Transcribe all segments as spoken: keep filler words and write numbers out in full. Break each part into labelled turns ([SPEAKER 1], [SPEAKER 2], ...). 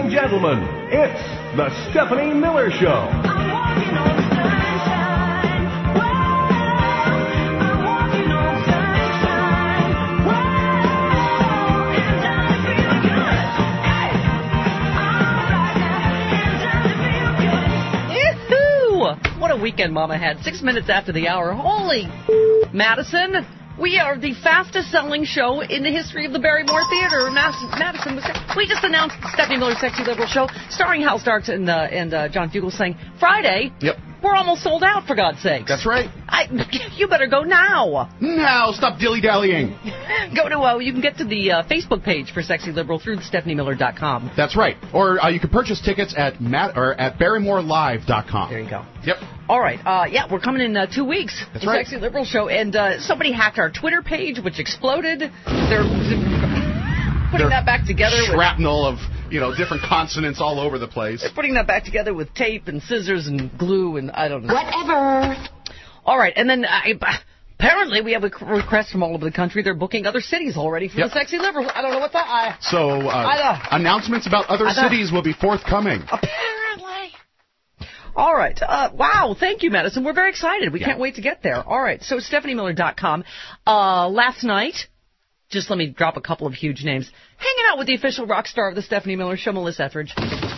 [SPEAKER 1] and gentlemen, it's the Stephanie Miller Show.
[SPEAKER 2] I'm walking on sunshine. Whoa, I'm walking on sunshine. Whoa, and I feel good. Hey, all right now, and I feel good.
[SPEAKER 3] Yoo-hoo! What a weekend Mama had. Six minutes after the hour. Holy Madison. We are the fastest-selling show in the history of the Barrymore Theater. Madison, we just announced the Stephanie Miller Sexy Liberal Show, starring Hal Starks and, uh, and uh, John Fugelsang. Friday,
[SPEAKER 4] Yep.
[SPEAKER 3] we're almost sold out, for God's sakes.
[SPEAKER 4] That's right.
[SPEAKER 3] I, you better go now.
[SPEAKER 4] Now, stop dilly-dallying.
[SPEAKER 3] Go to, uh, you can get to the uh, Facebook page for Sexy Liberal through stephanie miller dot com.
[SPEAKER 4] That's right. Or uh, you can purchase tickets at Matt or at barrymore live dot com.
[SPEAKER 3] There you go.
[SPEAKER 4] Yep.
[SPEAKER 3] All right. Uh, yeah, we're coming in uh, two weeks.
[SPEAKER 4] That's
[SPEAKER 3] the
[SPEAKER 4] right.
[SPEAKER 3] Sexy Liberal Show. And uh, somebody hacked our Twitter page, which exploded. They're putting
[SPEAKER 4] They're
[SPEAKER 3] that back together with...
[SPEAKER 4] Shrapnel of, you know, different consonants all over the place.
[SPEAKER 3] They're putting that back together with tape and scissors and glue and I don't know.
[SPEAKER 2] Whatever.
[SPEAKER 3] All right. And then I, apparently we have a request from all over the country. They're booking other cities already for
[SPEAKER 4] Yep.
[SPEAKER 3] the Sexy Liberals. I don't know what that... I,
[SPEAKER 4] So, uh,
[SPEAKER 3] I
[SPEAKER 4] announcements about other
[SPEAKER 3] I don't-
[SPEAKER 4] cities will be forthcoming.
[SPEAKER 3] Apparently. All right. Uh, wow. Thank you, Madison. We're very excited. We
[SPEAKER 4] Yeah.
[SPEAKER 3] can't wait to get there. All right. So stephanie miller dot com. Uh, last night, just let me drop a couple of huge names. Hanging out with the official rock star of the Stephanie Miller Show, Melissa Etheridge.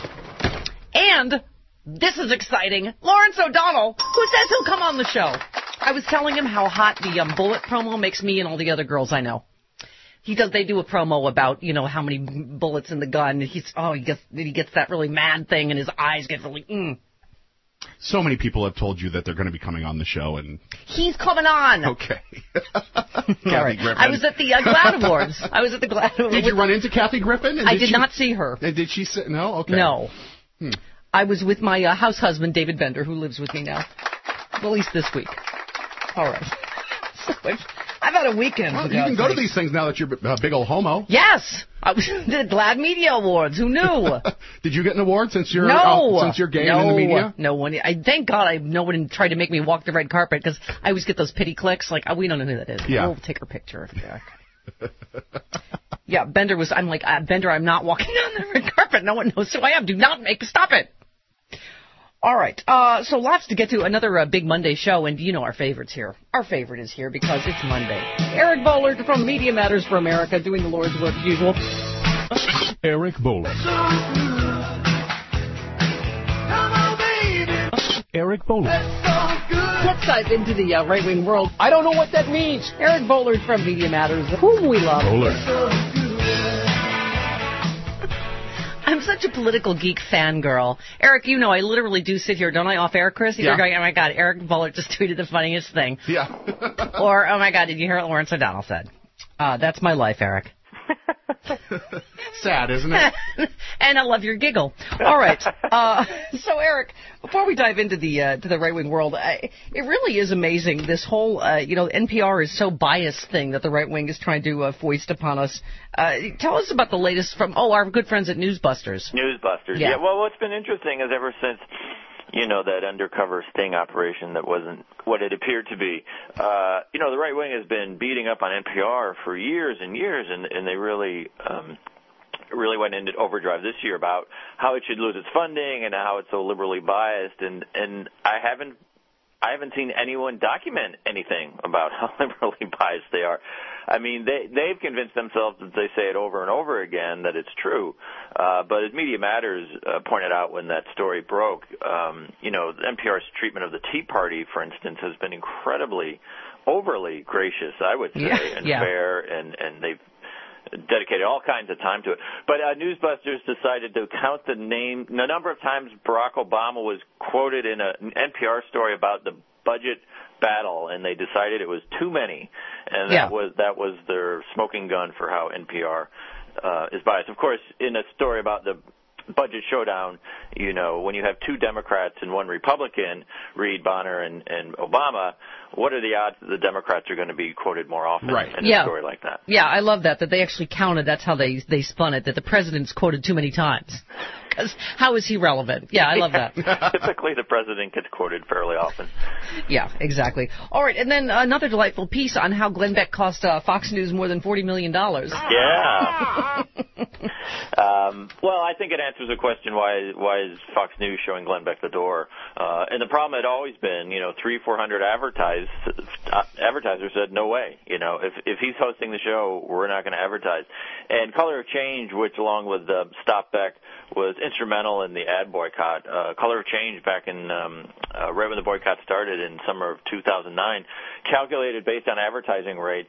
[SPEAKER 3] And this is exciting. Lawrence O'Donnell, who says he'll come on the show. I was telling him how hot the um, Bullet promo makes me and all the other girls I know. He does. They do a promo about, you know, how many bullets in the gun. He's oh, he gets he gets that really mad thing, and his eyes get really. Mm.
[SPEAKER 4] So many people have told you that they're going to be coming on the show, and
[SPEAKER 3] He's coming on.
[SPEAKER 4] okay. Kathy
[SPEAKER 3] All right.
[SPEAKER 4] Griffin.
[SPEAKER 3] I was at the uh, GLAAD Awards. I was at the GLAAD Awards.
[SPEAKER 4] Did you run into Kathy Griffin? And
[SPEAKER 3] I did
[SPEAKER 4] she,
[SPEAKER 3] not see her.
[SPEAKER 4] and Did she say no? Okay.
[SPEAKER 3] No.
[SPEAKER 4] Hmm.
[SPEAKER 3] I was with my uh, house husband, David Bender, who lives with me now. Well, at least this week. All right. So I've, I've had a weekend.
[SPEAKER 4] Well,
[SPEAKER 3] for
[SPEAKER 4] you can
[SPEAKER 3] God's
[SPEAKER 4] go to
[SPEAKER 3] sakes.
[SPEAKER 4] these things now that you're a big old homo.
[SPEAKER 3] Yes. I was at the GLAAD Media Awards. Who knew?
[SPEAKER 4] Did you get an award since you're
[SPEAKER 3] No.
[SPEAKER 4] uh, since you're gay
[SPEAKER 3] no.
[SPEAKER 4] and in the media?
[SPEAKER 3] No one. I thank God I no one tried to make me walk the red carpet because I always get those pity clicks. Like oh, we don't know who that is.
[SPEAKER 4] Yeah.
[SPEAKER 3] We'll take her picture. Yeah. Yeah. Bender was. I'm like uh, Bender. I'm not walking down the red carpet. No one knows who I am. Do not make. Stop it. All right. Uh, so lots to get to. Another uh, big Monday show, and you know our favorites here. Our favorite is here because it's Monday. Eric Bollard from Media Matters for America doing the Lord's work as usual.
[SPEAKER 1] Eric Bollard. Eric Bollard.
[SPEAKER 3] Let's dive into the uh, right-wing world. I don't know what that means. Eric Bollard from Media Matters, whom we love.
[SPEAKER 1] Bollard.
[SPEAKER 3] I'm such a political geek fangirl. Eric, you know I literally do sit here, don't I, off air, Chris? You're
[SPEAKER 4] Yeah.
[SPEAKER 3] going, oh, my God, Eric Bollard just tweeted the funniest thing.
[SPEAKER 4] Yeah.
[SPEAKER 3] Or, oh, my God, did you hear what Lawrence O'Donnell said? Uh, that's my life, Eric.
[SPEAKER 4] Sad, isn't it?
[SPEAKER 3] And I love your giggle. All right. Uh, so, Eric, before we dive into the uh, to the right-wing world, I, it really is amazing, this whole, uh, you know, N P R is so biased thing that the right wing is trying to uh, foist upon us. Uh, tell us about the latest from, oh, our good friends at Newsbusters.
[SPEAKER 5] Newsbusters.
[SPEAKER 3] Yeah.
[SPEAKER 5] Yeah. Well, what's been interesting is ever since, you know, that undercover sting operation that wasn't what it appeared to be, uh, you know, the right wing has been beating up on N P R for years and years, and, and they really, um, really went into overdrive this year about how it should lose its funding and how it's so liberally biased, and, and I haven't I haven't seen anyone document anything about how liberally biased they are. I mean, they, they've convinced themselves that they say it over and over again that it's true. Uh, but as Media Matters uh, pointed out when that story broke, um, you know, N P R's treatment of the Tea Party, for instance, has been incredibly, overly gracious, I would say,
[SPEAKER 3] Yeah,
[SPEAKER 5] and
[SPEAKER 3] yeah.
[SPEAKER 5] fair, and, and they've dedicated all kinds of time to it. But uh, Newsbusters decided to count the name, the number of times Barack Obama was quoted in a, an N P R story about the budget battle, and they decided it was too many, and
[SPEAKER 3] Yeah.
[SPEAKER 5] that was that was their smoking gun for how N P R uh, is biased. Of course, in a story about the budget showdown, you know, when you have two Democrats and one Republican, Reid, Bonner, and, and Obama, what are the odds that the Democrats are going to be quoted more often
[SPEAKER 4] Right.
[SPEAKER 5] in
[SPEAKER 3] Yeah.
[SPEAKER 5] a story like that?
[SPEAKER 3] Yeah, I love that, that they actually counted. That's how they they spun it, that the president's quoted too many times. Because how is he relevant? Yeah, I love that.
[SPEAKER 5] Typically, the president gets quoted fairly often.
[SPEAKER 3] Yeah, exactly. All right, and then another delightful piece on how Glenn Beck cost uh, Fox News more than forty million dollars.
[SPEAKER 5] Yeah. um, well, I think it answers was a question, why why is Fox News showing Glenn Beck the door? Uh, and the problem had always been, you know, three, four hundred advertise, uh, advertisers said, no way. You know, if if he's hosting the show, we're not going to advertise. And Color of Change, which along with uh, Stop Beck, was instrumental in the ad boycott. Uh, Color of Change back in, um, uh, right when the boycott started in summer of two thousand nine, calculated based on advertising rates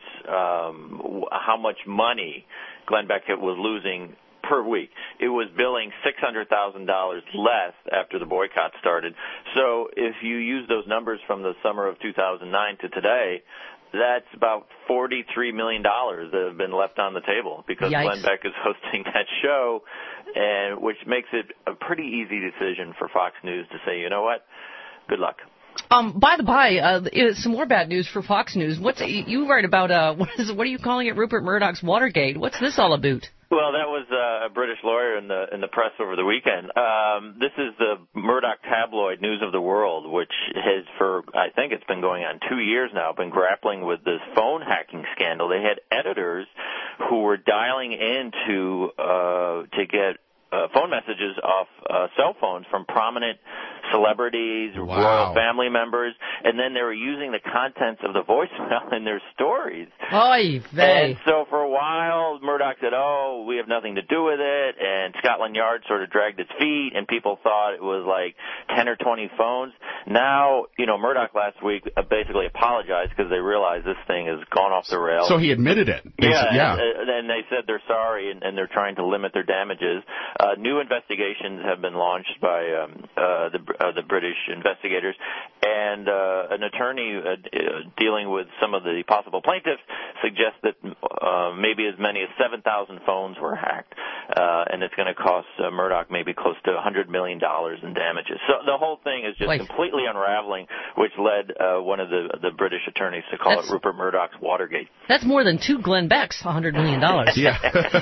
[SPEAKER 5] um, how much money Glenn Beck was losing per week. It was billing six hundred thousand dollars less after the boycott started. So if you use those numbers from the summer of two thousand nine to today, that's about forty-three million dollars that have been left on the table because
[SPEAKER 3] Yikes.
[SPEAKER 5] Glenn Beck is hosting that show, and which makes it a pretty easy decision for Fox News to say, you know what, good luck.
[SPEAKER 3] Um, by the by, uh, some more bad news for Fox News. What's you write about? Uh, what is what are you calling it? Rupert Murdoch's Watergate. What's this all about?
[SPEAKER 5] Well, that was uh, a British lawyer in the in the press over the weekend. Um, this is the Murdoch tabloid News of the World, which has, for I think it's been going on two years now, been grappling with this phone hacking scandal. They had editors who were dialing into uh, to get uh, phone messages off uh, cell phones from prominent celebrities,
[SPEAKER 4] Wow.
[SPEAKER 5] royal family members, and then they were using the contents of the voicemail in their stories.
[SPEAKER 3] Oy vey.
[SPEAKER 5] And so for a while, Murdoch said, oh, we have nothing to do with it, and Scotland Yard sort of dragged its feet, and people thought it was like ten or twenty phones. Now, you know, Murdoch last week basically apologized because they realized this thing has gone off the rails.
[SPEAKER 4] So he admitted it. They
[SPEAKER 5] Yeah,
[SPEAKER 4] said- yeah.
[SPEAKER 5] And, and they said they're sorry, and, and they're trying to limit their damages. Uh, new investigations have been launched by um, uh, the, uh, the British investigators, and uh, an attorney uh, uh, dealing with some of the possible plaintiffs suggests that uh, maybe as many as seven thousand phones were hacked, uh, and it's going to cost uh, Murdoch maybe close to one hundred million dollars in damages. So the whole thing is just
[SPEAKER 3] Wait.
[SPEAKER 5] completely unraveling, which led uh, one of the, the British attorneys to call
[SPEAKER 3] That's-
[SPEAKER 5] it Rupert Murdoch's Watergate.
[SPEAKER 3] That's more than two Glenn Becks, one hundred million dollars.
[SPEAKER 4] Yeah.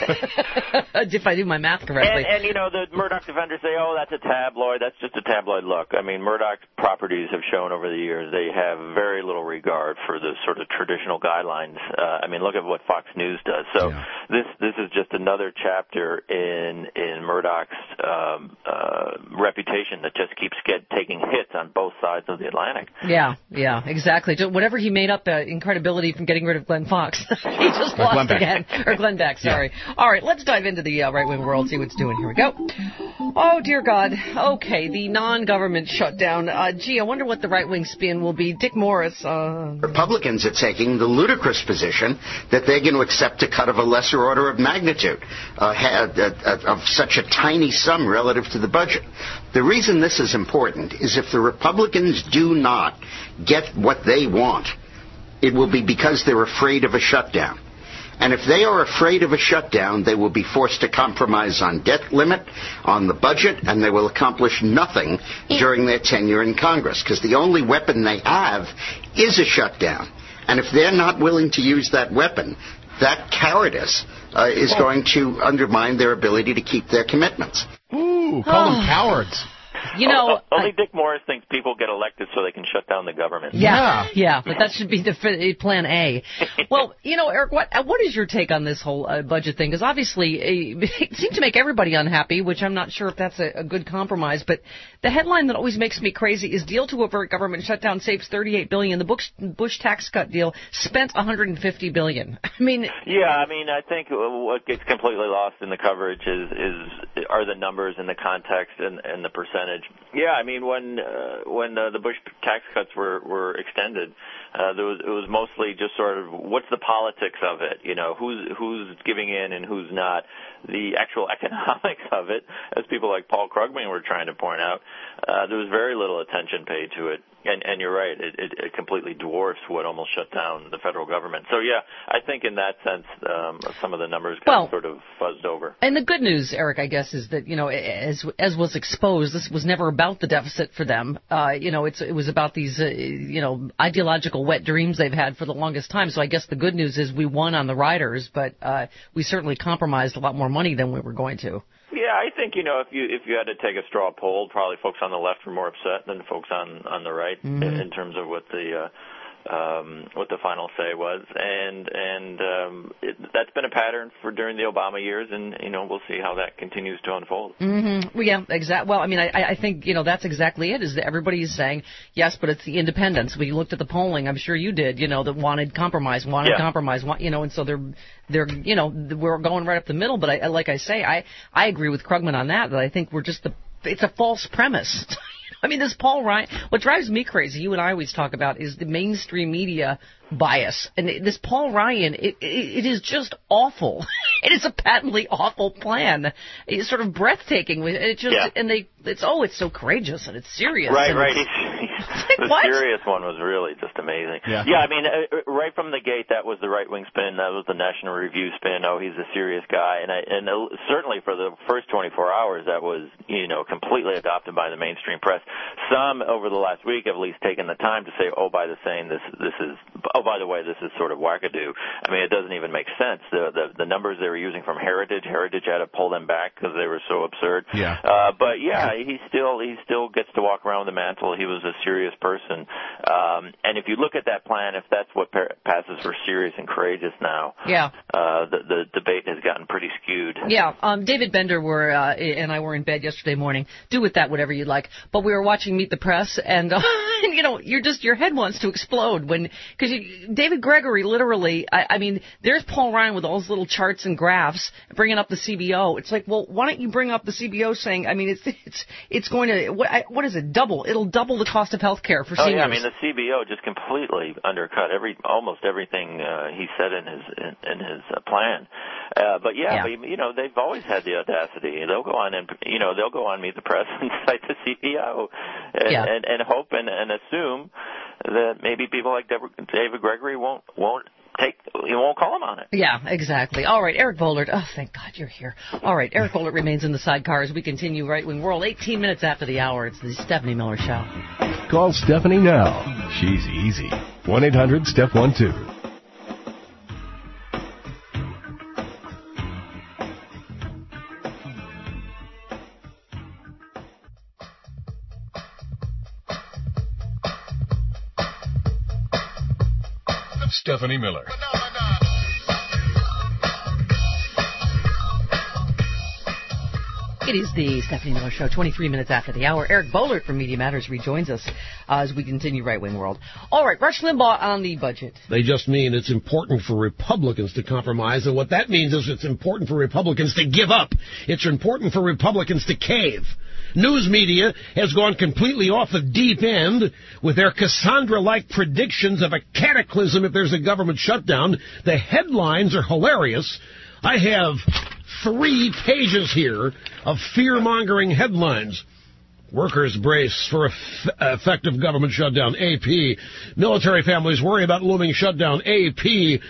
[SPEAKER 3] If I do my math correctly.
[SPEAKER 5] And, and, you know, the Murdoch defenders say, oh, that's a tabloid. That's just a tabloid look. I mean, Murdoch's properties have shown over the years they have very little regard for the sort of traditional guidelines. Uh, I mean, look at what Fox News does. So
[SPEAKER 4] Yeah.
[SPEAKER 5] this this is just another chapter in in Murdoch's um, uh, reputation that just keeps get, taking hits on both sides of the Atlantic.
[SPEAKER 3] Yeah, yeah, exactly. Ju- Whatever he made up, uh, in credibility from getting rid of Glenn Fox, he just
[SPEAKER 4] Or
[SPEAKER 3] lost
[SPEAKER 4] Glenn Beck.
[SPEAKER 3] again. Or Glenn Beck, sorry. All right, let's dive into the uh, right-wing world, see what's doing. Here we go. Oh, dear God. Okay, the non-government shutdown. Uh, gee, I wonder what the right-wing spin will be. Dick Morris. Uh,
[SPEAKER 6] Republicans are taking the ludicrous position that they're going to accept a cut of a lesser order of magnitude, uh, ha- uh, uh, of such a tiny sum relative to the budget. The reason this is important is if the Republicans do not get what they want, it will be because they're afraid of a shutdown. And if they are afraid of a shutdown, they will be forced to compromise on debt limit, on the budget, and they will accomplish nothing during their tenure in Congress, because the only weapon they have is a shutdown. And if they're not willing to use that weapon, that cowardice uh, is going to undermine their ability to keep their commitments.
[SPEAKER 4] Ooh, call them cowards.
[SPEAKER 3] you know...
[SPEAKER 5] O- only
[SPEAKER 3] I-
[SPEAKER 5] Dick Morris thinks people get elected so they can shut down the government.
[SPEAKER 3] Yeah, yeah, but that should be the fi- plan A. Well, you know, Eric, what what is your take on this whole uh, budget thing? Because obviously uh, it seemed to make everybody unhappy, which I'm not sure if that's a, a good compromise. But the headline that always makes me crazy is deal to avert government shutdown saves thirty-eight billion dollars. The Bush, Bush tax cut deal spent one hundred fifty billion dollars. I mean,
[SPEAKER 5] Yeah, I mean, I think what gets completely lost in the coverage is is are the numbers and the context and, and the percentage. Yeah, I mean, when uh, when uh, the Bush tax cuts were were extended, uh, there was it was mostly just sort of what's the politics of it, you know, who's who's giving in and who's not. The actual economics of it, as people like Paul Krugman were trying to point out, uh, there was very little attention paid to it. And, and you're right, it, it, it completely dwarfs what almost shut down the federal government. So, yeah, I think in that sense, um, some of the numbers got
[SPEAKER 3] Well,
[SPEAKER 5] sort of fuzzed over.
[SPEAKER 3] and the good news, Eric, I guess, is that, you know, as as was exposed, this was never about the deficit for them. Uh, you know, it's it was about these, uh, you know, ideological wet dreams they've had for the longest time. So I guess the good news is we won on the riders, but uh, we certainly compromised a lot more money than we were going to.
[SPEAKER 5] Yeah, I think, you know, if you if you had to take a straw poll, probably folks on the left were more upset than folks on, on the right
[SPEAKER 3] Mm-hmm.
[SPEAKER 5] in, in terms of what the uh, um, what the final say was, and and um, it, that's been a pattern for during the Obama years, and you know we'll see how that continues to unfold.
[SPEAKER 3] Mm-hmm. Well, yeah, exactly. Well, I mean, I, I think you know that's exactly it. Is that everybody is saying yes, but it's the independents. We looked at the polling. I'm sure you did. You know, that wanted compromise, wanted
[SPEAKER 5] Yeah.
[SPEAKER 3] compromise. Want, you know, and so they're they're you know we're going right up the middle. But I, like I say, I I agree with Krugman on that. That I think we're just the it's a false premise. I mean, this Paul Ryan, what drives me crazy, you and I always talk about, is the mainstream media bias. And this Paul Ryan, it, it, it is just awful. It is a patently awful plan. It's sort of breathtaking. It just,
[SPEAKER 5] Yeah.
[SPEAKER 3] and they, it's, oh, it's so courageous and it's serious.
[SPEAKER 5] Right,
[SPEAKER 3] and
[SPEAKER 5] right.
[SPEAKER 3] it's-
[SPEAKER 5] the
[SPEAKER 3] what?
[SPEAKER 5] serious one was really just amazing.
[SPEAKER 4] Yeah.
[SPEAKER 5] yeah I mean, uh, right from the gate, that was the right-wing spin. That was the National Review spin. Oh, he's a serious guy. And, I, and uh, certainly for the first twenty-four hours, that was, you know, completely adopted by the mainstream press. Some over the last week have at least taken the time to say, oh, by the saying this, this is, oh, by the way, this is sort of wackadoo. I mean, it doesn't even make sense. The the, the numbers they were using from Heritage, Heritage had to pull them back because they were so absurd.
[SPEAKER 4] Yeah.
[SPEAKER 5] Uh, but yeah, he still he still gets to walk around with the mantle. He was a serious person. Um, and if you look at that plan, if that's what pa- passes for serious and courageous now,
[SPEAKER 3] Yeah.
[SPEAKER 5] uh, the the debate has gotten pretty skewed.
[SPEAKER 3] Yeah, um, David Bender were uh, and I were in bed yesterday morning. Do with that whatever you'd like. But we were watching Meet the Press, and, uh, and you know, you're just your head wants to explode when because David Gregory literally. I, I mean, there's Paul Ryan with all his little charts and graphs bringing up the C B O. It's like, well, why don't you bring up the C B O saying? I mean, it's it's it's going to what I, what is it? Double. It'll double the cost of health care for
[SPEAKER 5] Oh
[SPEAKER 3] seniors.
[SPEAKER 5] yeah, I mean the C B O just completely undercut every almost everything uh, he said in his in, in his uh, plan. Uh, but yeah,
[SPEAKER 3] Yeah.
[SPEAKER 5] But, you know they've always had the audacity. They'll go on and you know they'll go on Meet the Press and cite the C B O and
[SPEAKER 3] Yeah.
[SPEAKER 5] and, and hope and, and assume that maybe people like David Gregory won't won't take he won't call him on it.
[SPEAKER 3] Yeah, exactly. All right, Eric Bollert. Oh, thank God you're here. All right, Eric Bollert remains in the sidecar as we continue Right Wing World. eighteen minutes after the hour, it's the Stephanie Miller Show.
[SPEAKER 1] Call Stephanie now. She's easy. one eight hundred step one two.
[SPEAKER 7] Stephanie Miller.
[SPEAKER 3] It is the Stephanie Miller Show, twenty-three minutes after the hour. Eric Bollert from Media Matters rejoins us uh, as we continue Right Wing World. All right, Rush Limbaugh on the budget.
[SPEAKER 8] They just mean it's important for Republicans to compromise, and what that means is it's important for Republicans to give up. It's important for Republicans to cave. News media has gone completely off the deep end with their Cassandra-like predictions of a cataclysm if there's a government shutdown. The headlines are hilarious. I have three pages here of fear-mongering headlines. Workers brace for eff- effective government shutdown, A P. Military families worry about looming shutdown, A P.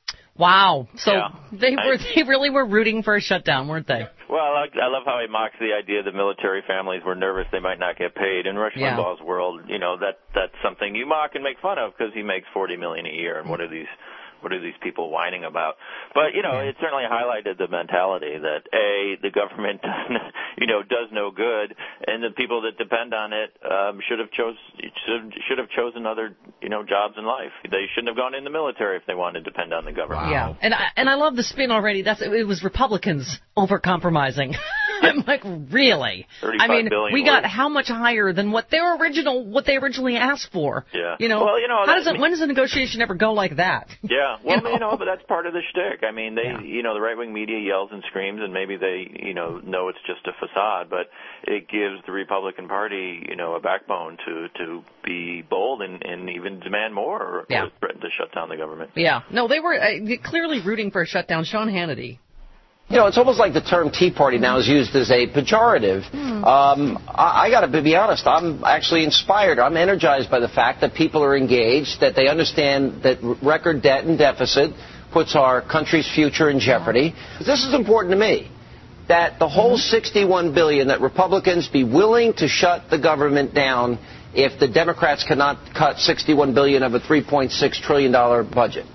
[SPEAKER 3] Wow. So
[SPEAKER 5] Yeah.
[SPEAKER 3] they were
[SPEAKER 5] I-
[SPEAKER 3] they really were rooting for a shutdown, weren't they?
[SPEAKER 5] Well, I, I love how he mocks the idea that military families were nervous they might not get paid. In Rush
[SPEAKER 3] Yeah.
[SPEAKER 5] Limbaugh's world, you know that that's something you mock and make fun of because he makes forty million a year, and what are these? What are these people whining about? But, you know, it certainly highlighted the mentality that, A, the government, doesn't, you know, does no good, and the people that depend on it um, should have chose should, should have chosen other, you know, jobs in life. They shouldn't have gone in the military if they wanted to depend on the government.
[SPEAKER 3] Yeah, and I, and I love the spin already. That's it was Republicans over compromising. I'm like, really? I mean,
[SPEAKER 5] billion
[SPEAKER 3] we got
[SPEAKER 5] worth.
[SPEAKER 3] how much higher than what their original what they originally asked for?
[SPEAKER 5] Yeah.
[SPEAKER 3] You know,
[SPEAKER 5] Well, you know,
[SPEAKER 3] how
[SPEAKER 5] that-
[SPEAKER 3] does it? When does a negotiation ever go like that?
[SPEAKER 5] Yeah, well,
[SPEAKER 3] You know?
[SPEAKER 5] you know, but that's part of the shtick. I mean, they,
[SPEAKER 3] Yeah.
[SPEAKER 5] you know, the right-wing media yells and screams, and maybe they, you know, know it's just a facade, but it gives the Republican Party, you know, a backbone to to be bold and, and even demand more or,
[SPEAKER 3] Yeah.
[SPEAKER 5] or threaten to shut down the government.
[SPEAKER 3] Yeah, no, they were uh, clearly rooting for a shutdown. Sean Hannity.
[SPEAKER 9] You know, it's almost like the term Tea Party now is used as a pejorative. Um, I, I got to be honest. I'm actually inspired. I'm energized by the fact that people are engaged, that they understand that r- record debt and deficit puts our country's future in jeopardy. This is important to me. That the whole sixty-one billion dollars, that Republicans be willing to shut the government down if the Democrats cannot cut sixty-one billion dollars of a three point six trillion dollars budget.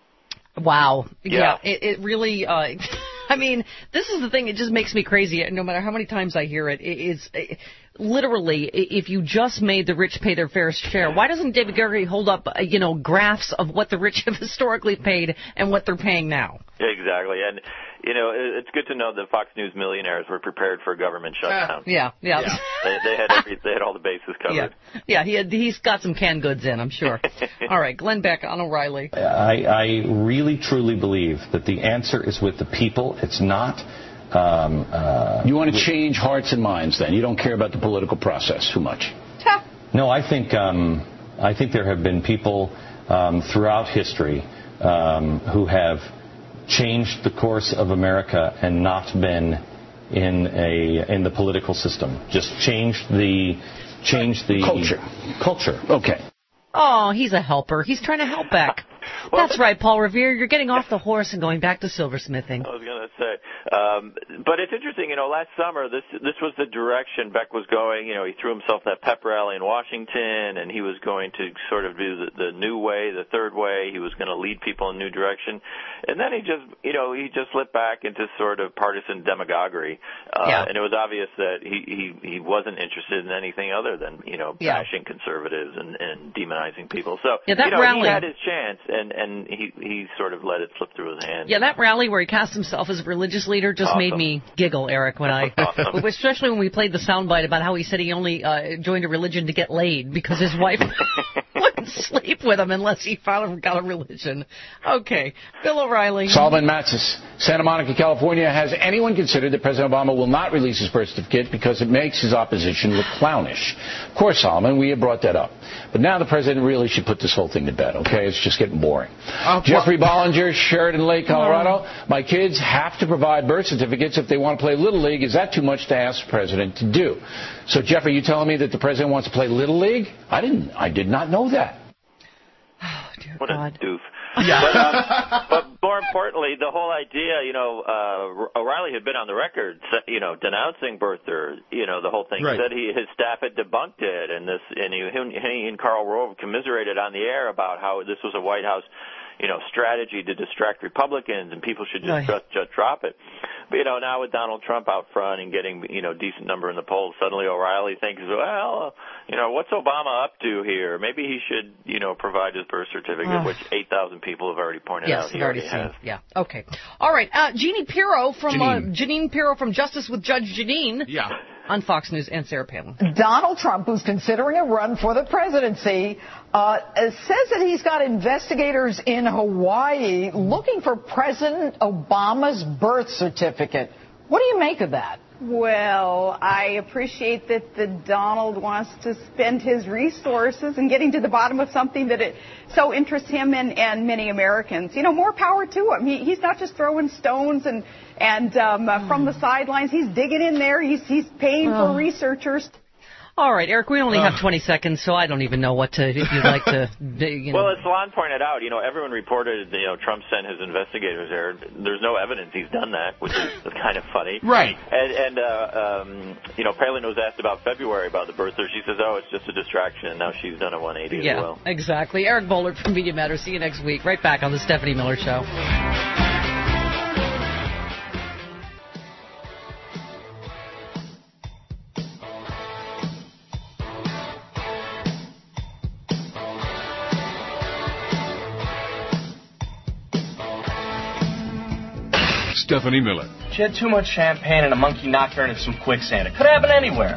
[SPEAKER 3] Wow.
[SPEAKER 5] Yeah.
[SPEAKER 3] it, it really. Uh, I mean, this is the thing. It just makes me crazy. No matter how many times I hear it, it is. It, literally, i- if you just made the rich pay their fair share, why doesn't David Gregory hold up, uh, you know, graphs of what the rich have historically paid and what they're paying now?
[SPEAKER 5] Exactly. And, you know, it- it's good to know that Fox News millionaires were prepared for a government shutdown.
[SPEAKER 3] Yeah, yeah.
[SPEAKER 4] Yeah.
[SPEAKER 5] They, they had every, they had all the bases
[SPEAKER 3] Yeah,
[SPEAKER 5] covered.
[SPEAKER 3] yeah. He had, he's got some canned goods in, I'm sure. All right, Glenn Beck on O'Reilly.
[SPEAKER 10] I, I really, truly believe that the answer is with the people. It's not. Um, uh,
[SPEAKER 11] You want to change hearts and minds, then? You don't care about the political process too much?
[SPEAKER 10] No, I think um, I think there have been people um, throughout history um, who have changed the course of America and not been in a in the political system. Just changed the changed the
[SPEAKER 11] Culture.
[SPEAKER 10] Culture.
[SPEAKER 11] Okay.
[SPEAKER 3] Oh, he's a helper. He's trying to help Beck. That's right, Paul Revere. You're getting off the horse and going back to silversmithing.
[SPEAKER 5] I was going to say, um, but it's interesting. You know, last summer this this was the direction Beck was going. You know, he threw himself that pep rally in Washington, and he was going to sort of do the, the new way, the third way. He was going to lead people in a new direction, and then he just, you know, he just slipped back into sort of partisan demagoguery. Uh,
[SPEAKER 3] Yeah.
[SPEAKER 5] And it was obvious that he, he he wasn't interested in anything other than, you know,
[SPEAKER 3] Yeah.
[SPEAKER 5] bashing conservatives and, and demonizing people. So
[SPEAKER 3] Yeah, that
[SPEAKER 5] you know,
[SPEAKER 3] rally-
[SPEAKER 5] he had his chance, and and he he sort of let it slip through his hands.
[SPEAKER 3] Yeah, that rally where he cast himself as a religious leader just
[SPEAKER 5] Awesome.
[SPEAKER 3] made me giggle, Eric, when I,
[SPEAKER 5] Awesome.
[SPEAKER 3] especially when we played the soundbite about how he said he only uh, joined a religion to get laid because his wife wouldn't sleep with him unless he found got a religion. Okay, Bill O'Reilly.
[SPEAKER 11] Solomon Matzis, Santa Monica, California. Has anyone considered that President Obama will not release his birth certificate because it makes his opposition look clownish? Of course, Solomon, we have brought that up. But now the president really should put this whole thing to bed, okay? It's just getting boring.
[SPEAKER 4] Uh,
[SPEAKER 11] Jeffrey
[SPEAKER 4] well-
[SPEAKER 11] Bollinger, Sheridan Lake, Colorado. My kids have to provide birth certificates if they want to play Little League. Is that too much to ask the president to do? So, Jeffrey, you telling me that the president wants to play Little League? I didn't. I did not know that.
[SPEAKER 3] Oh, dear
[SPEAKER 5] What
[SPEAKER 3] God.
[SPEAKER 5] a doof.
[SPEAKER 4] Yeah.
[SPEAKER 5] But, um, but more importantly, the whole idea, you know, uh, O'Reilly had been on the record, you know, denouncing birther, you know, the whole thing.
[SPEAKER 4] Right.
[SPEAKER 5] Said he, his staff had debunked it, and this, and he, he and Karl Rove commiserated on the air about how this was a White House, you know, strategy to distract Republicans, and people should just,
[SPEAKER 3] Right.
[SPEAKER 5] just, just drop it. But, you know, now with Donald Trump out front and getting, you know, decent number in the polls, suddenly O'Reilly thinks, well, you know, what's Obama up to here? Maybe he should, you know, provide his birth certificate,
[SPEAKER 3] Ugh.
[SPEAKER 5] which eight thousand people have already pointed
[SPEAKER 3] Yes,
[SPEAKER 5] out he
[SPEAKER 3] I've already
[SPEAKER 5] already
[SPEAKER 3] seen.
[SPEAKER 5] has.
[SPEAKER 3] Yeah. Okay. All right. Uh, Jeannie Pirro from uh,
[SPEAKER 4] Janine.
[SPEAKER 3] Janine Pirro from Justice with Judge Janine
[SPEAKER 4] Yeah.
[SPEAKER 3] on Fox News and Sarah Palin.
[SPEAKER 2] Donald Trump, who's considering a run for the presidency, uh, says that he's got investigators in Hawaii looking for President Obama's birth certificate. What do you make of that?
[SPEAKER 12] Well, I appreciate that the Donald wants to spend his resources in getting to the bottom of something that it so interests him and, and many Americans. You know, more power to him. He, he's not just throwing stones and and um, uh, from the sidelines. He's digging in there. He's he's paying
[SPEAKER 3] Oh.
[SPEAKER 12] for researchers.
[SPEAKER 3] All right, Eric, we only
[SPEAKER 4] Uh.
[SPEAKER 3] have twenty seconds, so I don't even know what to, if you'd like to, you know.
[SPEAKER 5] Well, as Lon pointed out, you know, everyone reported, you know, Trump sent his investigators there. There's no evidence he's done that, which is kind of funny.
[SPEAKER 4] Right.
[SPEAKER 5] And, and uh, um, you know, Palin was asked about February about the birther. She says, oh, it's just a distraction. And now she's done a one eighty
[SPEAKER 3] yeah,
[SPEAKER 5] as well.
[SPEAKER 3] exactly. Eric Bowler from Media Matters. See you next week. Right back on the Stephanie Miller Show.
[SPEAKER 7] Stephanie Miller.
[SPEAKER 13] She had too much champagne and a monkey knocked her into some quicksand. It could happen anywhere.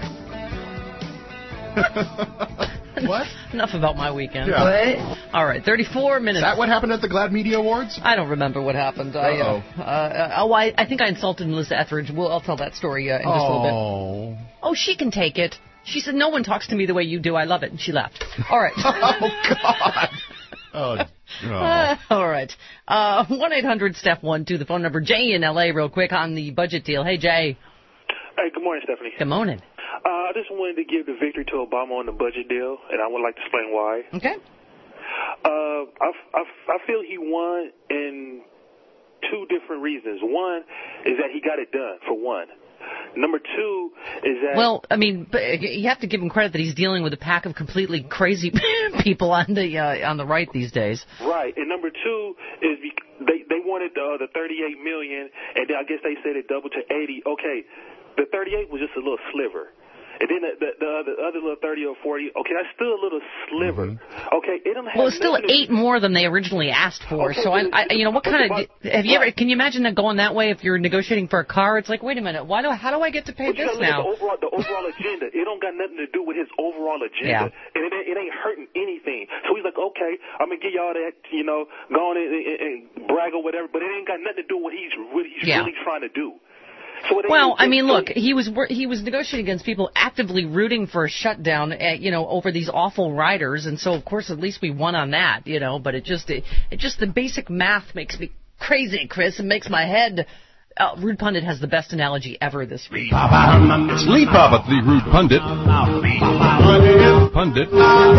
[SPEAKER 4] What?
[SPEAKER 3] Enough about my weekend.
[SPEAKER 4] Yeah.
[SPEAKER 2] What?
[SPEAKER 3] All right, thirty-four minutes.
[SPEAKER 4] Is that what happened at the Glad Media Awards?
[SPEAKER 3] I don't remember what happened. I, uh,
[SPEAKER 4] Uh-oh.
[SPEAKER 3] uh, oh, I, I think I insulted Melissa Etheridge. Well, I'll tell that story uh, in just a little bit.
[SPEAKER 4] Oh.
[SPEAKER 3] Oh, she can take it. She said, no one talks to me the way you do. I love it. And she left. All right.
[SPEAKER 4] Oh, God. Oh, oh.
[SPEAKER 3] Uh, all right. Uh, one eight hundred Steph one two, the phone number. Jay in L A real quick on the budget deal. Hey, Jay.
[SPEAKER 14] Hey, good morning, Stephanie.
[SPEAKER 3] Good morning.
[SPEAKER 14] Uh, I just wanted to give the victory to Obama on the budget deal, and I would like to explain why.
[SPEAKER 3] Okay.
[SPEAKER 14] Uh, I, I, I feel he won in two different reasons. One is that he got it done, for one. Number two is that...
[SPEAKER 3] Well, I mean, but you have to give him credit that he's dealing with a pack of completely crazy people on the uh, on the right these days.
[SPEAKER 14] Right, and number two is bec- they they wanted the, uh, the thirty-eight million, and I guess they said it doubled to eighty. Okay, the thirty-eight was just a little sliver. And then the, the, the, other, the other little thirty or forty, okay, that's still a little sliver. Mm-hmm. Okay, it don't have
[SPEAKER 3] Well, it's still eight
[SPEAKER 14] to...
[SPEAKER 3] more than they originally asked for.
[SPEAKER 14] Okay,
[SPEAKER 3] so, I, I, you know, what kind of, have you ever, can you imagine that going that way if you're negotiating for a car? It's like, wait a minute, why do, how do I get to pay
[SPEAKER 14] but
[SPEAKER 3] this
[SPEAKER 14] you
[SPEAKER 3] now?
[SPEAKER 14] The overall, the overall agenda, it don't got nothing to do with his overall agenda.
[SPEAKER 3] Yeah.
[SPEAKER 14] And it, it ain't hurting anything. So he's like, okay, I'm going to give y'all that, you know, go on and, and, and brag or whatever, but it ain't got nothing to do with what he's, what he's
[SPEAKER 3] yeah.
[SPEAKER 14] really trying to do. So
[SPEAKER 3] well, I mean, look, he was he was negotiating against people actively rooting for a shutdown, at, you know, over these awful riders, and so of course at least we won on that, you know. But it just it, it just the basic math makes me crazy, Chris. It makes my head. Uh, Rude Pundit has the best analogy ever this week.
[SPEAKER 7] Sleep Papa, the Rude Pundit. Pundit.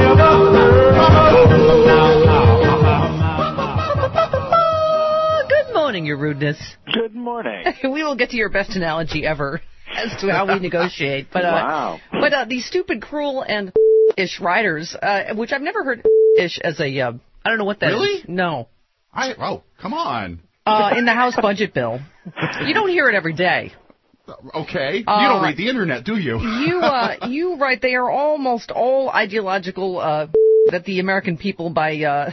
[SPEAKER 3] Good morning, your rudeness.
[SPEAKER 15] Good morning.
[SPEAKER 3] We will get to your best analogy ever as to how we negotiate. But uh,
[SPEAKER 15] wow.
[SPEAKER 3] But uh, these stupid, cruel, and ish riders, uh, which I've never heard ish as a, uh, I don't know what that
[SPEAKER 4] really?
[SPEAKER 3] is. No.
[SPEAKER 4] I oh come on.
[SPEAKER 3] Uh, in the House budget bill, you don't hear it every day.
[SPEAKER 4] Okay,
[SPEAKER 3] uh,
[SPEAKER 4] you don't read the internet, do you?
[SPEAKER 3] you uh, you right? They are almost all ideological. Uh, that the American people by. Uh,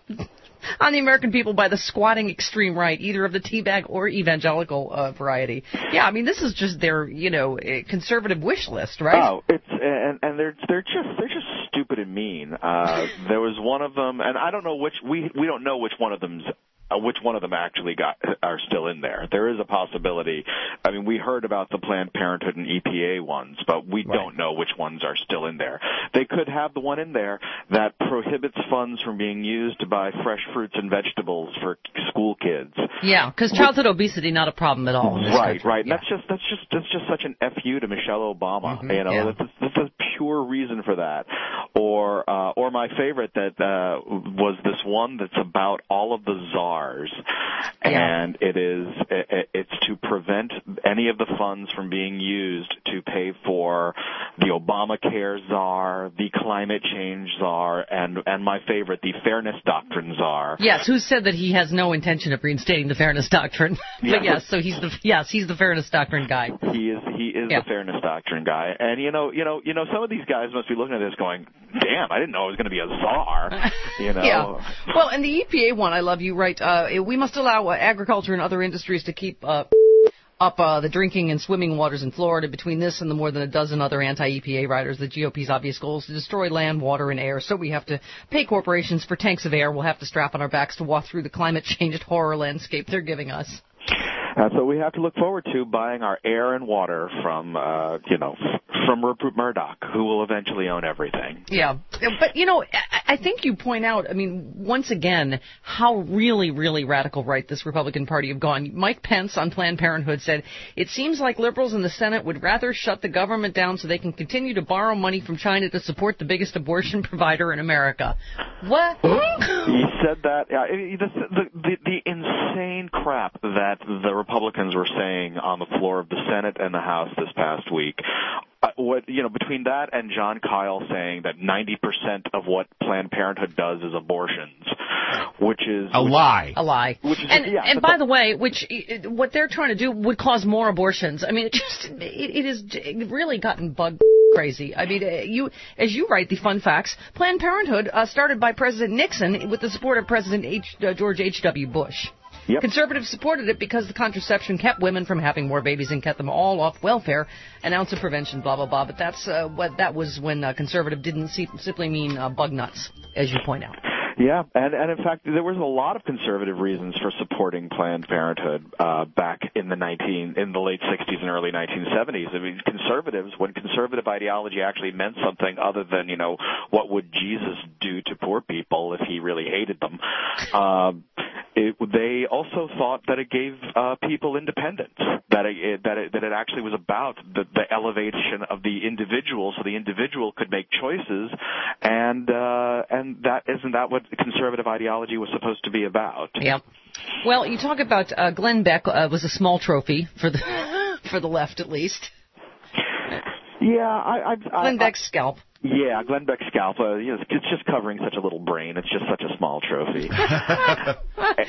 [SPEAKER 3] on the American people by the squatting extreme right, either of the teabag or evangelical uh, variety. Yeah, I mean, this is just their, you know, conservative wish list, right?
[SPEAKER 15] Oh, it's and and they're they're just they're just stupid and mean. Uh, there was one of them, and I don't know which we we don't know which one of them's. Uh, which one of them actually got are still in there? There is a possibility. I mean, we heard about the Planned Parenthood and E P A ones, but we right. don't know which ones are still in there. They could have the one in there that prohibits funds from being used to buy fresh fruits and vegetables for school kids.
[SPEAKER 3] Yeah, because childhood Which, obesity not a problem at all. In this
[SPEAKER 15] right,
[SPEAKER 3] country.
[SPEAKER 15] right.
[SPEAKER 3] Yeah.
[SPEAKER 15] That's just that's just that's just such an F U to Michelle Obama.
[SPEAKER 3] Mm-hmm.
[SPEAKER 15] You know,
[SPEAKER 3] yeah.
[SPEAKER 15] that's, that's a pure reason for that. Or uh, or my favorite that uh, was this one that's about all of the czars. And it is it's to prevent any of the funds from being used to pay for the Obamacare czar, the climate change czar, and and my favorite, the Fairness Doctrine czar.
[SPEAKER 3] Yes, who said that he has no intention of reinstating the Fairness Doctrine? But
[SPEAKER 15] yeah.
[SPEAKER 3] yes, so he's the yes he's the Fairness Doctrine guy.
[SPEAKER 15] He is he is
[SPEAKER 3] yeah.
[SPEAKER 15] the Fairness Doctrine guy, and you know you know you know some of these guys must be looking at this going, damn, I didn't know it was going to be a czar. You know.
[SPEAKER 3] Yeah. Well, and the E P A one, I love you right. Uh, we must allow uh, agriculture and other industries to keep uh, up uh, the drinking and swimming waters in Florida. Between this and the more than a dozen other anti-E P A riders, the G O P's obvious goal is to destroy land, water, and air. So we have to pay corporations for tanks of air we'll have to strap on our backs to walk through the climate-changed horror landscape they're giving us.
[SPEAKER 15] Uh, so we have to look forward to buying our air and water from, uh, you know, from Rupert Murdoch, who will eventually own everything.
[SPEAKER 3] Yeah. But, you know, I think you point out, I mean, once again, how really, really radical right this Republican Party have gone. Mike Pence on Planned Parenthood said, it seems like liberals in the Senate would rather shut the government down so they can continue to borrow money from China to support the biggest abortion provider in America. What?
[SPEAKER 15] He said that. Yeah, the, the, the, the insane crap that the Republicans were saying on the floor of the Senate and the House this past week. Uh, what you know, between that and John Kyle saying that ninety percent of what Planned Parenthood does is abortions, which is
[SPEAKER 4] a
[SPEAKER 15] which,
[SPEAKER 4] lie.
[SPEAKER 3] A lie.
[SPEAKER 15] Which is,
[SPEAKER 3] and
[SPEAKER 15] yeah,
[SPEAKER 3] and by the, the way, which what they're trying to do would cause more abortions. I mean, it just it, it is it really gotten bug crazy. I mean, you as you write the fun facts, Planned Parenthood uh, started by President Nixon with the support of President H, uh, George H W Bush.
[SPEAKER 15] Yep.
[SPEAKER 3] Conservatives supported it because the contraception kept women from having more babies and kept them all off welfare. An ounce of prevention, blah, blah, blah. But that's uh, what that was when uh, conservative didn't see, simply mean uh, bug nuts, as you point out.
[SPEAKER 15] Yeah, and, and in fact, there was a lot of conservative reasons for supporting Planned Parenthood uh, back in the nineteen in the late sixties and early nineteen seventies. I mean, conservatives, when conservative ideology actually meant something other than, you know, what would Jesus do to poor people if he really hated them, uh, it, they also thought that it gave uh, people independence, that it, that it, that it actually was about the, the elevation of the individual, so the individual could make choices, and uh, and that isn't that what conservative ideology was supposed to be about.
[SPEAKER 3] Yeah. Well, you talk about uh, Glenn Beck uh, was a small trophy for the for the left, at least.
[SPEAKER 15] Yeah, I, I,
[SPEAKER 3] Glenn
[SPEAKER 15] I,
[SPEAKER 3] Beck's scalp.
[SPEAKER 15] Yeah, Glenn Beck's scalp. Uh, you know, it's just covering such a little brain. It's just such a small trophy.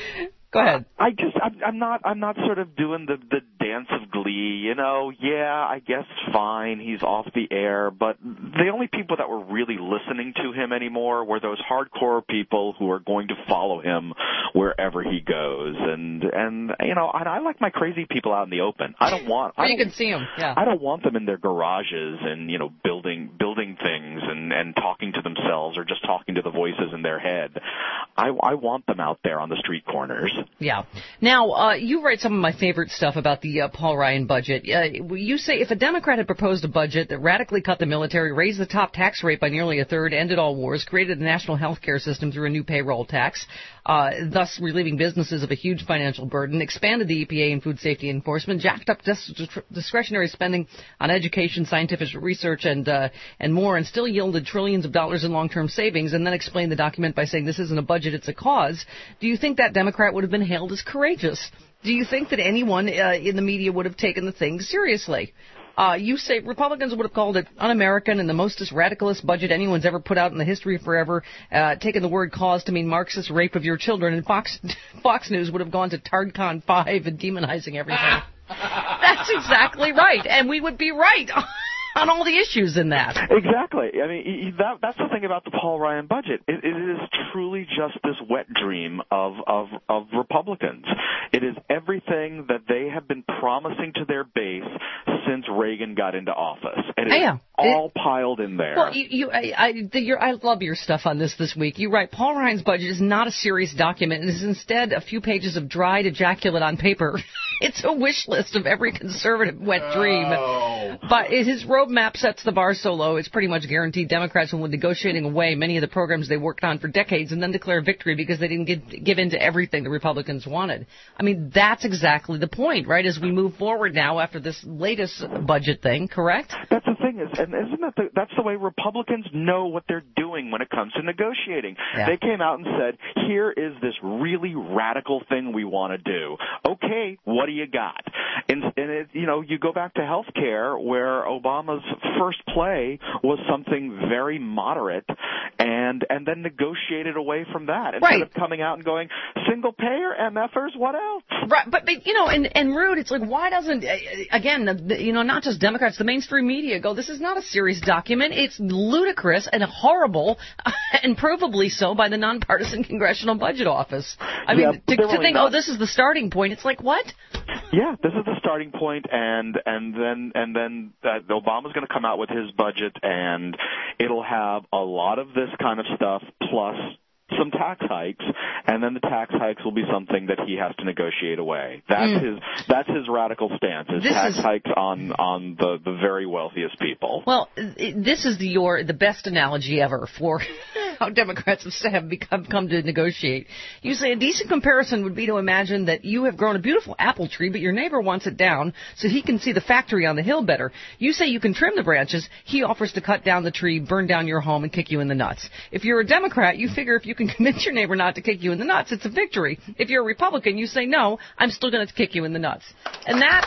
[SPEAKER 3] Go ahead.
[SPEAKER 15] I just, I'm, I'm not, I'm not sort of doing the, the dance of glee, you know, yeah, I guess fine, he's off the air, but the only people that were really listening to him anymore were those hardcore people who are going to follow him wherever he goes, and, and, you know, and I like my crazy people out in the open. I don't want,
[SPEAKER 3] Where
[SPEAKER 15] I
[SPEAKER 3] you
[SPEAKER 15] don't,
[SPEAKER 3] can see them, yeah.
[SPEAKER 15] I don't want them in their garages and, you know, building, building things and, and talking to themselves or just talking to the voices in their head. I, I want them out there on the street corners.
[SPEAKER 3] Yeah. Now, uh, you write some of my favorite stuff about the uh, Paul Ryan budget. Uh, you say if a Democrat had proposed a budget that radically cut the military, raised the top tax rate by nearly a third, ended all wars, created a national health care system through a new payroll tax, uh, thus relieving businesses of a huge financial burden, expanded the E P A and food safety enforcement, jacked up dis- discretionary spending on education, scientific research, and uh, and more, and still yielded trillions of dollars in long-term savings, and then explained the document by saying this isn't a budget, it's a cause, do you think that Democrat would have been hailed as courageous? Do you think that anyone uh, in the media would have taken the thing seriously? Uh, you say Republicans would have called it un-American and the mostest radicalist budget anyone's ever put out in the history of forever, uh, taken the word cause to mean Marxist rape of your children, and Fox Fox News would have gone to TARDCon five and demonizing everything. That's exactly right, and we would be right on all the issues in that.
[SPEAKER 15] Exactly. I mean, that, that's the thing about the Paul Ryan budget. It, it is truly just this wet dream of, of, of Republicans. It is everything that they have been promising to their base since Reagan got into office. And it's
[SPEAKER 3] yeah.
[SPEAKER 15] all
[SPEAKER 3] it,
[SPEAKER 15] piled in there.
[SPEAKER 3] Well, you, you I, I, the, your, I love your stuff on this this week. You write, Paul Ryan's budget is not a serious document. It is instead a few pages of dried ejaculate on paper. It's a wish list of every conservative wet dream. Oh. But his roadmap sets the bar so low, it's pretty much guaranteed Democrats will be negotiating away many of the programs they worked on for decades and then declare victory because they didn't give, give in to everything the Republicans wanted. I mean, that's exactly the point, right, as we move forward now after this latest budget thing, correct?
[SPEAKER 15] That's the thing, is, and isn't that the, that's the way Republicans know what they're doing when it comes to negotiating. Yeah. They came out and said, here is this really radical thing we want to do. Okay, what do you got? And, and it, you know, you go back to health care, where Obama's first play was something very moderate, and and then negotiated away from that instead
[SPEAKER 3] right.
[SPEAKER 15] of coming out and going, single payer, MFers, what else?
[SPEAKER 3] Right, but, but you know, and, and Rude, it's like, why doesn't, again, the, the, you know, not just Democrats, the mainstream media go, this is not a serious document, it's ludicrous and horrible, and provably so by the nonpartisan Congressional Budget Office. I
[SPEAKER 15] yeah,
[SPEAKER 3] mean, to, to think, not... oh, this is the starting point, it's like, what?
[SPEAKER 15] Yeah, this is the starting point, and and then and then uh, Obama's going to come out with his budget, and it'll have a lot of this kind of stuff plus some tax hikes, and then the tax hikes will be something that he has to negotiate away. That's mm. his that's his radical stance, is
[SPEAKER 3] this
[SPEAKER 15] tax
[SPEAKER 3] is,
[SPEAKER 15] hikes on on the, the very wealthiest people.
[SPEAKER 3] Well, this is the, your the best analogy ever for how Democrats have become come to negotiate. You say a decent comparison would be to imagine that you have grown a beautiful apple tree, but your neighbor wants it down so he can see the factory on the hill better. You say you can trim the branches. He offers to cut down the tree, burn down your home, and kick you in the nuts. If you're a Democrat, you figure if you can convince your neighbor not to kick you in the nuts, it's a victory. If you're a Republican, you say, no, I'm still going to kick you in the nuts. And that...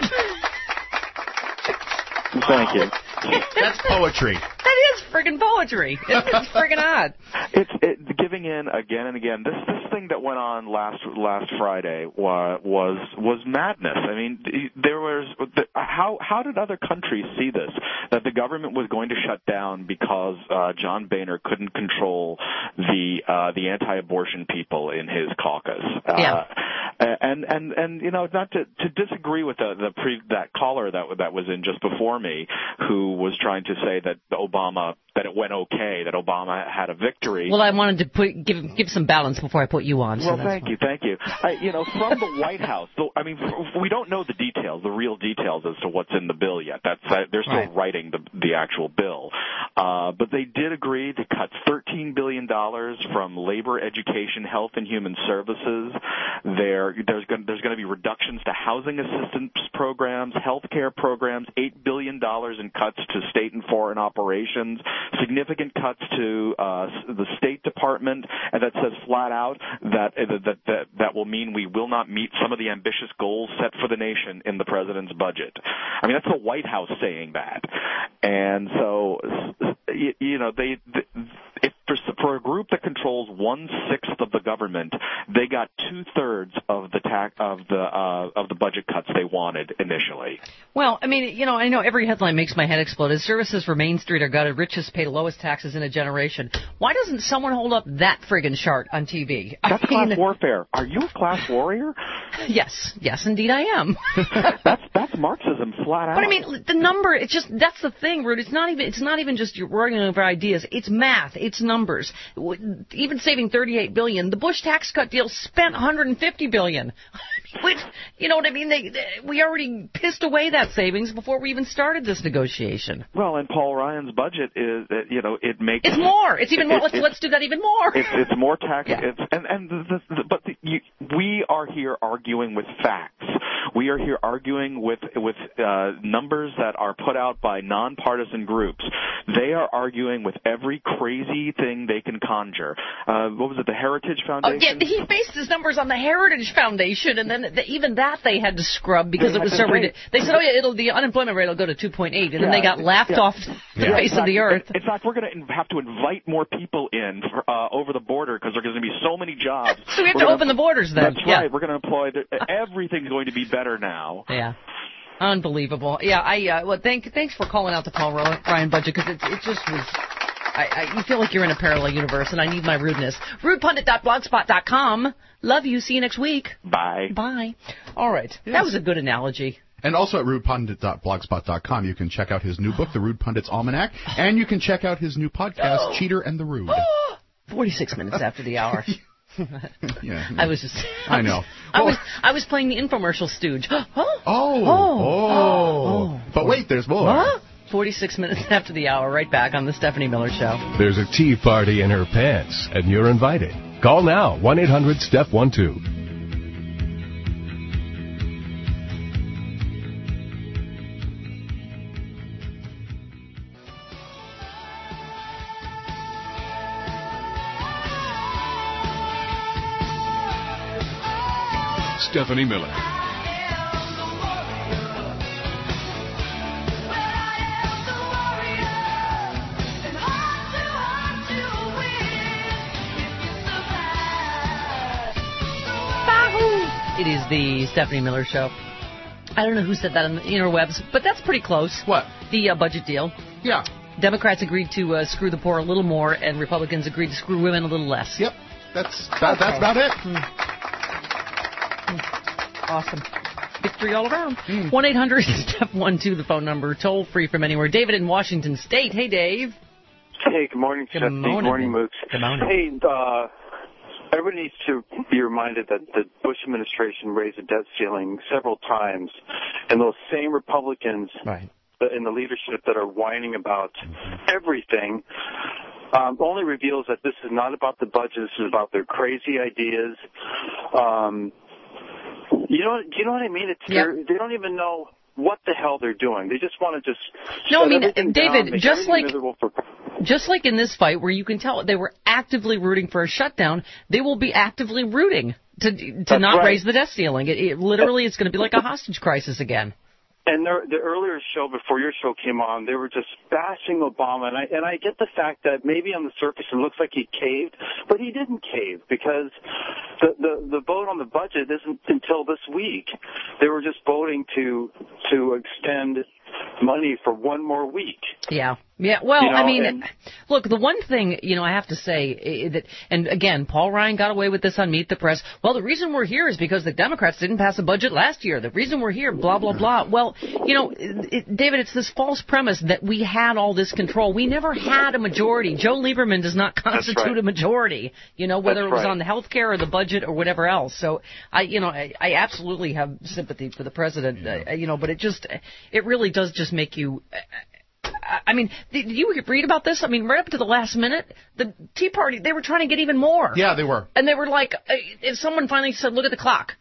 [SPEAKER 15] Thank you.
[SPEAKER 4] That's poetry.
[SPEAKER 3] That is friggin' poetry. It's, it's friggin' odd.
[SPEAKER 15] It's it, giving in again and again. This this thing that went on last last Friday was was was madness. I mean, there was how how did other countries see this? That the government was going to shut down because uh, John Boehner couldn't control the uh, the anti-abortion people in his caucus.
[SPEAKER 3] Yeah.
[SPEAKER 15] Uh, and and and you know, not to to disagree with the the pre, that caller that that was in just before me, who was trying to say that the Obama that it went okay, that Obama had a victory.
[SPEAKER 3] Well, I wanted to put give give some balance before I put you on.
[SPEAKER 15] Well,
[SPEAKER 3] so
[SPEAKER 15] thank you, thank you. I, you know, from the White House, so, I mean, we don't know the details, the real details as to what's in the bill yet. That's uh, they're still
[SPEAKER 3] right.
[SPEAKER 15] writing the the actual bill, uh, but they did agree to cut thirteen billion dollars from labor, education, health, and human services. There, there's going there's going to be reductions to housing assistance programs, health care programs, eight billion dollars in cuts to state and foreign operations, significant cuts to uh, the State Department, and that says flat out that, that that that will mean we will not meet some of the ambitious goals set for the nation in the president's budget. I mean, that's the White House saying that, and so you, you know they. they if for for a group that controls one sixth of the government, they got two thirds of the tax of the uh, of the budget cuts they wanted initially.
[SPEAKER 3] Well, I mean, you know, I know every headline makes my head explode. As services for Main Street are gutted, richest pay the lowest taxes in a generation. Why doesn't someone hold up that friggin' chart on T V?
[SPEAKER 15] That's
[SPEAKER 3] I mean,
[SPEAKER 15] class warfare. Are you a class warrior?
[SPEAKER 3] Yes, yes, indeed I am.
[SPEAKER 15] that's that's Marxism flat out.
[SPEAKER 3] But I mean, the number, it's just, that's the thing, Rude. It's not even, it's not even just you're arguing over ideas. It's math. It's numbers. Even saving thirty-eight billion dollars, the Bush tax cut deal spent one hundred fifty billion dollars. Which, you know what I mean? They, they, we already pissed away that savings before we even started this negotiation.
[SPEAKER 15] Well, and Paul Ryan's budget is, uh, you know, it makes
[SPEAKER 3] it's more. It's even more.
[SPEAKER 15] It,
[SPEAKER 3] let's
[SPEAKER 15] it,
[SPEAKER 3] let's do that even more.
[SPEAKER 15] It's, it's more tax.
[SPEAKER 3] Yeah.
[SPEAKER 15] It's, and and the, the, the, but the, you, we are here arguing with facts. We are here arguing with with uh, numbers that are put out by nonpartisan groups. They are arguing with every crazy thing they can conjure. Uh, what was it? The Heritage Foundation.
[SPEAKER 3] Oh, yeah, he based his numbers on the Heritage Foundation, and then the, even that they had to scrub because
[SPEAKER 15] they
[SPEAKER 3] it was so ridiculous. They said, "Oh yeah, it'll the unemployment rate will go to two point eight," and
[SPEAKER 15] yeah,
[SPEAKER 3] then they got laughed
[SPEAKER 15] yeah.
[SPEAKER 3] off the
[SPEAKER 15] yeah.
[SPEAKER 3] face
[SPEAKER 15] fact,
[SPEAKER 3] of the earth.
[SPEAKER 15] In fact, we're going to have to invite more people in for, uh, over the border because there are going to be so many jobs.
[SPEAKER 3] So we have
[SPEAKER 15] we're
[SPEAKER 3] to
[SPEAKER 15] gonna,
[SPEAKER 3] open the borders then.
[SPEAKER 15] That's
[SPEAKER 3] yeah.
[SPEAKER 15] right. We're going to employ. The, everything's going to be better now.
[SPEAKER 3] Yeah. Unbelievable. Yeah, I uh, well, thank thanks for calling out the Paul Ryan budget because it it just was. I, I you feel like you're in a parallel universe, and I need my rudeness. rude pundit dot blogspot dot com. Love you. See you next week.
[SPEAKER 15] Bye.
[SPEAKER 3] Bye. All right. Yes. That was a good analogy.
[SPEAKER 4] And also at rude pundit dot blogspot dot com, you can check out his new book, The Rude Pundit's Almanac, and you can check out his new podcast, oh. Cheater and the Rude.
[SPEAKER 3] forty-six minutes after the hour.
[SPEAKER 4] yeah,
[SPEAKER 3] I was just.
[SPEAKER 4] I know.
[SPEAKER 3] I was I was playing the infomercial stooge. oh,
[SPEAKER 4] oh,
[SPEAKER 3] oh,
[SPEAKER 4] oh. But wait, there's more.
[SPEAKER 3] Huh? forty-six minutes after the hour, right back on the Stephanie Miller Show.
[SPEAKER 1] There's a tea party in her pants, and you're invited. Call now, one eight hundred step one two. Stephanie Miller.
[SPEAKER 3] It is the Stephanie Miller Show. I don't know who said that on the interwebs, but that's pretty close.
[SPEAKER 4] What?
[SPEAKER 3] The uh, budget deal.
[SPEAKER 4] Yeah.
[SPEAKER 3] Democrats agreed to uh, screw the poor a little more, and Republicans agreed to screw women a little less.
[SPEAKER 4] Yep. That's that, that's about it.
[SPEAKER 3] Hmm. Awesome. Victory all around. one eight hundred step one two, the phone number, toll free from anywhere. David in Washington State. Hey, Dave.
[SPEAKER 16] Hey, good morning,
[SPEAKER 3] Good
[SPEAKER 16] Stephanie.
[SPEAKER 3] morning.
[SPEAKER 16] Good morning, Mooks.
[SPEAKER 3] Good morning.
[SPEAKER 16] Hey, uh, everybody needs to be reminded that the Bush administration raised the debt ceiling several times, and those same Republicans
[SPEAKER 3] right.
[SPEAKER 16] in the leadership that are whining about everything um, only reveals that this is not about the budget. This is about their crazy ideas. Um, you know, do you know what I mean? It's
[SPEAKER 3] yep.
[SPEAKER 16] They don't even know what the hell they're doing. They just want to just
[SPEAKER 3] no. I mean,
[SPEAKER 16] David,
[SPEAKER 3] down, just like
[SPEAKER 16] for...
[SPEAKER 3] just like in this fight, where you can tell they were actively rooting for a shutdown, they will be actively rooting to to
[SPEAKER 16] That's
[SPEAKER 3] not
[SPEAKER 16] right.
[SPEAKER 3] raise the debt ceiling. It, it literally is going to be like a hostage crisis again.
[SPEAKER 16] And the, the earlier show before your show came on, they were just bashing Obama, and I and I get the fact that maybe on the surface it looks like he caved, but he didn't cave because the the, the vote on the budget isn't until this week. They were just voting to to extend money for one more week.
[SPEAKER 3] Yeah. Yeah, well,
[SPEAKER 16] you know,
[SPEAKER 3] I mean,
[SPEAKER 16] and,
[SPEAKER 3] look, the one thing, you know, I have to say that, and again, Paul Ryan got away with this on Meet the Press. Well, the reason we're here is because the Democrats didn't pass a budget last year. The reason we're here, blah, blah, blah. Well, you know, it, David, it's this false premise that we had all this control. We never had a majority. Joe Lieberman does not constitute
[SPEAKER 16] right.
[SPEAKER 3] a majority, you know, whether
[SPEAKER 16] That's
[SPEAKER 3] it was
[SPEAKER 16] right.
[SPEAKER 3] on the health care or the budget or whatever else. So, I, you know, I, I absolutely have sympathy for the president, yeah. uh, you know, but it just, it really does just make you... Uh, I mean, did you read about this? I mean, right up to the last minute, the Tea Party, they were trying to get even more.
[SPEAKER 4] Yeah, they were.
[SPEAKER 3] And they were like, if someone finally said, look at the clock.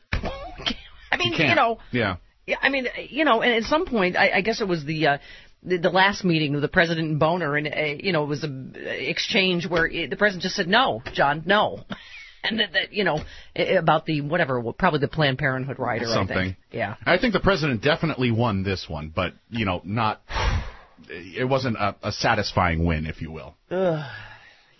[SPEAKER 3] I mean, you, you know.
[SPEAKER 4] Yeah.
[SPEAKER 3] I mean, you know, and at some point, I, I guess it was the, uh, the the last meeting with the president and Boner, and, uh, you know, it was an exchange where it, the president just said, no, John, no. And that, that, you know, about the, whatever, probably the Planned Parenthood rider,
[SPEAKER 4] Something.
[SPEAKER 3] I think. Yeah.
[SPEAKER 4] I think the president definitely won this one, but, you know, not... It wasn't a, a satisfying win, if you will.
[SPEAKER 3] Ugh.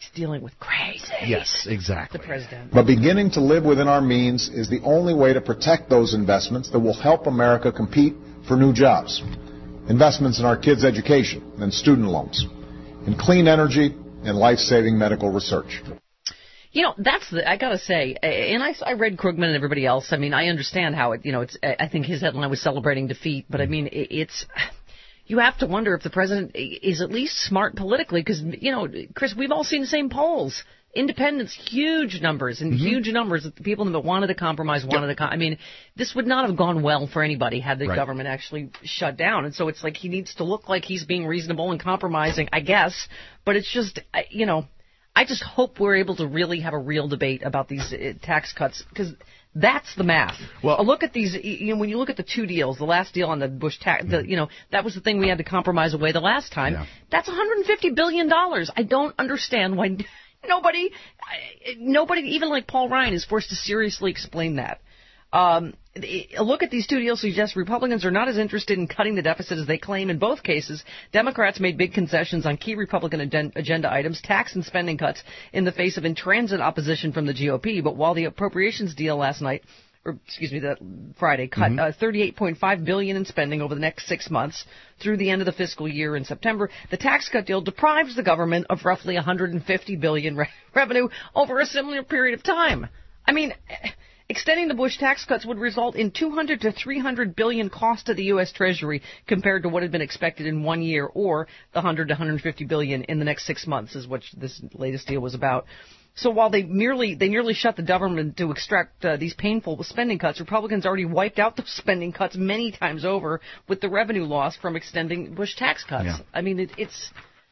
[SPEAKER 3] He's dealing with crazy.
[SPEAKER 4] Yes, exactly.
[SPEAKER 3] The president.
[SPEAKER 17] But beginning to live within our means is the only way to protect those investments that will help America compete for new jobs. Investments in our kids' education and student loans, in clean energy and life-saving medical research.
[SPEAKER 3] You know, that's the, I gotta say, and I, I read Krugman and everybody else. I mean, I understand how it, you know, it's, I think his headline was celebrating defeat, but I mean, it, it's, you have to wonder if the president is at least smart politically, because, you know, Chris, we've all seen the same polls. Independents, huge numbers, and mm-hmm. huge numbers of the people that wanted to compromise, wanted yep. to, com- I mean, this would not have gone well for anybody had the right. government actually shut down. And so it's like he needs to look like he's being reasonable and compromising, I guess, but it's just, you know, I just hope we're able to really have a real debate about these uh, tax cuts, because that's the math. Well, a look at these. You know, when you look at the two deals, the last deal on the Bush tax, the, you know, that was the thing we had to compromise away the last time. Yeah. That's one hundred fifty billion dollars. I don't understand why nobody, nobody, even like Paul Ryan, is forced to seriously explain that. Um, a look at these two deals suggests Republicans are not as interested in cutting the deficit as they claim. In both cases, Democrats made big concessions on key Republican agenda items, tax and spending cuts, in the face of intransigent opposition from the G O P. But while the appropriations deal last night, or excuse me, that Friday, cut mm-hmm. uh, thirty-eight point five billion dollars in spending over the next six months through the end of the fiscal year in September, the tax cut deal deprives the government of roughly one hundred fifty billion dollars re- revenue over a similar period of time. I mean, extending the Bush tax cuts would result in two hundred to three hundred billion dollars cost to the U S. Treasury compared to what had been expected in one year, or the one hundred to one hundred fifty billion dollars in the next six months, is what this latest deal was about. So while they merely they nearly shut the government to extract uh, these painful spending cuts, Republicans already wiped out those spending cuts many times over with the revenue loss from extending Bush tax cuts. Yeah. I mean, it, it's.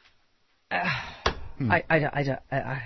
[SPEAKER 3] Uh, hmm. I, I, I, I, I,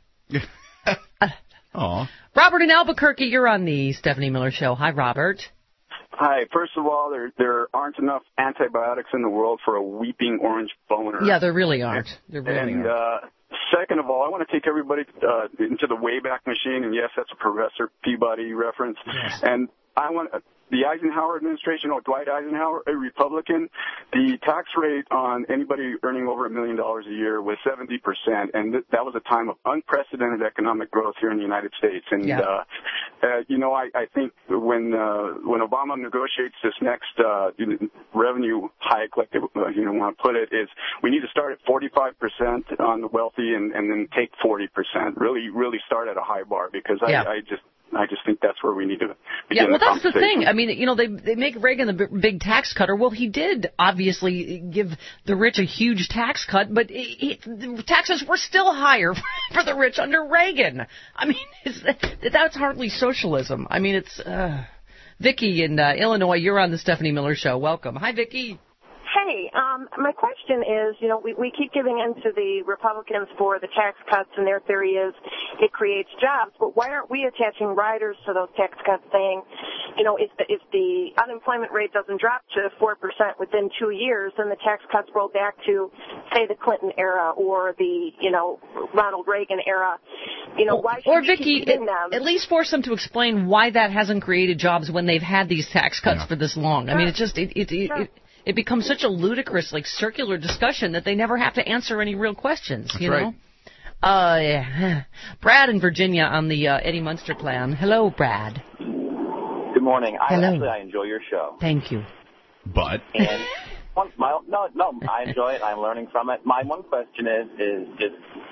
[SPEAKER 3] I, I
[SPEAKER 4] Aww.
[SPEAKER 3] Robert in Albuquerque, you're on the Stephanie Miller Show. Hi, Robert.
[SPEAKER 18] Hi. First of all, there there aren't enough antibiotics in the world for a weeping orange boner.
[SPEAKER 3] Yeah, there really aren't. There really
[SPEAKER 18] and,
[SPEAKER 3] aren't.
[SPEAKER 18] Uh, second of all, I want to take everybody uh, into the Wayback Machine, and yes, that's a Professor Peabody reference. Yes. And I want the Eisenhower administration, or Dwight Eisenhower, a Republican, the tax rate on anybody earning over a million dollars a year was seventy percent, and th- that was a time of unprecedented economic growth here in the United States. And yeah. uh, uh, you know, I, I think when uh, when Obama negotiates this next uh, revenue hike, like they uh, you know want to put it, is we need to start at forty-five percent on the wealthy, and, and then take forty percent. Really, really start at a high bar, because I, yeah. I just. I just think that's where we need to begin.
[SPEAKER 3] Yeah, well,
[SPEAKER 18] the
[SPEAKER 3] that's the thing. I mean, you know, they they make Reagan the b- big tax cutter. Well, he did obviously give the rich a huge tax cut, but he, the taxes were still higher for the rich under Reagan. I mean, it's, that's hardly socialism. I mean, it's uh, Vicky in uh, Illinois. You're on the Stephanie Miller Show. Welcome. Hi, Vicky.
[SPEAKER 19] Hey, um, my question is, you know, we, we keep giving in to the Republicans for the tax cuts, and their theory is it creates jobs, but why aren't we attaching riders to those tax cuts saying, you know, if the, if the unemployment rate doesn't drop to four percent within two years, then the tax cuts roll back to, say, the Clinton era or the, you know, Ronald Reagan era. You know, why should
[SPEAKER 3] or
[SPEAKER 19] we
[SPEAKER 3] Vicky,
[SPEAKER 19] keep giving them?
[SPEAKER 3] At least force them to explain why that hasn't created jobs when they've had these tax cuts yeah. for this long. I mean, it just, it, it, it, it It becomes such a ludicrous, like, circular discussion that they never have to answer any real questions,
[SPEAKER 4] That's
[SPEAKER 3] you
[SPEAKER 4] right.
[SPEAKER 3] know? Uh, yeah. Brad in Virginia on the uh, Eddie Munster plan. Hello, Brad.
[SPEAKER 20] Good morning. I
[SPEAKER 3] Hello.
[SPEAKER 20] Actually, I enjoy your show.
[SPEAKER 3] Thank you.
[SPEAKER 4] But?
[SPEAKER 20] And one, my, no, no, I enjoy it. I'm learning from it. My one question is, is just,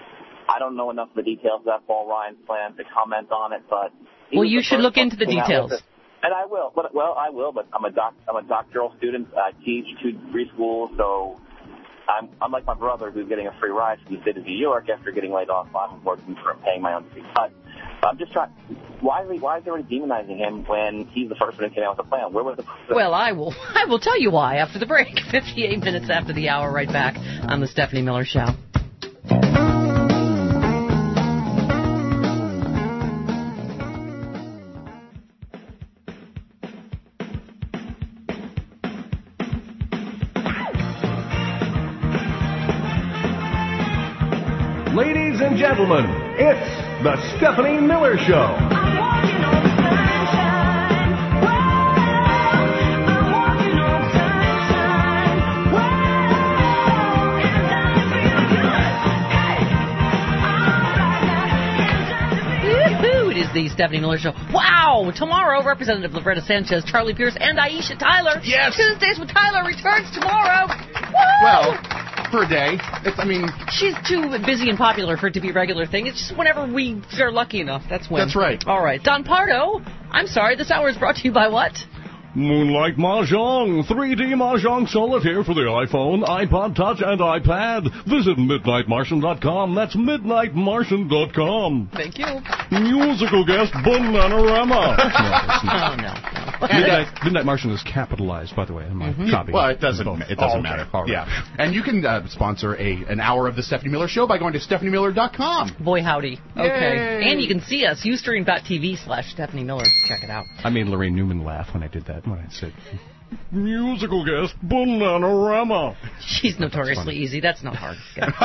[SPEAKER 20] I don't know enough of the details of that Paul Ryan plan to comment on it, but...
[SPEAKER 3] Well, you should look into the details.
[SPEAKER 20] And I will, but well, I will. But I'm a doc, I'm a doctoral student. I teach two free schools, so I'm I'm like my brother who's getting a free ride to the state of New York after getting laid off. I'm working for paying my own fee. But I'm just trying. Why is he, why is everybody demonizing him when he's the first one who came out with the plan? Where was the?
[SPEAKER 3] Well, I will I will tell you why after the break. fifty-eight minutes after the hour, right back on the Stephanie Miller Show.
[SPEAKER 1] Ladies and gentlemen, it's the Stephanie Miller Show.
[SPEAKER 3] the Stephanie Miller Show. Wow! Tomorrow, Representative Loretta Sanchez, Charlie Pierce, and Aisha Tyler.
[SPEAKER 4] Yes!
[SPEAKER 3] Tuesdays with Tyler returns tomorrow. Woo!
[SPEAKER 4] Well, for a day. It's, I mean...
[SPEAKER 3] She's too busy and popular for it to be a regular thing. It's just whenever we are lucky enough. That's when.
[SPEAKER 4] That's right.
[SPEAKER 3] All right. Don Pardo, I'm sorry, this hour is brought to you by what?
[SPEAKER 7] Moonlight Mahjong, three D Mahjong Solitaire for the iPhone, iPod Touch, and iPad. Visit midnight martian dot com. That's midnight martian dot com.
[SPEAKER 3] Thank you.
[SPEAKER 7] Musical guest, Bananarama.
[SPEAKER 3] No, no, no.
[SPEAKER 7] Midnight, Midnight Martian is capitalized, by the way, in my
[SPEAKER 4] Mm-hmm.
[SPEAKER 7] copy.
[SPEAKER 4] Well, it doesn't. It doesn't
[SPEAKER 7] Oh, okay.
[SPEAKER 4] matter.
[SPEAKER 7] All right.
[SPEAKER 4] Yeah, and you can uh, sponsor a an hour of the Stephanie Miller Show by going to stephanie miller dot com.
[SPEAKER 3] Boy, howdy. Okay.
[SPEAKER 4] Yay.
[SPEAKER 3] And you can see us, ustream dot t v slash Stephanie Miller. Check it out.
[SPEAKER 7] I made Lorraine Newman laugh when I did that, when I said, musical guest, Bananarama.
[SPEAKER 3] She's notoriously easy. That's not hard.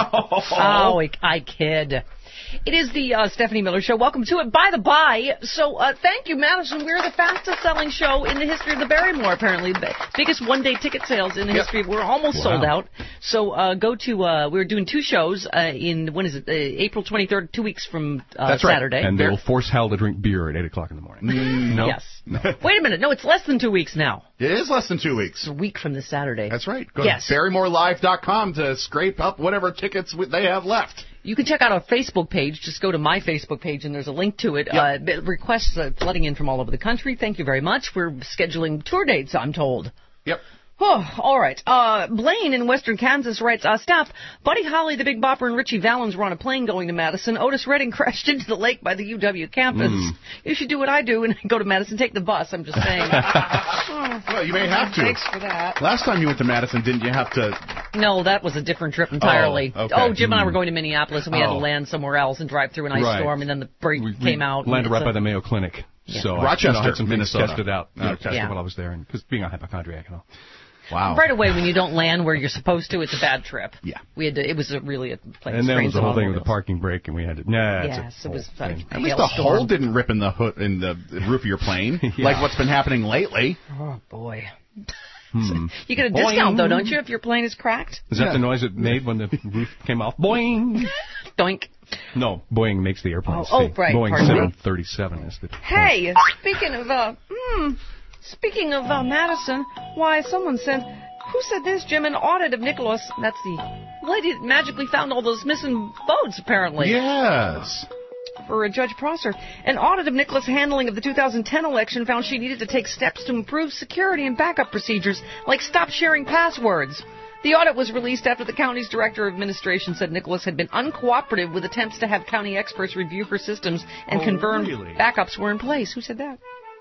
[SPEAKER 3] Oh, I, I kid. It is the uh, Stephanie Miller Show. Welcome to it. By the by, so uh, thank you, Madison. We're the fastest-selling show in the history of the Barrymore, apparently. The biggest one-day ticket sales in the
[SPEAKER 4] Yep.
[SPEAKER 3] history. We're almost
[SPEAKER 4] Wow.
[SPEAKER 3] sold out. So uh, go to, uh, we're doing two shows uh, in, when is it, uh, April twenty-third, two weeks from uh,
[SPEAKER 4] That's right.
[SPEAKER 3] Saturday.
[SPEAKER 7] And they will force Hal to drink beer at eight o'clock in the morning.
[SPEAKER 4] Mm,
[SPEAKER 7] no?
[SPEAKER 3] Yes. Wait a minute. No, it's less than two weeks now.
[SPEAKER 4] It is less than two weeks.
[SPEAKER 3] It's a week from this Saturday.
[SPEAKER 4] That's right. Go
[SPEAKER 3] Yes.
[SPEAKER 4] to barrymore live dot com to scrape up whatever tickets w- they have left.
[SPEAKER 3] You can check out our Facebook page. Just go to my Facebook page, and there's a link to it.
[SPEAKER 4] Yep.
[SPEAKER 3] Uh, requests uh, flooding in from all over the country. Thank you very much. We're scheduling tour dates, I'm told.
[SPEAKER 4] Yep.
[SPEAKER 3] Oh, all right. Uh, Blaine in western Kansas writes, uh, Steph, Buddy Holly, the Big Bopper, and Richie Valens were on a plane going to Madison. Otis Redding crashed into the lake by the U W campus.
[SPEAKER 4] Mm.
[SPEAKER 3] You should do what I do and go to Madison. Take the bus. I'm just saying. Oh,
[SPEAKER 4] Well, you may have to.
[SPEAKER 3] Thanks for that.
[SPEAKER 4] Last time you went to Madison, didn't you have to...
[SPEAKER 3] No, that was a different trip entirely.
[SPEAKER 4] Oh, okay.
[SPEAKER 3] Oh, Jim and I
[SPEAKER 4] Hmm.
[SPEAKER 3] were going to Minneapolis, and we had to
[SPEAKER 4] Oh.
[SPEAKER 3] land somewhere else and drive through an ice
[SPEAKER 7] Right.
[SPEAKER 3] storm, and then the break
[SPEAKER 7] We,
[SPEAKER 3] came
[SPEAKER 7] we
[SPEAKER 3] out.
[SPEAKER 7] landed
[SPEAKER 3] and
[SPEAKER 7] right
[SPEAKER 3] so-
[SPEAKER 7] by the Mayo Clinic.
[SPEAKER 3] Yeah.
[SPEAKER 7] So
[SPEAKER 4] Rochester,
[SPEAKER 7] I, you know, had some things
[SPEAKER 4] Minnesota.
[SPEAKER 7] tested out. You know,
[SPEAKER 4] Okay.
[SPEAKER 7] tested
[SPEAKER 3] Yeah.
[SPEAKER 7] while I was there, because being a hypochondriac and all.
[SPEAKER 4] Wow.
[SPEAKER 3] Right away, when you don't land where you're supposed to, it's a bad trip.
[SPEAKER 4] Yeah.
[SPEAKER 3] We had to. It was a really a place.
[SPEAKER 7] And then was the whole thing with the parking brake, and we had to. Nah, it's a
[SPEAKER 3] Yes, it
[SPEAKER 7] whole
[SPEAKER 3] was
[SPEAKER 7] thing.
[SPEAKER 3] like
[SPEAKER 4] At least the
[SPEAKER 3] hailstorm.
[SPEAKER 4] hole didn't rip in the hood in the roof of your plane,
[SPEAKER 7] Yeah.
[SPEAKER 4] like what's been happening lately.
[SPEAKER 3] Oh boy.
[SPEAKER 7] Hmm.
[SPEAKER 3] You get a
[SPEAKER 7] Boing.
[SPEAKER 3] discount though, don't you, if your plane is cracked?
[SPEAKER 7] Is that
[SPEAKER 4] Yeah.
[SPEAKER 7] the noise it made when the roof came off? Boing.
[SPEAKER 3] Doink.
[SPEAKER 7] No, Boeing makes the airplanes.
[SPEAKER 3] Oh, oh,
[SPEAKER 7] see.
[SPEAKER 3] right,
[SPEAKER 7] Boeing
[SPEAKER 3] pardon me.
[SPEAKER 7] seven thirty-seven is the.
[SPEAKER 3] Hey, speaking of uh, hmm, speaking of uh, Madison, why someone said, who said this, Jim? An audit of Nicholas. That's the lady that magically found all those missing votes, apparently.
[SPEAKER 4] Yes.
[SPEAKER 3] For uh, Judge Prosser. An audit of Nicholas' handling of the two thousand ten election found she needed to take steps to improve security and backup procedures, like stop sharing passwords. The audit was released after the county's director of administration said Nicholas had been uncooperative with attempts to have county experts review her systems and
[SPEAKER 7] Oh,
[SPEAKER 3] confirmed
[SPEAKER 7] really?
[SPEAKER 3] backups were in place. Who said that?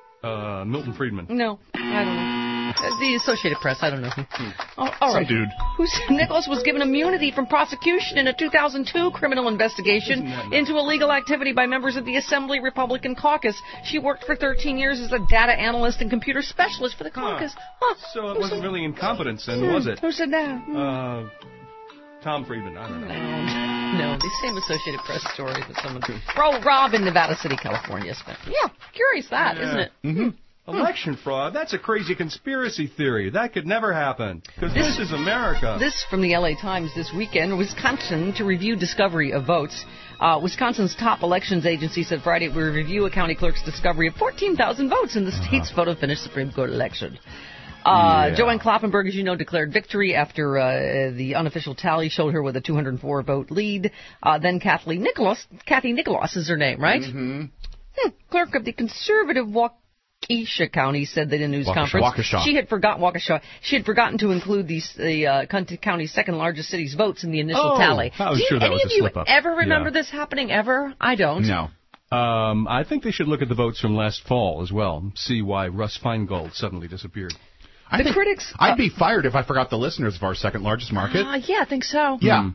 [SPEAKER 7] Uh, Milton Friedman.
[SPEAKER 3] No, I don't know. Uh, The Associated Press, I don't know. Oh, all
[SPEAKER 4] Some
[SPEAKER 3] right.
[SPEAKER 4] dude.
[SPEAKER 3] Who said Nicholas was given immunity from prosecution in a two thousand two criminal investigation into illegal activity by members of the Assembly Republican Caucus. She worked for thirteen years as a data analyst and computer specialist for the caucus. Huh.
[SPEAKER 7] So it
[SPEAKER 3] Who
[SPEAKER 7] wasn't
[SPEAKER 3] said-
[SPEAKER 7] really incompetence, then,
[SPEAKER 3] Hmm,
[SPEAKER 7] was it?
[SPEAKER 3] Who said that? Hmm.
[SPEAKER 7] Uh, Tom Friedman. I don't know.
[SPEAKER 3] No, the same Associated Press story with someone. Bro, Rob in Nevada City, California. Spent. Yeah, curious that,
[SPEAKER 7] Yeah.
[SPEAKER 3] isn't it?
[SPEAKER 4] Mm-hmm.
[SPEAKER 7] Election fraud? That's a crazy conspiracy theory. That could never happen. Because this,
[SPEAKER 3] This-
[SPEAKER 7] is America.
[SPEAKER 3] This from the L A Times this weekend. Wisconsin to review discovery of votes. Uh, Wisconsin's top elections agency said Friday it would review a county clerk's discovery of fourteen thousand votes in the state's vote-of-finished Supreme Court election. Uh,
[SPEAKER 4] Yeah.
[SPEAKER 3] Joanne Kloppenberg, as you know, declared victory after uh, the unofficial tally showed her with a two hundred four vote lead. Uh, then Kathleen Nicholas, Kathy Nicholas is her name, right?
[SPEAKER 4] Mm-hmm.
[SPEAKER 3] Hmm. Clerk of the conservative Waukesha County said that in a news
[SPEAKER 4] Waukesha.
[SPEAKER 3] conference
[SPEAKER 4] Waukesha.
[SPEAKER 3] she had forgot Waukesha. She had forgotten to include the the uh, county's second largest city's votes in the initial
[SPEAKER 7] Oh,
[SPEAKER 3] tally.
[SPEAKER 7] I was
[SPEAKER 3] Do you,
[SPEAKER 7] sure that
[SPEAKER 3] any
[SPEAKER 7] was
[SPEAKER 3] of
[SPEAKER 7] a
[SPEAKER 3] you
[SPEAKER 7] slip-up.
[SPEAKER 3] ever remember
[SPEAKER 7] Yeah.
[SPEAKER 3] this happening ever? I don't.
[SPEAKER 4] No.
[SPEAKER 7] Um, I think they should look at the votes from last fall as well. See why Russ Feingold suddenly disappeared.
[SPEAKER 4] I
[SPEAKER 3] The
[SPEAKER 4] think
[SPEAKER 3] critics-
[SPEAKER 4] I'd be fired if I forgot the listeners of our second largest market.
[SPEAKER 3] Uh, yeah, I think so.
[SPEAKER 4] yeah.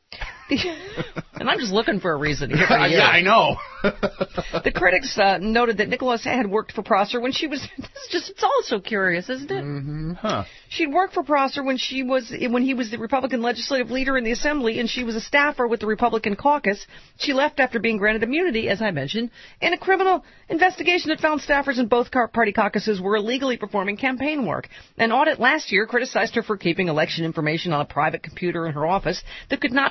[SPEAKER 3] And I'm just looking for a reason to get rid of you.
[SPEAKER 4] yeah, I know.
[SPEAKER 3] The critics uh, noted that Nicholas had worked for Prosser when she was. This is just. It's all so curious, isn't it?
[SPEAKER 4] Mm-hmm. Huh.
[SPEAKER 3] She'd worked for Prosser when she was when he was the Republican legislative leader in the Assembly, and she was a staffer with the Republican caucus. She left after being granted immunity, as I mentioned, in a criminal investigation that found staffers in both car- party caucuses were illegally performing campaign work. An audit last year criticized her for keeping election information on a private computer in her office that could not be examined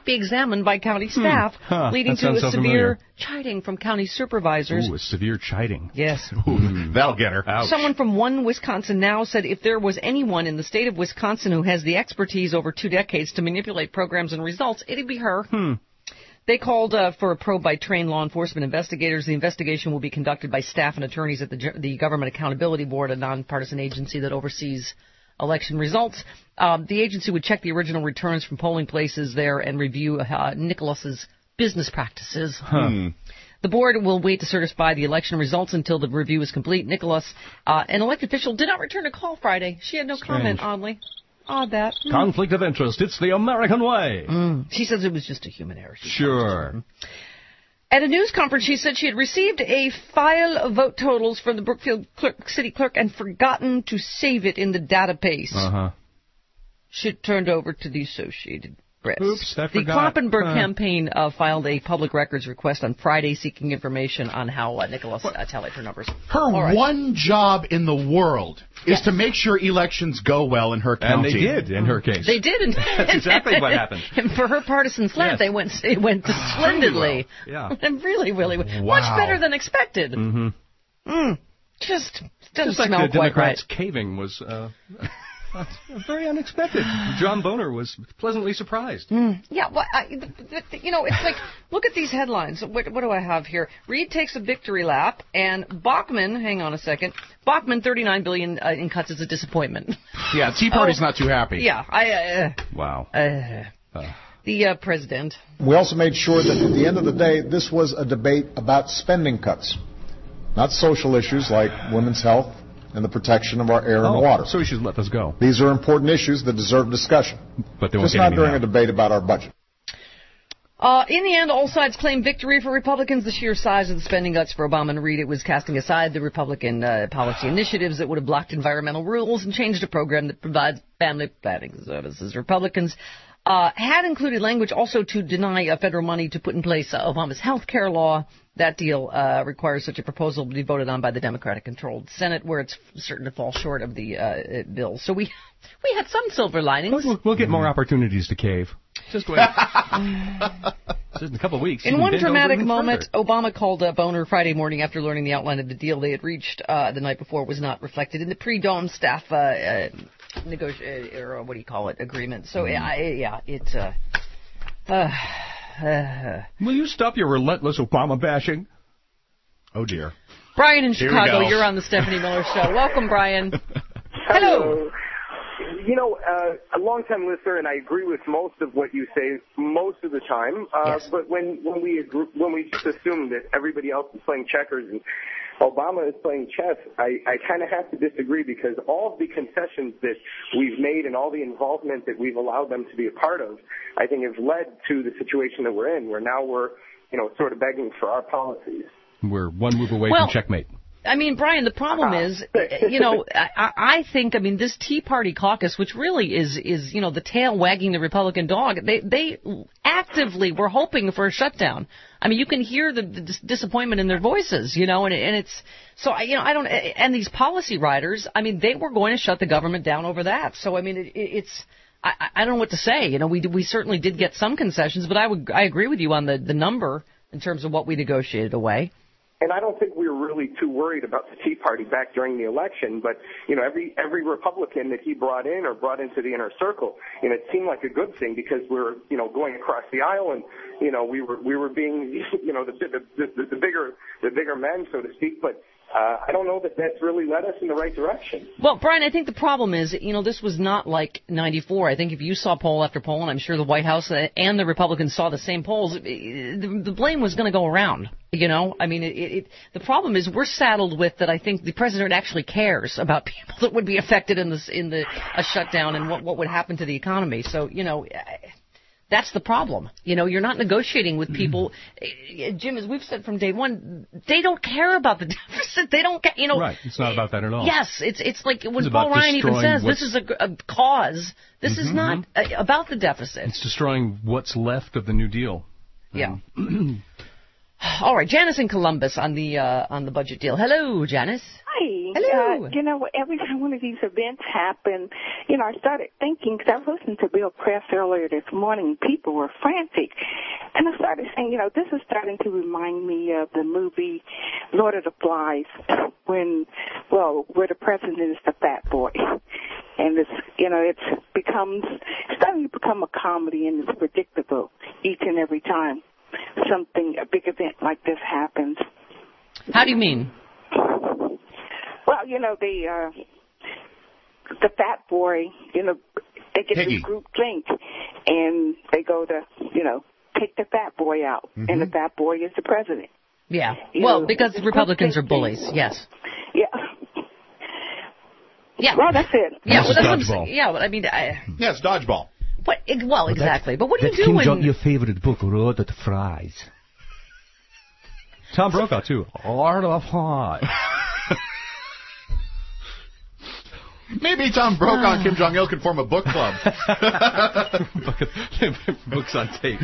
[SPEAKER 3] examined by county staff,
[SPEAKER 1] Hmm. Huh,
[SPEAKER 3] leading
[SPEAKER 1] that
[SPEAKER 3] to a
[SPEAKER 1] sounds so
[SPEAKER 3] severe
[SPEAKER 1] familiar.
[SPEAKER 3] chiding from county supervisors.
[SPEAKER 1] Ooh, a severe chiding.
[SPEAKER 3] Yes.
[SPEAKER 4] Ooh, that'll get her.
[SPEAKER 1] Ouch.
[SPEAKER 3] Someone from One Wisconsin Now said if there was anyone in the state of Wisconsin who has the expertise over two decades to manipulate programs and results, it'd be her.
[SPEAKER 1] Hmm.
[SPEAKER 3] They called uh, for a probe by trained law enforcement investigators. The investigation will be conducted by staff and attorneys at the, the Government Accountability Board, a nonpartisan agency that oversees election results. Um, the agency would check the original returns from polling places there and review uh, Nicholas's business practices.
[SPEAKER 1] Hmm.
[SPEAKER 3] The board will wait to certify the election results until the review is complete. Nicholas, uh, an elected official, did not return a call Friday. She had no
[SPEAKER 1] Strange.
[SPEAKER 3] comment, oddly. Odd that. Mm.
[SPEAKER 1] Conflict of interest. It's the American way.
[SPEAKER 3] Mm. She says it was just a human error.
[SPEAKER 1] Sure.
[SPEAKER 3] At a news conference, she said she had received a file of vote totals from the Brookfield clerk, city clerk and forgotten to save it in the database.
[SPEAKER 1] Uh-huh.
[SPEAKER 3] She turned over to the Associated Press.
[SPEAKER 1] Oops, I
[SPEAKER 3] the
[SPEAKER 1] forgot.
[SPEAKER 3] Kloppenberg
[SPEAKER 1] Huh.
[SPEAKER 3] campaign uh, filed a public records request on Friday seeking information on how uh, Nicholas uh, tallied her numbers.
[SPEAKER 4] Her
[SPEAKER 3] All right.
[SPEAKER 4] one job in the world is to make sure elections go well in her
[SPEAKER 1] And
[SPEAKER 4] county.
[SPEAKER 1] they did, in her case.
[SPEAKER 3] They did. And,
[SPEAKER 1] That's exactly what happened.
[SPEAKER 3] And for her partisan slant,
[SPEAKER 1] Yes.
[SPEAKER 3] they went it went splendidly.
[SPEAKER 1] Yeah.
[SPEAKER 3] And really, really, much
[SPEAKER 1] Wow.
[SPEAKER 3] better than expected.
[SPEAKER 1] Mm-hmm.
[SPEAKER 3] Mm, just doesn't
[SPEAKER 1] Just like
[SPEAKER 3] smell
[SPEAKER 1] the
[SPEAKER 3] quite
[SPEAKER 1] Democrats
[SPEAKER 3] right.
[SPEAKER 1] caving was uh, very unexpected. John Boner was pleasantly surprised.
[SPEAKER 3] Mm. Yeah, well, I, th- th- th- you know, it's like, look at these headlines. What, what do I have here? Reid takes a victory lap, and Bachmann, hang on a second, Bachmann, thirty-nine billion dollars uh, in cuts is a disappointment.
[SPEAKER 4] Yeah, Tea Party's
[SPEAKER 3] Oh.
[SPEAKER 4] not too happy.
[SPEAKER 3] Yeah, I, uh,
[SPEAKER 1] Wow.
[SPEAKER 3] uh,
[SPEAKER 1] Uh.
[SPEAKER 3] the uh, president.
[SPEAKER 17] We also made sure that at the end of the day, this was a debate about spending cuts, not social issues like women's health and the protection of our air
[SPEAKER 1] Oh,
[SPEAKER 17] and water.
[SPEAKER 1] so he should let this go.
[SPEAKER 17] These are important issues that deserve discussion,
[SPEAKER 1] But they won't
[SPEAKER 17] just
[SPEAKER 1] get
[SPEAKER 17] not
[SPEAKER 1] any
[SPEAKER 17] during
[SPEAKER 1] now.
[SPEAKER 17] a debate about our budget.
[SPEAKER 3] Uh, in the end, all sides claimed victory for Republicans. The sheer size of the spending cuts for Obama and Reid, it was casting aside the Republican uh, policy initiatives that would have blocked environmental rules and changed a program that provides family planning services. Republicans uh, had included language also to deny uh, federal money to put in place uh, Obama's health care law. That deal uh, requires such a proposal to be voted on by the Democratic-controlled Senate, where it's certain to fall short of the uh, bill. So we we had some silver linings.
[SPEAKER 1] We'll, we'll get more opportunities to cave. Just wait. Just in a couple of weeks. you
[SPEAKER 3] In
[SPEAKER 1] can
[SPEAKER 3] one
[SPEAKER 1] bend over
[SPEAKER 3] dramatic
[SPEAKER 1] even
[SPEAKER 3] moment,
[SPEAKER 1] further.
[SPEAKER 3] Obama called uh, Boner Friday morning after learning the outline of the deal they had reached uh, the night before was not reflected in the pre-dawn staff uh, uh, negoti- uh, or what do you call it, agreement. So, yeah, I- yeah, it... Uh, uh, uh,
[SPEAKER 1] Will you stop your relentless Obama bashing?
[SPEAKER 4] Oh, dear.
[SPEAKER 3] Brian in
[SPEAKER 4] Here we
[SPEAKER 3] Chicago,
[SPEAKER 4] go.
[SPEAKER 3] you're on the Stephanie Miller Show. Welcome, Brian. Hello.
[SPEAKER 21] You know, uh, a long-time listener, and I agree with most of what you say most of the time. Uh,
[SPEAKER 3] Yes.
[SPEAKER 21] But when when we agree, when we just assume that everybody else is playing checkers and Obama is playing chess, I, I kind of have to disagree because all of the concessions that we've made and all the involvement that we've allowed them to be a part of, I think, have led to the situation that we're in, where now we're, you know, sort of begging for our policies.
[SPEAKER 1] We're one move away
[SPEAKER 3] Well,
[SPEAKER 1] from checkmate.
[SPEAKER 3] I mean, Brian, the problem is, you know, I, I think, I mean, this Tea Party caucus, which really is, is, you know, the tail wagging the Republican dog, they, they actively were hoping for a shutdown. I mean, you can hear the, the dis- disappointment in their voices, you know, and, and it's, so, I, you know, I don't, and these policy riders, I mean, they were going to shut the government down over that. So, I mean, it, it's, I, I don't know what to say. You know, we, we certainly did get some concessions, but I would, I agree with you on the, the number in terms of what we negotiated away.
[SPEAKER 21] And I don't think we were really too worried about the Tea Party back during the election, but, you know, every every Republican that he brought in or brought into the inner circle, you know, it seemed like a good thing because we were, you know, going across the aisle and, you know, we were we were being, you know, the the the, the bigger the bigger men, so to speak, but uh, I don't know that that's really led us in the right direction.
[SPEAKER 3] Well, Brian, I think the problem is, you know, this was not like ninety-four. I think if you saw poll after poll, and I'm sure the White House and the Republicans saw the same polls, the, the blame was going to go around. You know, I mean, it, it, the problem is we're saddled with that. I think the president actually cares about people that would be affected in this in the a shutdown and what what would happen to the economy. So, you know. That's the problem. You know, you're not negotiating with people. Mm-hmm. Jim, as we've said from day one, they don't care about the deficit. They don't, you know.
[SPEAKER 1] Right. It's not about that at all.
[SPEAKER 3] Yes. It's it's like when
[SPEAKER 1] it's
[SPEAKER 3] Paul Ryan even says
[SPEAKER 1] what's...
[SPEAKER 3] this is a, a cause. This mm-hmm. is not a, about the deficit.
[SPEAKER 1] It's destroying what's left of the New Deal.
[SPEAKER 3] Yeah. Um, all right. Janice in Columbus on the uh, on the budget deal. Hello, Janice.
[SPEAKER 22] Hi.
[SPEAKER 6] Uh, you know, every time one of these events happen, you know, I started thinking, because I was listening to Bill Press earlier this morning, people were frantic. And I started saying, you know, this is starting to remind me of the movie Lord of the Flies, when, well, where the president is the fat boy. And it's, you know, it's becomes, it's starting to become a comedy, and it's predictable each and every time something, a big event like this happens.
[SPEAKER 3] How do you mean?
[SPEAKER 6] Well, you know, the uh, the fat boy, you know, they get
[SPEAKER 4] Piggy.
[SPEAKER 6] this group drink, and they go to, you know, take the fat boy out,
[SPEAKER 4] Mm-hmm.
[SPEAKER 6] and the fat boy is the president.
[SPEAKER 3] Yeah.
[SPEAKER 6] You
[SPEAKER 3] Well,
[SPEAKER 6] know,
[SPEAKER 3] because
[SPEAKER 6] it's
[SPEAKER 3] Republicans are
[SPEAKER 6] group
[SPEAKER 3] bullies.
[SPEAKER 6] thinking.
[SPEAKER 3] Yes.
[SPEAKER 6] Yeah.
[SPEAKER 3] Yeah.
[SPEAKER 6] Well, that's it.
[SPEAKER 3] Yeah.
[SPEAKER 4] This
[SPEAKER 3] Well,
[SPEAKER 4] is
[SPEAKER 3] that's what I'm
[SPEAKER 4] dodgeball.
[SPEAKER 3] saying. Yeah. But I mean, I,
[SPEAKER 4] Yeah, it's dodgeball.
[SPEAKER 3] what? Well, exactly. But what do you
[SPEAKER 22] That's
[SPEAKER 3] do
[SPEAKER 22] Kim
[SPEAKER 3] when?
[SPEAKER 22] Jong, your favorite book, Lord of the Flies.
[SPEAKER 1] Tom Brokaw, too. Lord of Flies.
[SPEAKER 4] Maybe Tom Brokaw and Kim Jong Il can form a book club.
[SPEAKER 1] Books on tape.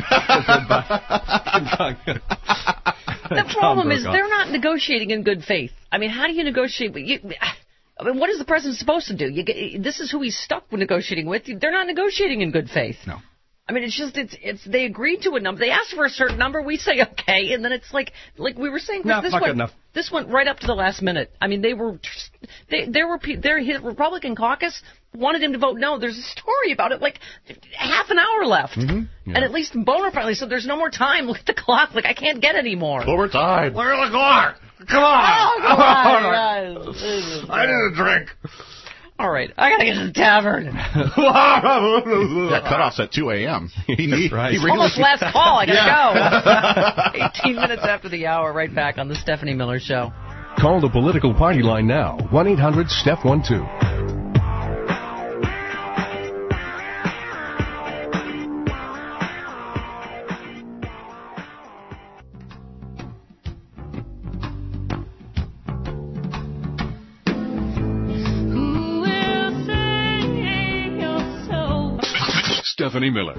[SPEAKER 3] The problem is they're not negotiating in good faith. I mean, how do you negotiate? You, I mean, what is the president supposed to do? You get, this is who he's stuck with negotiating with. They're not negotiating in good faith.
[SPEAKER 4] No.
[SPEAKER 3] I mean, it's just it's it's they agreed to a number. They asked for a certain number. We say okay, and then it's like like we were saying.
[SPEAKER 1] No,
[SPEAKER 3] this
[SPEAKER 1] not
[SPEAKER 3] went
[SPEAKER 1] good enough.
[SPEAKER 3] this went right up to the last minute. I mean, they were they there were pe- their his Republican caucus wanted him to vote no. There's a story about it, like half an hour left,
[SPEAKER 4] Mm-hmm.
[SPEAKER 3] and at least Boner finally said, "There's no more time. Look at the clock. Like I can't get any more."
[SPEAKER 4] Overtime.
[SPEAKER 1] Where's the clock? Come on.
[SPEAKER 3] Oh, come on, guys.
[SPEAKER 1] I need a drink.
[SPEAKER 3] All right, I gotta get to the tavern.
[SPEAKER 4] That cutoff's at two a.m. He need,
[SPEAKER 1] right.
[SPEAKER 4] he really
[SPEAKER 3] Almost last call. I gotta
[SPEAKER 4] Yeah.
[SPEAKER 3] go. eighteen minutes after the hour, right back on the Stephanie Miller Show.
[SPEAKER 1] Call the political party line now. one eight hundred steph one two. Stephanie Miller.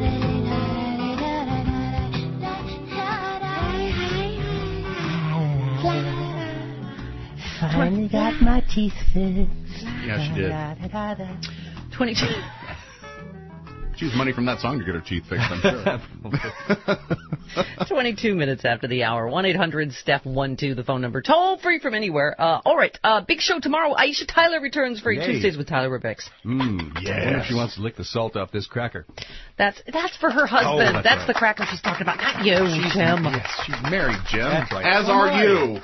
[SPEAKER 22] Finally got my teeth fixed.
[SPEAKER 4] Yeah, she did.
[SPEAKER 3] twenty-two.
[SPEAKER 4] She used money from that song to get her teeth fixed, I'm sure.
[SPEAKER 3] twenty-two minutes after the hour. one eight hundred steph one two, the phone number. Toll free from anywhere. Uh, all right, uh, big show tomorrow. Aisha Tyler returns for
[SPEAKER 1] Yay.
[SPEAKER 3] Tuesdays with Tyler Rebecks.
[SPEAKER 1] Mm, yeah. I wonder if she wants to lick the salt off this cracker.
[SPEAKER 3] That's that's for her husband.
[SPEAKER 1] Oh,
[SPEAKER 3] that's
[SPEAKER 1] that's right.
[SPEAKER 3] the cracker she's talking about, not you,
[SPEAKER 4] She's,
[SPEAKER 3] Tim.
[SPEAKER 4] yes, she's married, Jim.
[SPEAKER 1] That's right.
[SPEAKER 4] As
[SPEAKER 1] All
[SPEAKER 4] are
[SPEAKER 1] right.
[SPEAKER 4] you.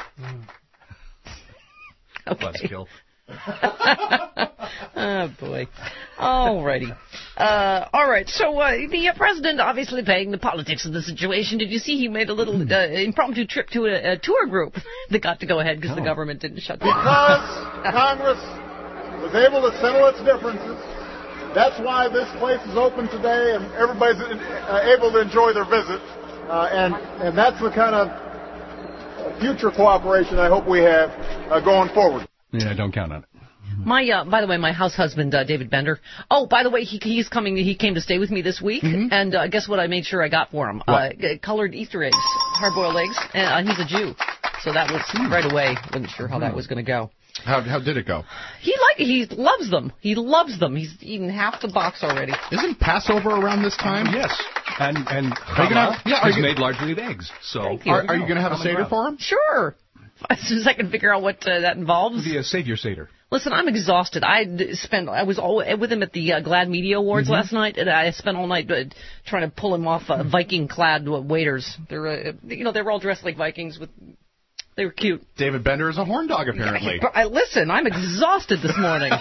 [SPEAKER 3] Okay.
[SPEAKER 1] Buzzkill.
[SPEAKER 3] Oh, boy. All righty. Uh, all right. So uh, the uh, president obviously playing the politics of the situation. Did you see he made a little uh, impromptu trip to a, a tour group that got to go ahead because
[SPEAKER 1] Oh.
[SPEAKER 3] the government didn't shut down?
[SPEAKER 23] Because Congress was able to settle its differences. That's why this place is open today and everybody's uh, able to enjoy their visit. Uh, and, and that's the kind of future cooperation I hope we have uh, going forward.
[SPEAKER 1] Yeah, don't count on it.
[SPEAKER 3] My, uh, by the way, my house husband, uh, David Bender. Oh, by the way, he he's coming. He came to stay with me this week,
[SPEAKER 4] Mm-hmm.
[SPEAKER 3] and uh, guess what? I made sure I got for him uh, colored Easter eggs, hard-boiled eggs, and uh, he's a Jew, so that was right away. Wasn't sure how that was going to go.
[SPEAKER 4] How how did it go?
[SPEAKER 3] He like he loves them. He loves them. He's eaten half the box already.
[SPEAKER 4] Isn't Passover around this time?
[SPEAKER 1] Yes. And and
[SPEAKER 4] Are you gonna have- yeah, are
[SPEAKER 1] is
[SPEAKER 4] you-
[SPEAKER 1] made largely of eggs. So
[SPEAKER 3] Thank you.
[SPEAKER 4] Are, are you going to have a
[SPEAKER 1] How many
[SPEAKER 4] Seder
[SPEAKER 1] rounds?
[SPEAKER 4] for him?
[SPEAKER 3] Sure. As soon as I can figure out what uh, that involves.
[SPEAKER 1] The uh, Savior Seder.
[SPEAKER 3] Listen, I'm exhausted. I d- spent. I was all with him at the uh, Glad Media Awards
[SPEAKER 1] Mm-hmm.
[SPEAKER 3] last night, and I spent all night uh, trying to pull him off uh, Viking-clad uh, waiters. They're, uh, you know, they were all dressed like Vikings with. They were cute.
[SPEAKER 4] David Bender is a horn dog, apparently.
[SPEAKER 3] But I, listen, I'm exhausted this morning.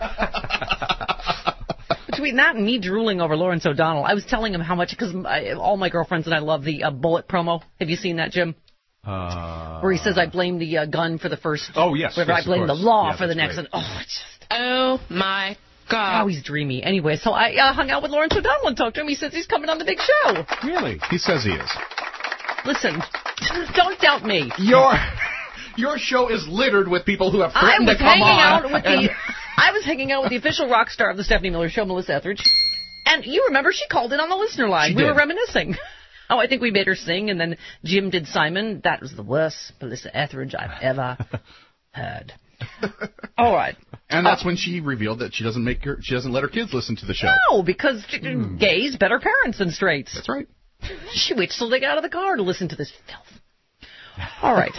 [SPEAKER 3] Between that and me drooling over Lawrence O'Donnell, I was telling him how much, because all my girlfriends and I love the uh, Bullet promo. Have you seen that, Jim?
[SPEAKER 1] Uh,
[SPEAKER 3] Where he says, I blame the uh, gun for the first.
[SPEAKER 1] Oh, yes,
[SPEAKER 3] Whatever,
[SPEAKER 1] yes,
[SPEAKER 3] I
[SPEAKER 1] of
[SPEAKER 3] blame the
[SPEAKER 1] course.
[SPEAKER 3] law
[SPEAKER 1] Yeah,
[SPEAKER 3] for the
[SPEAKER 1] that's
[SPEAKER 3] next
[SPEAKER 1] great.
[SPEAKER 3] one. Oh, it's just. Oh, my God. Oh, he's dreamy. Anyway, so I uh, hung out with Lawrence O'Donnell and talked to him. He says he's coming on the big show.
[SPEAKER 4] Really? He says he is.
[SPEAKER 3] Listen, don't doubt me.
[SPEAKER 4] Your your show is littered with people who have
[SPEAKER 3] I
[SPEAKER 4] threatened
[SPEAKER 3] was
[SPEAKER 4] to come
[SPEAKER 3] hanging
[SPEAKER 4] on.
[SPEAKER 3] out with
[SPEAKER 4] and-
[SPEAKER 3] the. I was hanging out with the official rock star of the Stephanie Miller Show, Melissa Etheridge. And you remember she called in on the listener line.
[SPEAKER 4] She
[SPEAKER 3] we
[SPEAKER 4] did.
[SPEAKER 3] were reminiscing. Oh, I think we made her sing, and then Jim did Simon. That was the worst Melissa Etheridge I've ever heard. All right.
[SPEAKER 4] And that's uh, when she revealed that she doesn't make her, she doesn't let her kids listen to the show.
[SPEAKER 3] No, because mm. gays better parents than straights.
[SPEAKER 4] That's right.
[SPEAKER 3] She waits till they get out of the car to listen to this filth. All right.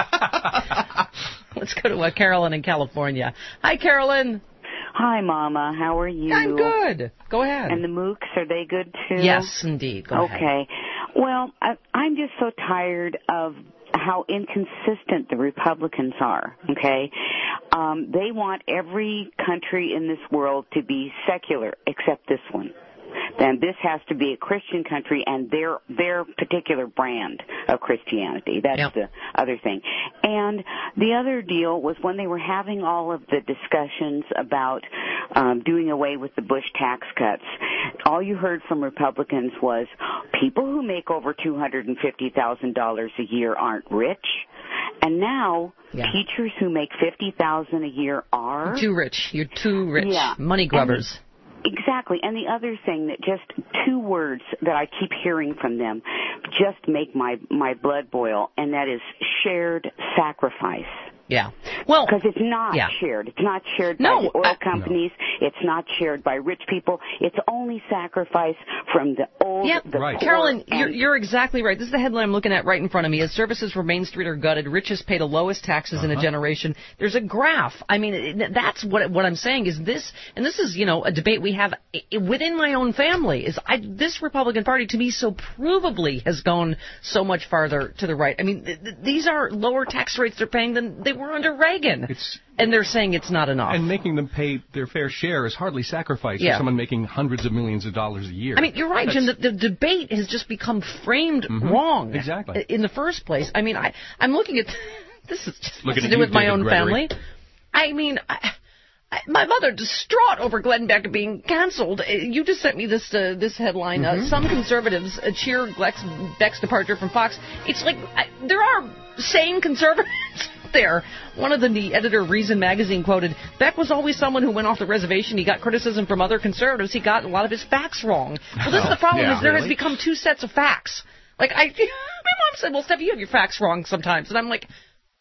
[SPEAKER 3] Let's go to uh, Carolyn in California. Hi, Carolyn.
[SPEAKER 8] Hi, Mama. How are you?
[SPEAKER 3] I'm good. Go ahead.
[SPEAKER 8] And the Mooks, are they good too?
[SPEAKER 3] Yes, indeed. Go
[SPEAKER 8] okay.
[SPEAKER 3] ahead.
[SPEAKER 8] Okay. Well, I, I'm just so tired of how inconsistent the Republicans are, okay? Um, they want every country in this world to be secular except this one. Then this has to be a Christian country and their their particular brand of Christianity. That's yep. the other thing. And the other deal was when they were having all of the discussions about um, doing away with the Bush tax cuts, all you heard from Republicans was people who make over two hundred fifty thousand dollars a year aren't rich. And now yeah. teachers who make fifty thousand dollars a year are.
[SPEAKER 3] Too rich. You're too rich.
[SPEAKER 8] Yeah.
[SPEAKER 3] Money grubbers.
[SPEAKER 8] And exactly. And the other thing that just two words that I keep hearing from them just make my, my blood boil, and that is shared sacrifice.
[SPEAKER 3] Yeah. Well,
[SPEAKER 8] because it's not
[SPEAKER 3] yeah.
[SPEAKER 8] shared. It's not shared
[SPEAKER 3] no,
[SPEAKER 8] by the oil
[SPEAKER 3] I,
[SPEAKER 8] companies. No. It's not shared by rich people. It's only sacrifice from the old,
[SPEAKER 3] yep.
[SPEAKER 8] the
[SPEAKER 3] right.
[SPEAKER 8] poor.
[SPEAKER 3] Carolyn, you're, you're exactly right. This is the headline I'm looking at right in front of me. As services for Main Street are gutted, richest pay the lowest taxes uh-huh. in a generation. There's a graph. I mean, that's what what I'm saying is this, and this is, you know, a debate we have within my own family, is I, this Republican Party, to me, so provably has gone so much farther to the right. I mean, th- th- these are lower tax rates they're paying than they were under Reagan. It's, and they're saying it's not enough.
[SPEAKER 1] And making them pay their fair share is hardly sacrifice
[SPEAKER 3] yeah.
[SPEAKER 1] for someone making hundreds of millions of dollars a year.
[SPEAKER 3] I mean, you're right, That's, Jim. The, the debate has just become framed
[SPEAKER 1] mm-hmm,
[SPEAKER 3] wrong.
[SPEAKER 1] Exactly.
[SPEAKER 3] In the first place. I mean, I, I'm looking at... This is just
[SPEAKER 1] looking
[SPEAKER 3] to do
[SPEAKER 1] you,
[SPEAKER 3] with my
[SPEAKER 1] David
[SPEAKER 3] own
[SPEAKER 1] Gregory.
[SPEAKER 3] family. I mean... I, My mother distraught over Glenn Beck being canceled. You just sent me this uh, this headline. Mm-hmm. Uh, some conservatives uh, cheer Glex, Beck's departure from Fox. It's like I, there are sane conservatives there. One of them, the editor of Reason magazine, quoted, Beck was always someone who went off the reservation. He got criticism from other conservatives. He got a lot of his facts wrong. Well, this is the problem,
[SPEAKER 1] yeah,
[SPEAKER 3] is there
[SPEAKER 1] really?
[SPEAKER 3] has become two sets of facts. Like, I, my mom said, well, Steph, you have your facts wrong sometimes. And I'm like...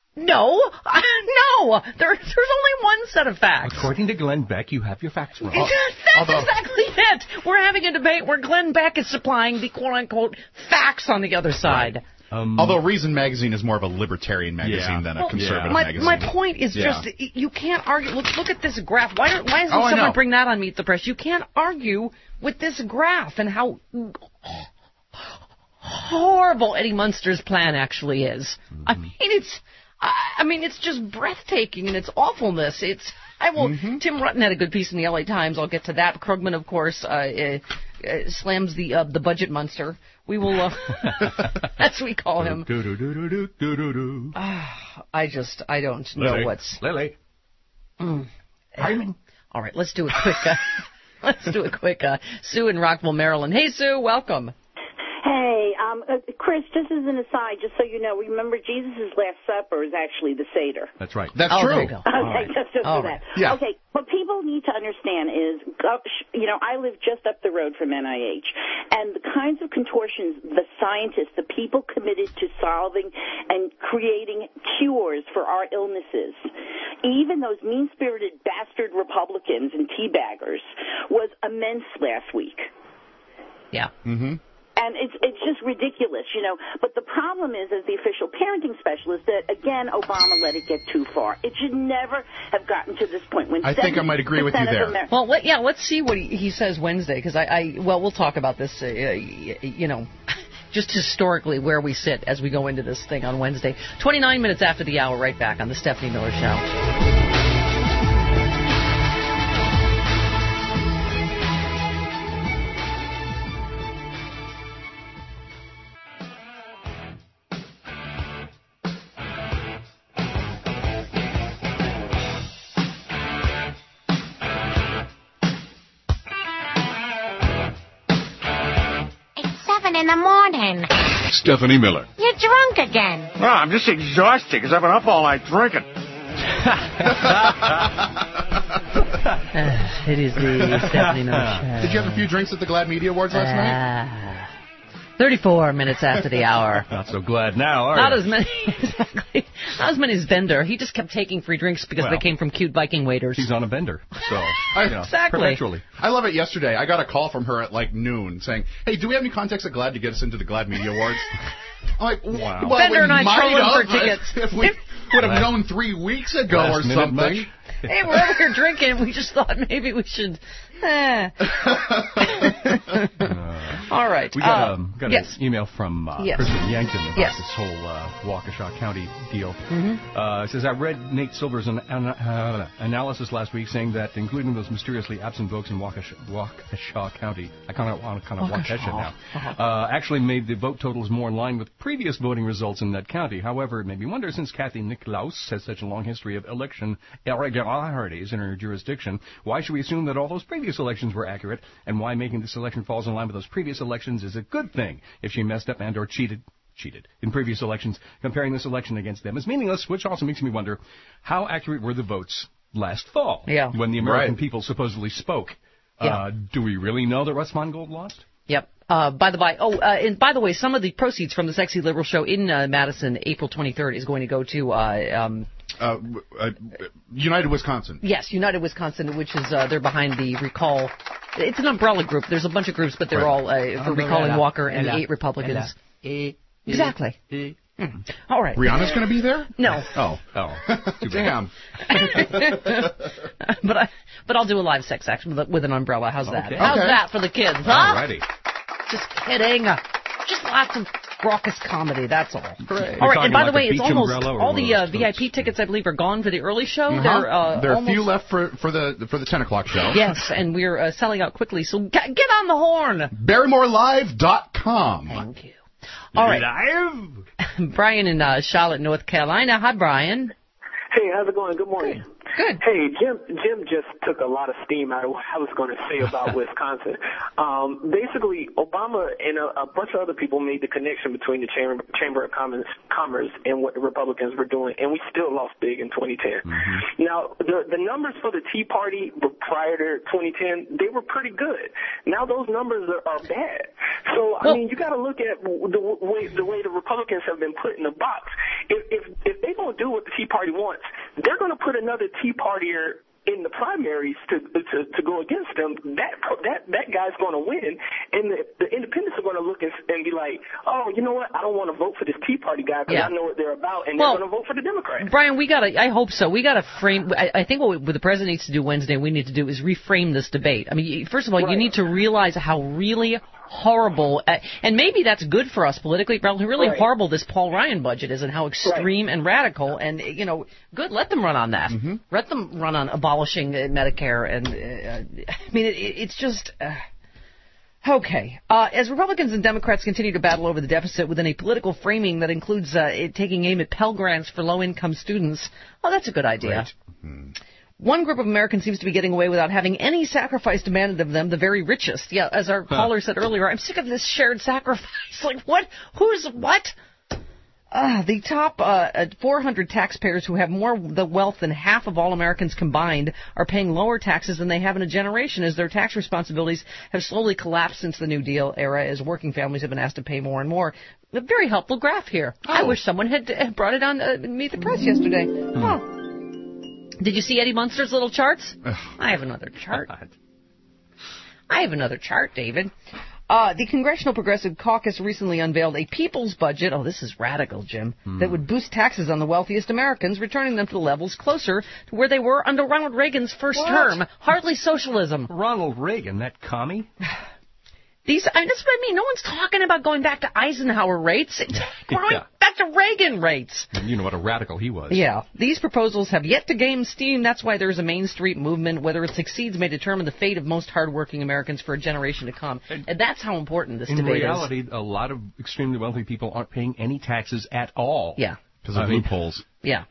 [SPEAKER 3] No, no, there, there's only one set of facts.
[SPEAKER 1] According to Glenn Beck, you have your facts wrong.
[SPEAKER 3] That's Although, exactly it. We're having a debate where Glenn Beck is supplying the quote-unquote facts on the other side.
[SPEAKER 4] Right. Um, Although Reason magazine is more of a libertarian magazine
[SPEAKER 1] yeah.
[SPEAKER 4] than a
[SPEAKER 3] well,
[SPEAKER 4] conservative
[SPEAKER 3] yeah. my,
[SPEAKER 4] magazine.
[SPEAKER 3] My point is
[SPEAKER 4] yeah.
[SPEAKER 3] just, you can't argue. Look, look at this graph. Why, don't, why doesn't
[SPEAKER 4] oh,
[SPEAKER 3] someone bring that on Meet the Press? You can't argue with this graph and how... horrible Eddie Munster's plan actually is. Mm-hmm. I mean, it's... I mean, it's just breathtaking in its awfulness. It's I will. Mm-hmm. Tim Rutten had a good piece in the L A Times. I'll get to that. Krugman, of course, uh, uh, uh, slams the uh, the budget monster. We will, uh, as we call him. Uh, I just I don't know
[SPEAKER 1] Lily.
[SPEAKER 3] what's
[SPEAKER 1] Lily.
[SPEAKER 3] Mm. All right, let's do a quick. Uh, let's do a quick. Uh, Sue in Rockville, Maryland. Hey, Sue, welcome.
[SPEAKER 9] Hey, um, uh, Chris, just as an aside, just so you know, remember Jesus' Last Supper is actually the Seder.
[SPEAKER 1] That's right.
[SPEAKER 4] That's
[SPEAKER 3] oh,
[SPEAKER 4] true.
[SPEAKER 3] There you go.
[SPEAKER 9] Okay,
[SPEAKER 3] right.
[SPEAKER 9] just, just
[SPEAKER 3] All
[SPEAKER 9] for
[SPEAKER 3] right.
[SPEAKER 9] that.
[SPEAKER 4] Yeah.
[SPEAKER 9] Okay, what people need to understand is, uh, you know, I live just up the road from N I H, and the kinds of contortions the scientists, the people committed to solving and creating cures for our illnesses, even those mean-spirited bastard Republicans and teabaggers, was immense last week.
[SPEAKER 3] Yeah.
[SPEAKER 4] Mm-hmm.
[SPEAKER 9] And it's it's just ridiculous, you know. But the problem is, as the official parenting specialist, that, again, Obama let it get too far. It should never have gotten to this point. When
[SPEAKER 4] I think I might agree with you there.
[SPEAKER 3] Amer- well, let, yeah, let's see what he, he says Wednesday, because I, I, well, we'll talk about this, uh, you know, just historically where we sit as we go into this thing on Wednesday. twenty-nine minutes after the hour, right back on the Stephanie Miller Show.
[SPEAKER 10] In the morning.
[SPEAKER 7] Stephanie Miller.
[SPEAKER 10] You're drunk again.
[SPEAKER 24] No, I'm just exhausted because I've been up all night drinking.
[SPEAKER 3] uh, it is the Stephanie Miller Show.
[SPEAKER 4] Did you have a few drinks at the Glad Media Awards last uh, night?
[SPEAKER 3] thirty-four minutes after the hour.
[SPEAKER 7] Not so glad now, are
[SPEAKER 3] Not
[SPEAKER 7] you?
[SPEAKER 3] as many, exactly. Not as many as Bender. He just kept taking free drinks because
[SPEAKER 4] Well,
[SPEAKER 3] they came from cute Viking waiters.
[SPEAKER 7] He's on a bender, so
[SPEAKER 4] I,
[SPEAKER 7] you know,
[SPEAKER 3] Exactly.
[SPEAKER 7] perpetually.
[SPEAKER 4] I love it. Yesterday, I got a call from her at like noon saying, "Hey, do we have any contacts at GLAAD to get us into the GLAAD Media Awards?" I'm like,
[SPEAKER 7] Wow.
[SPEAKER 4] well,
[SPEAKER 3] Bender
[SPEAKER 4] we
[SPEAKER 3] and I
[SPEAKER 4] might
[SPEAKER 3] trolling
[SPEAKER 4] have,
[SPEAKER 3] for tickets.
[SPEAKER 4] If we would have known three weeks ago
[SPEAKER 7] Last
[SPEAKER 4] or
[SPEAKER 7] minute
[SPEAKER 4] something.
[SPEAKER 7] much?
[SPEAKER 3] Hey, we're over here drinking. We just thought maybe we should. Eh. All right.
[SPEAKER 7] We got,
[SPEAKER 3] uh,
[SPEAKER 7] um, got
[SPEAKER 3] yes.
[SPEAKER 7] an email from uh,
[SPEAKER 3] Yes.
[SPEAKER 7] Kristen Yankton about
[SPEAKER 3] Yes.
[SPEAKER 7] this whole uh, Waukesha County deal.
[SPEAKER 3] Mm-hmm.
[SPEAKER 7] Uh, it says, I read Nate Silver's an, an, uh, analysis last week saying that including those mysteriously absent votes in Waukesha, Waukesha County, I kind of want to kind of
[SPEAKER 3] Waukesha.
[SPEAKER 7] Waukesha now,
[SPEAKER 3] Uh-huh.
[SPEAKER 7] uh, actually made the vote totals more in line with previous voting results in that county. However, it made me wonder, since Kathy Nicklaus has such a long history of election irregularities in her jurisdiction, why should we assume that all those previous elections were accurate, and why making this election falls in line with those previous elections is a good thing if she messed up and or cheated cheated in previous elections? Comparing this election against them is meaningless, which also makes me wonder, how accurate were the votes last fall
[SPEAKER 3] Yeah.
[SPEAKER 7] when the American
[SPEAKER 4] Right.
[SPEAKER 7] people supposedly spoke?
[SPEAKER 3] Yeah.
[SPEAKER 7] Uh, do we really know that Russ Mongold lost?
[SPEAKER 3] Yep. Uh, by the by, oh, uh, and by the way, some of the proceeds from the Sexy Liberal show in uh, Madison, April twenty-third, is going to go to, uh, um,
[SPEAKER 4] Uh, uh, United Wisconsin.
[SPEAKER 3] yes, United Wisconsin, which is uh, they're behind the recall. It's an umbrella group. There's a bunch of groups, but they're
[SPEAKER 4] Right.
[SPEAKER 3] all uh, for recalling
[SPEAKER 22] Umbrella.
[SPEAKER 3] Walker and the
[SPEAKER 22] Ella.
[SPEAKER 3] eight Republicans.
[SPEAKER 22] Ella.
[SPEAKER 3] Exactly.
[SPEAKER 22] Eh.
[SPEAKER 3] Mm. All right.
[SPEAKER 4] Rihanna's going to be there?
[SPEAKER 3] No.
[SPEAKER 4] Oh.
[SPEAKER 7] Oh, too bad.
[SPEAKER 4] Damn.
[SPEAKER 3] but I, but I'll do a live sex act with, a- with an umbrella. How's that?
[SPEAKER 7] Okay.
[SPEAKER 3] How's
[SPEAKER 4] Okay.
[SPEAKER 3] that for the kids? Huh?
[SPEAKER 7] Alrighty.
[SPEAKER 3] Just kidding. Just lots of raucous comedy. That's all.
[SPEAKER 7] Hooray.
[SPEAKER 3] All
[SPEAKER 7] You're
[SPEAKER 3] right. And by
[SPEAKER 7] talking
[SPEAKER 3] the way,
[SPEAKER 7] like a
[SPEAKER 3] it's
[SPEAKER 7] beach
[SPEAKER 3] almost
[SPEAKER 7] umbrella or
[SPEAKER 3] all
[SPEAKER 7] one
[SPEAKER 3] the
[SPEAKER 7] of
[SPEAKER 3] uh,
[SPEAKER 7] those
[SPEAKER 3] V I P
[SPEAKER 7] floats?
[SPEAKER 3] tickets, I believe, are gone for the early show.
[SPEAKER 4] Uh-huh.
[SPEAKER 3] They're uh,
[SPEAKER 4] there are a
[SPEAKER 3] almost,
[SPEAKER 4] few left for, for the for the ten o'clock show.
[SPEAKER 3] Yes, and we're uh, selling out quickly. So get, get on the horn.
[SPEAKER 4] Barrymore Live dot com.
[SPEAKER 3] Thank you. All right.
[SPEAKER 7] Live?
[SPEAKER 3] Brian in uh, Charlotte, North Carolina. Hi, Brian.
[SPEAKER 5] Hey, how's it going? Good morning.
[SPEAKER 3] Good.
[SPEAKER 5] Hey, Jim. Jim just took a lot of steam out of what I was going to say about Wisconsin. Um, basically, Obama and a, a bunch of other people made the connection between the Chamber, Chamber of Commerce, Commerce and what the Republicans were doing, and we still lost big in twenty ten. Mm-hmm. Now, the the numbers for the Tea Party prior to twenty ten, they were pretty good. Now those numbers are, are bad. So I
[SPEAKER 3] Well,
[SPEAKER 5] mean, you got to look at the way the way the Republicans have been put in the box. If if if they don't do what the Tea Party wants, they're going to put another Tea Partier in the primaries to to to go against them. That that that guy's going to win, and the, the independents are going to look and, and be like, oh, you know what? I don't want to vote for this Tea Party guy because
[SPEAKER 3] Yeah.
[SPEAKER 5] I know what they're about, and
[SPEAKER 3] Well,
[SPEAKER 5] they're going to vote for the Democrats.
[SPEAKER 3] Brian, we got to, I hope so. We got to frame, I, I think what, we, what the president needs to do Wednesday, we need to do is reframe this debate. I mean, you- first of all, you
[SPEAKER 5] Right.
[SPEAKER 3] need to realize how really horrible, uh, and maybe that's good for us politically, but really
[SPEAKER 5] Right.
[SPEAKER 3] horrible this Paul Ryan budget is and how extreme and radical, and, you know, good, let them run on that.
[SPEAKER 4] Mm-hmm.
[SPEAKER 3] Let them run on abolishing uh, Medicare, and, uh, I mean, it, it's just... Uh, Okay. Uh, as Republicans and Democrats continue to battle over the deficit within a political framing that includes uh, it taking aim at Pell Grants for low-income students, oh, that's a good idea.
[SPEAKER 4] Mm-hmm.
[SPEAKER 3] One group of Americans seems to be getting away without having any sacrifice demanded of them, the very richest. Yeah, as our caller said earlier, I'm sick of this shared sacrifice. Like, what? Who's what? Uh, the top uh, four hundred taxpayers who have more the wealth than half of all Americans combined are paying lower taxes than they have in a generation, as their tax responsibilities have slowly collapsed since the New Deal era, as working families have been asked to pay more and more. A very helpful graph here.
[SPEAKER 4] Oh.
[SPEAKER 3] I wish someone had uh, brought it on uh, Meet the Press yesterday. Huh. Did you see Eddie Munster's little charts? I have another chart. I have another chart, David. Uh, the Congressional Progressive Caucus recently unveiled a people's budget, oh, this is radical, Jim,
[SPEAKER 7] Hmm.
[SPEAKER 3] that would boost taxes on the wealthiest Americans, returning them to the levels closer to where they were under Ronald Reagan's first
[SPEAKER 7] What?
[SPEAKER 3] term. Hardly socialism.
[SPEAKER 7] Ronald Reagan, that commie?
[SPEAKER 3] These, I mean, that's what I mean. No one's talking about going back to Eisenhower rates. It's going
[SPEAKER 7] Yeah.
[SPEAKER 3] back to Reagan rates.
[SPEAKER 7] You know what a radical he was.
[SPEAKER 3] Yeah. These proposals have yet to gain steam. That's why there's a Main Street movement. Whether it succeeds may determine the fate of most hardworking Americans for a generation to come. And that's how important this
[SPEAKER 7] In
[SPEAKER 3] debate
[SPEAKER 7] reality,
[SPEAKER 3] is.
[SPEAKER 7] a lot of extremely wealthy people aren't paying any taxes at all.
[SPEAKER 3] Yeah.
[SPEAKER 4] Because of
[SPEAKER 7] I mean,
[SPEAKER 4] loopholes.
[SPEAKER 3] Yeah.
[SPEAKER 7] Yeah.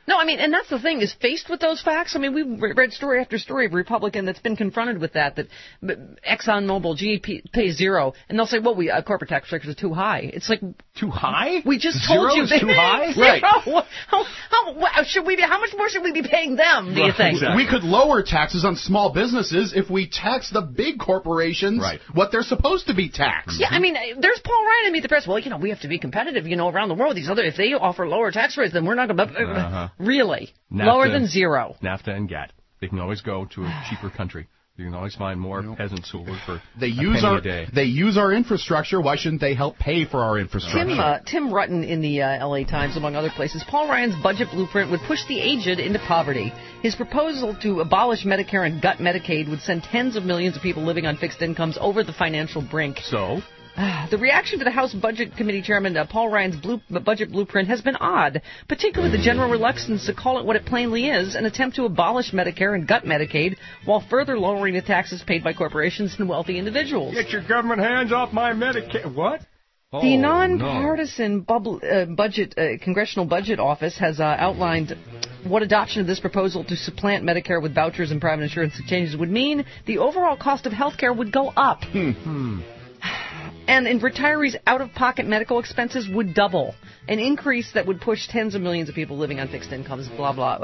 [SPEAKER 3] No, I mean, and that's the thing, is faced with those facts, I mean, we've read story after story of a Republican that's been confronted with that, that ExxonMobil, G E P pays zero, and they'll say, well, we, uh, corporate tax structure is too high. It's like...
[SPEAKER 7] Too high?
[SPEAKER 3] We just
[SPEAKER 7] Zero
[SPEAKER 3] told you...
[SPEAKER 7] is too high?
[SPEAKER 3] Right. How, how, how, should we be, how much more should we be paying them, do you think?
[SPEAKER 4] Exactly. We could lower taxes on small businesses if we tax the big corporations right. what they're supposed to be taxed.
[SPEAKER 3] Yeah, I mean, there's Paul Ryan in Meet the Press. Well, you know, we have to be competitive, you know, around the world. These other, if they offer lower tax rates, then we're not going to... Uh-huh. Really?
[SPEAKER 7] NAFTA,
[SPEAKER 3] lower than zero.
[SPEAKER 7] NAFTA and GATT. They can always go to a cheaper country. You can always find more nope. peasants who work for
[SPEAKER 4] they
[SPEAKER 7] a
[SPEAKER 4] use
[SPEAKER 7] penny
[SPEAKER 4] our,
[SPEAKER 7] a day.
[SPEAKER 4] They use our infrastructure. Why shouldn't they help pay for our infrastructure?
[SPEAKER 3] Tim, uh, Tim Rutten in the uh, L A Times, among other places, Paul Ryan's budget blueprint would push the aged into poverty. His proposal to abolish Medicare and gut Medicaid would send tens of millions of people living on fixed incomes over the financial brink.
[SPEAKER 7] So?
[SPEAKER 3] The reaction to the House Budget Committee Chairman uh, Paul Ryan's blue, budget blueprint has been odd, particularly the general reluctance to call it what it plainly is, an attempt to abolish Medicare and gut Medicaid while further lowering the taxes paid by corporations and wealthy individuals.
[SPEAKER 7] Get your government hands off my Medicaid. What? Oh,
[SPEAKER 3] the nonpartisan no. bubble, uh, budget uh, Congressional Budget Office has uh, outlined what adoption of this proposal to supplant Medicare with vouchers and private insurance exchanges would mean. The overall cost of health care would go up.
[SPEAKER 7] Hmm.
[SPEAKER 3] And in retirees' out-of-pocket medical expenses would double, an increase that would push tens of millions of people living on fixed incomes, blah, blah.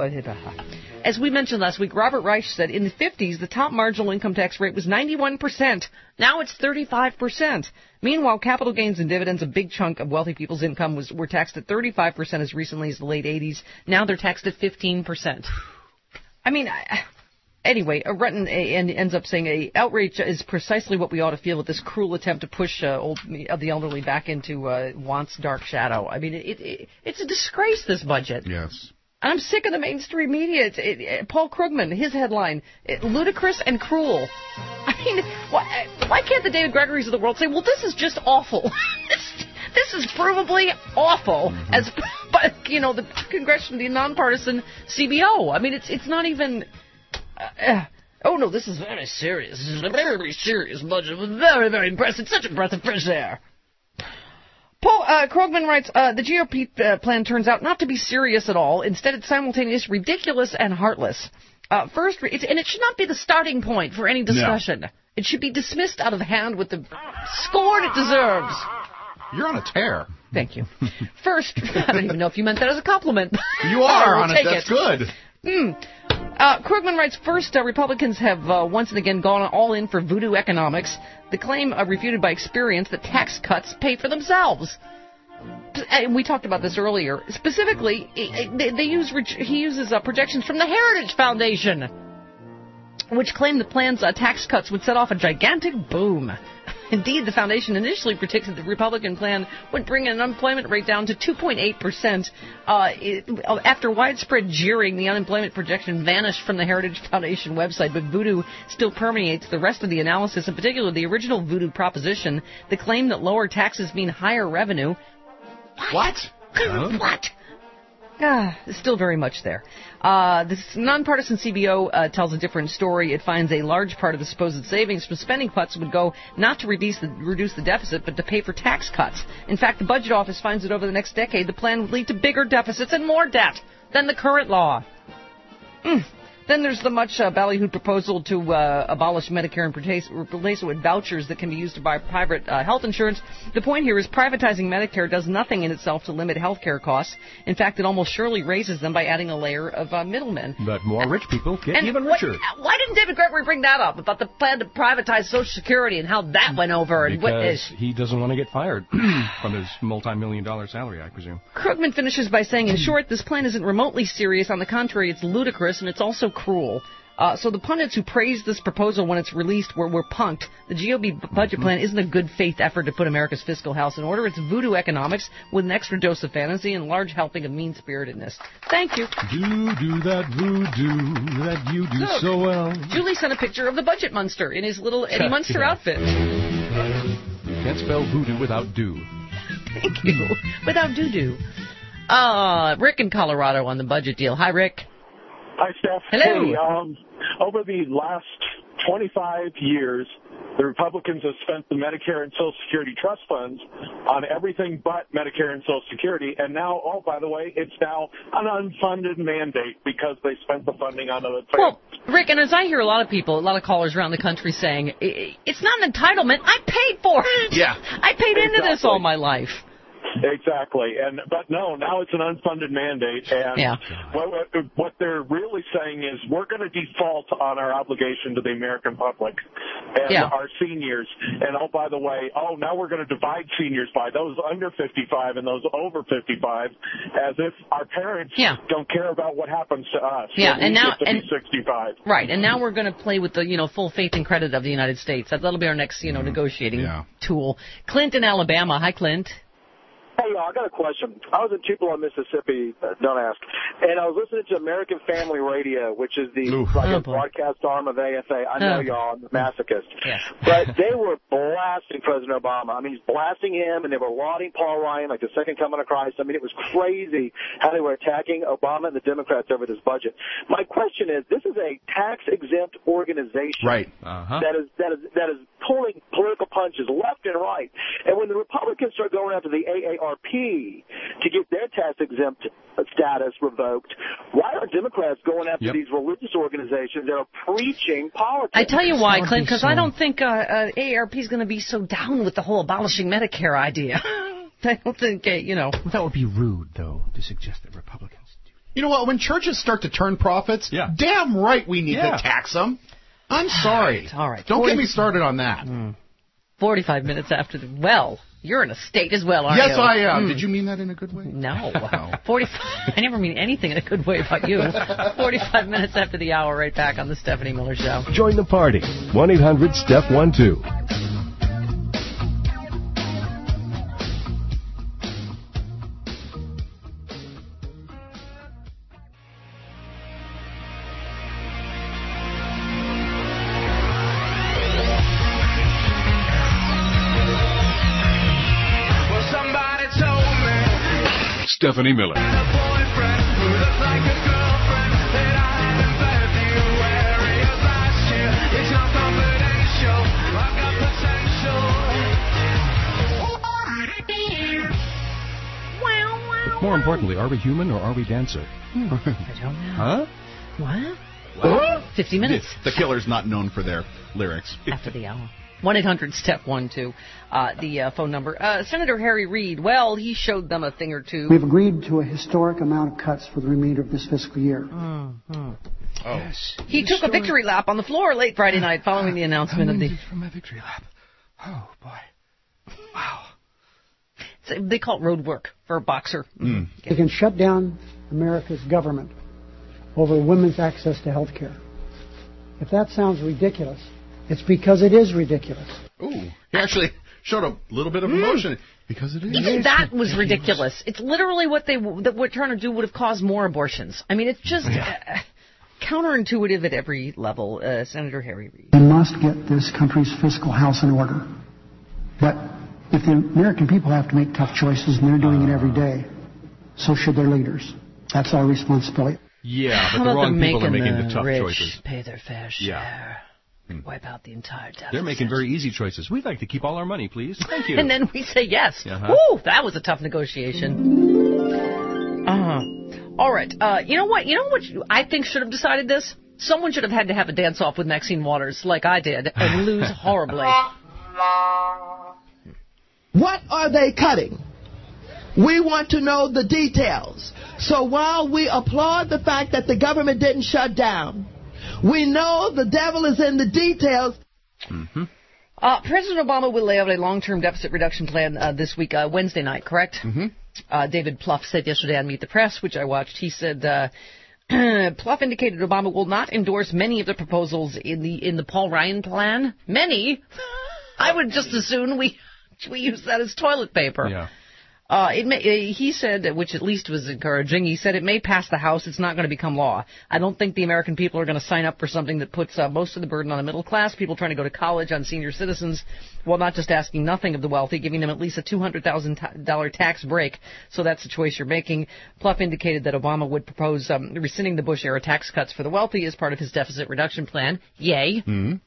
[SPEAKER 3] As we mentioned last week, Robert Reich said in the fifties, the top marginal income tax rate was ninety-one percent. Now it's thirty-five percent. Meanwhile, capital gains and dividends, a big chunk of wealthy people's income, was were taxed at thirty-five percent as recently as the late eighties. Now they're taxed at fifteen percent. I mean... I, Anyway, uh, Rutten uh, ends up saying, a outrage is precisely what we ought to feel at this cruel attempt to push uh, old, uh, the elderly back into uh, want's dark shadow. I mean, it, it, it's a disgrace, this budget.
[SPEAKER 4] Yes.
[SPEAKER 3] And I'm sick of the mainstream media. It's, it, it, Paul Krugman, his headline, it, ludicrous and cruel. I mean, why, why can't the David Gregory's of the world say, well, this is just awful. this, this is provably awful, mm-hmm. as, but, you know, the congressional, the nonpartisan C B O. I mean, it's it's not even... Uh, uh, oh, no, this is very serious. This is a very, very serious budget. It was very, very impressive. It's such a breath of fresh air. Paul uh, Krugman writes, uh, the G O P uh, plan turns out not to be serious at all. Instead, it's simultaneous, ridiculous, and heartless. Uh, first, it's, and it should not be the starting point for any discussion. No. It should be dismissed out of hand with the scorn it deserves.
[SPEAKER 4] You're on a tear.
[SPEAKER 3] Thank you. First, I don't even know if you meant that as a compliment.
[SPEAKER 4] You are on it. That's it. Good.
[SPEAKER 3] Mm. Uh, Krugman writes, first, uh, Republicans have uh, once and again gone all in for voodoo economics, the claim uh, refuted by experience that tax cuts pay for themselves. And we talked about this earlier. Specifically, they, they use he uses uh, projections from the Heritage Foundation, which claim the plan's uh, tax cuts would set off a gigantic boom. Indeed, the foundation initially predicted the Republican plan would bring an unemployment rate down to two point eight percent. Uh, it, after widespread jeering, the unemployment projection vanished from the Heritage Foundation website, but voodoo still permeates the rest of the analysis, in particular the original voodoo proposition, the claim that lower taxes mean higher revenue.
[SPEAKER 4] What?
[SPEAKER 3] What? what? Ah, it's still very much there. Uh, this nonpartisan C B O uh, tells a different story. It finds a large part of the supposed savings from spending cuts would go not to reduce the, reduce the deficit, but to pay for tax cuts. In fact, the Budget Office finds that over the next decade, the plan would lead to bigger deficits and more debt than the current law. Mm. Then there's the much uh, ballyhooed proposal to uh, abolish Medicare and replace it with vouchers that can be used to buy private uh, health insurance. The point here is privatizing Medicare does nothing in itself to limit health care costs. In fact, it almost surely raises them by adding a layer of uh, middlemen.
[SPEAKER 7] But more rich people get
[SPEAKER 3] and
[SPEAKER 7] even richer.
[SPEAKER 3] What, why didn't David Gregory bring that up, about the plan to privatize Social Security and how that went over? And
[SPEAKER 7] because
[SPEAKER 3] what is...
[SPEAKER 7] he doesn't want to get fired from his multi-million dollar salary, I presume.
[SPEAKER 3] Krugman finishes by saying, in short, this plan isn't remotely serious. On the contrary, it's ludicrous, and it's also cruel. Uh, so the pundits who praised this proposal when it's released were, were punked. The G O P budget plan isn't a good faith effort to put America's fiscal house in order. It's voodoo economics with an extra dose of fantasy and a large helping of mean-spiritedness. Thank you.
[SPEAKER 7] Do, do that voodoo that you do
[SPEAKER 3] Look,
[SPEAKER 7] so well.
[SPEAKER 3] Julie sent a picture of the budget Munster in his little Eddie Munster
[SPEAKER 7] yeah.
[SPEAKER 3] outfit.
[SPEAKER 7] You can't spell voodoo without do.
[SPEAKER 3] Thank you. Without doo-doo. Uh, Rick in Colorado on the budget deal. Hi, Rick.
[SPEAKER 2] Hi, Steph.
[SPEAKER 3] Hello.
[SPEAKER 2] Hey, um, over the last twenty-five years, The Republicans have spent the Medicare and Social Security trust funds on everything but Medicare and Social Security, and now, oh, by the way, it's now an unfunded mandate because they spent the funding on other things.
[SPEAKER 3] Well, Rick, and as I hear a lot of people, a lot of callers around the country saying, it's not an entitlement, I paid for it.
[SPEAKER 2] Yeah.
[SPEAKER 3] I paid into
[SPEAKER 2] Exactly.
[SPEAKER 3] this all my life.
[SPEAKER 2] Exactly, and but no, now it's an unfunded mandate, and
[SPEAKER 3] yeah.
[SPEAKER 2] what, what they're really saying is we're going to default on our obligation to the American public and
[SPEAKER 3] yeah.
[SPEAKER 2] our seniors. And oh, by the way, oh, now we're going to divide seniors by those under fifty-five and those over fifty-five, as if our parents
[SPEAKER 3] yeah.
[SPEAKER 2] don't care about what happens to us.
[SPEAKER 3] Yeah, and now
[SPEAKER 2] get to
[SPEAKER 3] and,
[SPEAKER 2] be sixty-five.
[SPEAKER 3] Right, and now we're going to play with the you know full faith and credit of the United States. That, that'll be our next you know mm. negotiating
[SPEAKER 4] yeah.
[SPEAKER 3] tool. Clint in Alabama. Hi, Clint.
[SPEAKER 11] Hey, y'all, I got a question. I was in Tupelo, Mississippi, uh, don't ask, and I was listening to American Family Radio, which is the like
[SPEAKER 3] oh,
[SPEAKER 11] a broadcast arm of A F A. I know
[SPEAKER 3] oh.
[SPEAKER 11] y'all, I'm a masochist.
[SPEAKER 3] Yes.
[SPEAKER 11] But they were blasting President Obama. I mean, he's blasting him, and they were lauding Paul Ryan like the second coming of Christ. I mean, it was crazy how they were attacking Obama and the Democrats over this budget. My question is, this is a tax-exempt organization
[SPEAKER 4] right. uh-huh.
[SPEAKER 11] that is that is that is pulling political punches left and right. And when the Republicans start going after the A A R P to get their tax-exempt status revoked, why are Democrats going after
[SPEAKER 7] yep.
[SPEAKER 11] these religious organizations that are preaching politics?
[SPEAKER 3] I tell you why, Clint, because so. I don't think uh, uh, A A R P is going to be so down with the whole abolishing Medicare idea. I don't think, uh, you know.
[SPEAKER 7] Well, that would be rude, though, to suggest that Republicans do.
[SPEAKER 4] You know what? When churches start to turn profits,
[SPEAKER 7] yeah.
[SPEAKER 4] damn right we need
[SPEAKER 7] yeah.
[SPEAKER 4] to tax them. I'm sorry.
[SPEAKER 3] All right. All right.
[SPEAKER 4] Don't
[SPEAKER 3] forty,
[SPEAKER 4] get me started on that.
[SPEAKER 3] Mm, forty-five minutes after the, well, you're in a state as well, aren't
[SPEAKER 4] yes,
[SPEAKER 3] you?
[SPEAKER 4] Yes, I am.
[SPEAKER 3] Mm.
[SPEAKER 4] Did you mean that in a good way?
[SPEAKER 3] No. no. forty-five, I never mean anything in a good way about you. forty-five minutes after the hour, right back on the Stephanie Miller Show.
[SPEAKER 1] Join the party. one eight hundred steph one two. Stephanie Miller. More importantly, are we human or are we dancer?
[SPEAKER 3] Hmm, I don't know.
[SPEAKER 4] Huh?
[SPEAKER 3] What?
[SPEAKER 4] What?
[SPEAKER 3] Fifty minutes.
[SPEAKER 4] The, the Killer's not known for their lyrics.
[SPEAKER 3] After the hour. one eight hundred step one two, uh, the uh, phone number. Uh, Senator Harry Reid, well, he showed them a thing or two.
[SPEAKER 12] We've agreed to a historic amount of cuts for the remainder of this fiscal year.
[SPEAKER 3] Mm-hmm.
[SPEAKER 4] Oh.
[SPEAKER 3] Yes. He took a victory lap on the floor late Friday night following the announcement of the...
[SPEAKER 7] from my victory lap. Oh, boy. Wow.
[SPEAKER 3] So they call it road work for a boxer.
[SPEAKER 12] Mm. They can shut down America's government over women's access to health care. If that sounds ridiculous, it's because it is ridiculous.
[SPEAKER 4] Ooh, he actually showed a little bit of emotion. Mm. Because it is.
[SPEAKER 3] Even that was ridiculous. It's literally what they that what trying to do would have caused more abortions. I mean, it's just yeah. uh, counterintuitive at every level, uh, Senator Harry Reid.
[SPEAKER 12] We must get this country's fiscal house in order. But if the American people have to make tough choices, and they're doing it every day, so should their leaders. That's our responsibility.
[SPEAKER 7] Yeah, but the wrong people are making the, the tough
[SPEAKER 3] rich
[SPEAKER 7] choices.
[SPEAKER 3] Pay their fair share.
[SPEAKER 7] Yeah.
[SPEAKER 3] Wipe out the entire deficit.
[SPEAKER 7] They're making very easy choices. We'd like to keep all our money, please. Thank you.
[SPEAKER 3] And then we say yes.
[SPEAKER 7] Uh-huh.
[SPEAKER 3] Woo, that was a tough negotiation. Uh-huh. All right. Uh, you know what? You know what I think should have decided this? Someone should have had to have a dance-off with Maxine Waters like I did and lose horribly.
[SPEAKER 13] What are they cutting? We want to know the details. So while we applaud the fact that the government didn't shut down, we know the devil is in the details.
[SPEAKER 3] Mm-hmm. Uh, President Obama will lay out a long-term deficit reduction plan uh, this week, uh, Wednesday night, correct?
[SPEAKER 4] Mm-hmm.
[SPEAKER 3] Uh, David Plouffe said yesterday on Meet the Press, which I watched, he said uh, Plouffe indicated Obama will not endorse many of the proposals in the in the Paul Ryan plan. Many? I would just as soon we we use that as toilet paper.
[SPEAKER 7] Yeah.
[SPEAKER 3] Uh, it may, he said, which at least was encouraging, he said it may pass the House, it's not going to become law. I don't think the American people are going to sign up for something that puts uh, most of the burden on the middle class, people trying to go to college, on senior citizens, while not just asking nothing of the wealthy, giving them at least a two hundred thousand dollars tax break. So that's the choice you're making. Plouffe indicated that Obama would propose um, rescinding the Bush-era tax cuts for the wealthy as part of his deficit reduction plan. Yay.
[SPEAKER 4] Mm-hmm.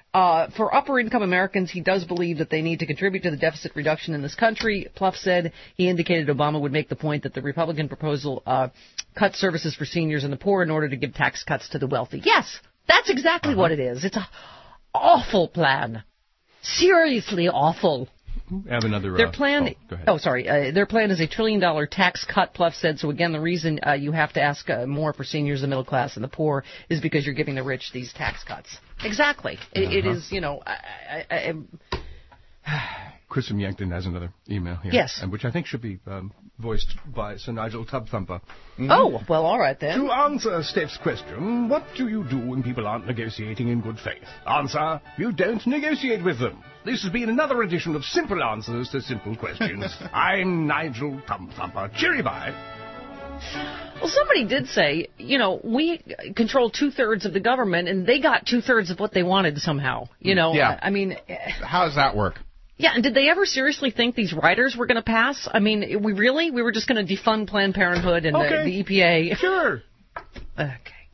[SPEAKER 3] Uh, for upper-income Americans, he does believe that they need to contribute to the deficit reduction in this country. Pluff said he indicated Obama would make the point that the Republican proposal uh, cuts services for seniors and the poor in order to give tax cuts to the wealthy. Yes, that's exactly uh-huh. what it is. It's an awful plan. Seriously awful.
[SPEAKER 7] I have another.
[SPEAKER 3] Their
[SPEAKER 7] uh,
[SPEAKER 3] plan.
[SPEAKER 7] Oh, go ahead.
[SPEAKER 3] oh sorry. Uh, their plan is a trillion dollar tax cut. Pluff said. So again, the reason uh, you have to ask uh, more for seniors, the middle class, and the poor is because you're giving the rich these tax cuts. Exactly. It,
[SPEAKER 7] uh-huh.
[SPEAKER 3] it is. You know. I, I, I,
[SPEAKER 7] Chris from Yankton has another email here.
[SPEAKER 3] Yes.
[SPEAKER 7] And which I think should be um, voiced by Sir Nigel Tubthumper.
[SPEAKER 3] Mm-hmm. Oh, well, all right then.
[SPEAKER 7] To answer Steph's question, what do you do when people aren't negotiating in good faith? Answer, you don't negotiate with them. This has been another edition of Simple Answers to Simple Questions. I'm Nigel Tubthumper. Cheery bye.
[SPEAKER 3] Well, somebody did say, you know, we control two-thirds of the government, and they got two-thirds of what they wanted somehow. You know,
[SPEAKER 4] yeah.
[SPEAKER 3] I mean...
[SPEAKER 4] How does that work?
[SPEAKER 3] Yeah, and did they ever seriously think these riders were going to pass? I mean, we really? We were just going to defund Planned Parenthood and
[SPEAKER 7] okay.
[SPEAKER 3] the, the E P A?
[SPEAKER 7] Sure.
[SPEAKER 3] Okay.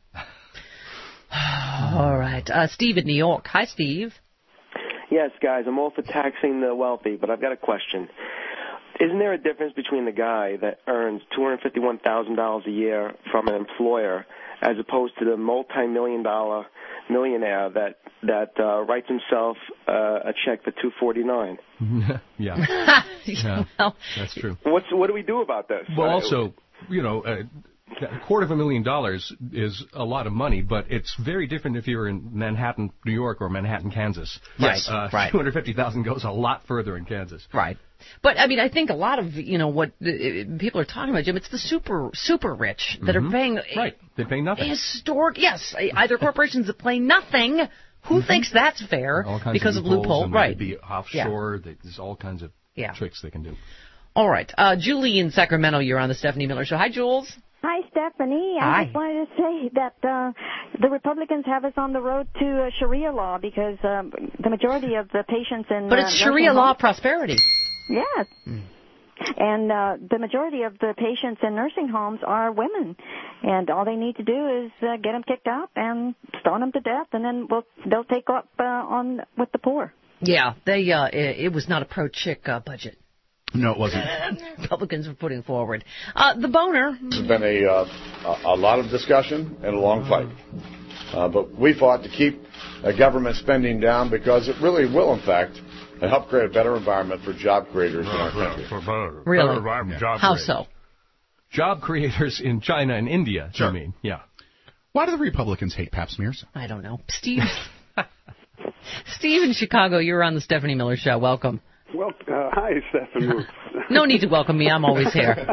[SPEAKER 3] All right. Uh, Steve in New York. Hi, Steve.
[SPEAKER 14] Yes, guys, I'm all for taxing the wealthy, but I've got a question. Isn't there a difference between the guy that earns two hundred fifty-one thousand dollars a year from an employer as opposed to the multi-million dollar millionaire that that uh, writes himself uh, a check for two forty-nine?
[SPEAKER 7] yeah, yeah,
[SPEAKER 3] well,
[SPEAKER 7] that's true.
[SPEAKER 14] What's what do we do about this?
[SPEAKER 7] Well, also, you know. Uh, A quarter of a million dollars is a lot of money, but it's very different if you're in Manhattan, New York, or Manhattan, Kansas.
[SPEAKER 3] Yes,
[SPEAKER 7] uh,
[SPEAKER 3] right.
[SPEAKER 7] two hundred fifty thousand goes a lot further in Kansas.
[SPEAKER 3] Right. But, I mean, I think a lot of, you know, what uh, people are talking about, Jim, it's the super, super rich that
[SPEAKER 7] mm-hmm.
[SPEAKER 3] are paying...
[SPEAKER 7] Right. They pay nothing.
[SPEAKER 3] Historic, yes. Either corporations that pay nothing. Who mm-hmm. thinks that's fair
[SPEAKER 7] all kinds
[SPEAKER 3] because
[SPEAKER 7] of
[SPEAKER 3] of loophole?
[SPEAKER 7] And
[SPEAKER 3] right.
[SPEAKER 7] Be offshore.
[SPEAKER 3] Yeah.
[SPEAKER 7] There's all kinds of
[SPEAKER 3] yeah.
[SPEAKER 7] tricks they can do.
[SPEAKER 3] All right. Uh, Julie in Sacramento, you're on the Stephanie Miller Show. Hi, Jules.
[SPEAKER 15] Hi, Stephanie.
[SPEAKER 3] Hi.
[SPEAKER 15] I just wanted to say that uh, the Republicans have us on the road to uh, Sharia law because um, the majority of the patients in
[SPEAKER 3] But it's
[SPEAKER 15] uh,
[SPEAKER 3] Sharia
[SPEAKER 15] homes,
[SPEAKER 3] law prosperity.
[SPEAKER 15] Yes. Mm. And uh, the majority of the patients in nursing homes are women, and all they need to do is uh, get them kicked out and stone them to death, and then we'll, they'll take up uh, on with the poor.
[SPEAKER 3] Yeah, they. Uh, it, it was not a pro-chick uh, budget.
[SPEAKER 4] No, it wasn't.
[SPEAKER 3] Republicans were putting forward. Uh, the boner.
[SPEAKER 16] There's been a, uh, a lot of discussion and a long fight. Uh, but we fought to keep uh, government spending down because it really will, in fact, help create a better environment for job creators in our country.
[SPEAKER 3] Really?
[SPEAKER 7] Job
[SPEAKER 3] How
[SPEAKER 7] creators.
[SPEAKER 3] so?
[SPEAKER 7] Job creators in China and India,
[SPEAKER 4] sure.
[SPEAKER 7] I mean, yeah.
[SPEAKER 4] Why do the Republicans hate pap smears?
[SPEAKER 3] I don't know. Steve. Steve in Chicago, you're on the Stephanie Miller Show. Welcome.
[SPEAKER 18] Well, uh, hi, Stephanie.
[SPEAKER 3] No need to welcome me. I'm always here.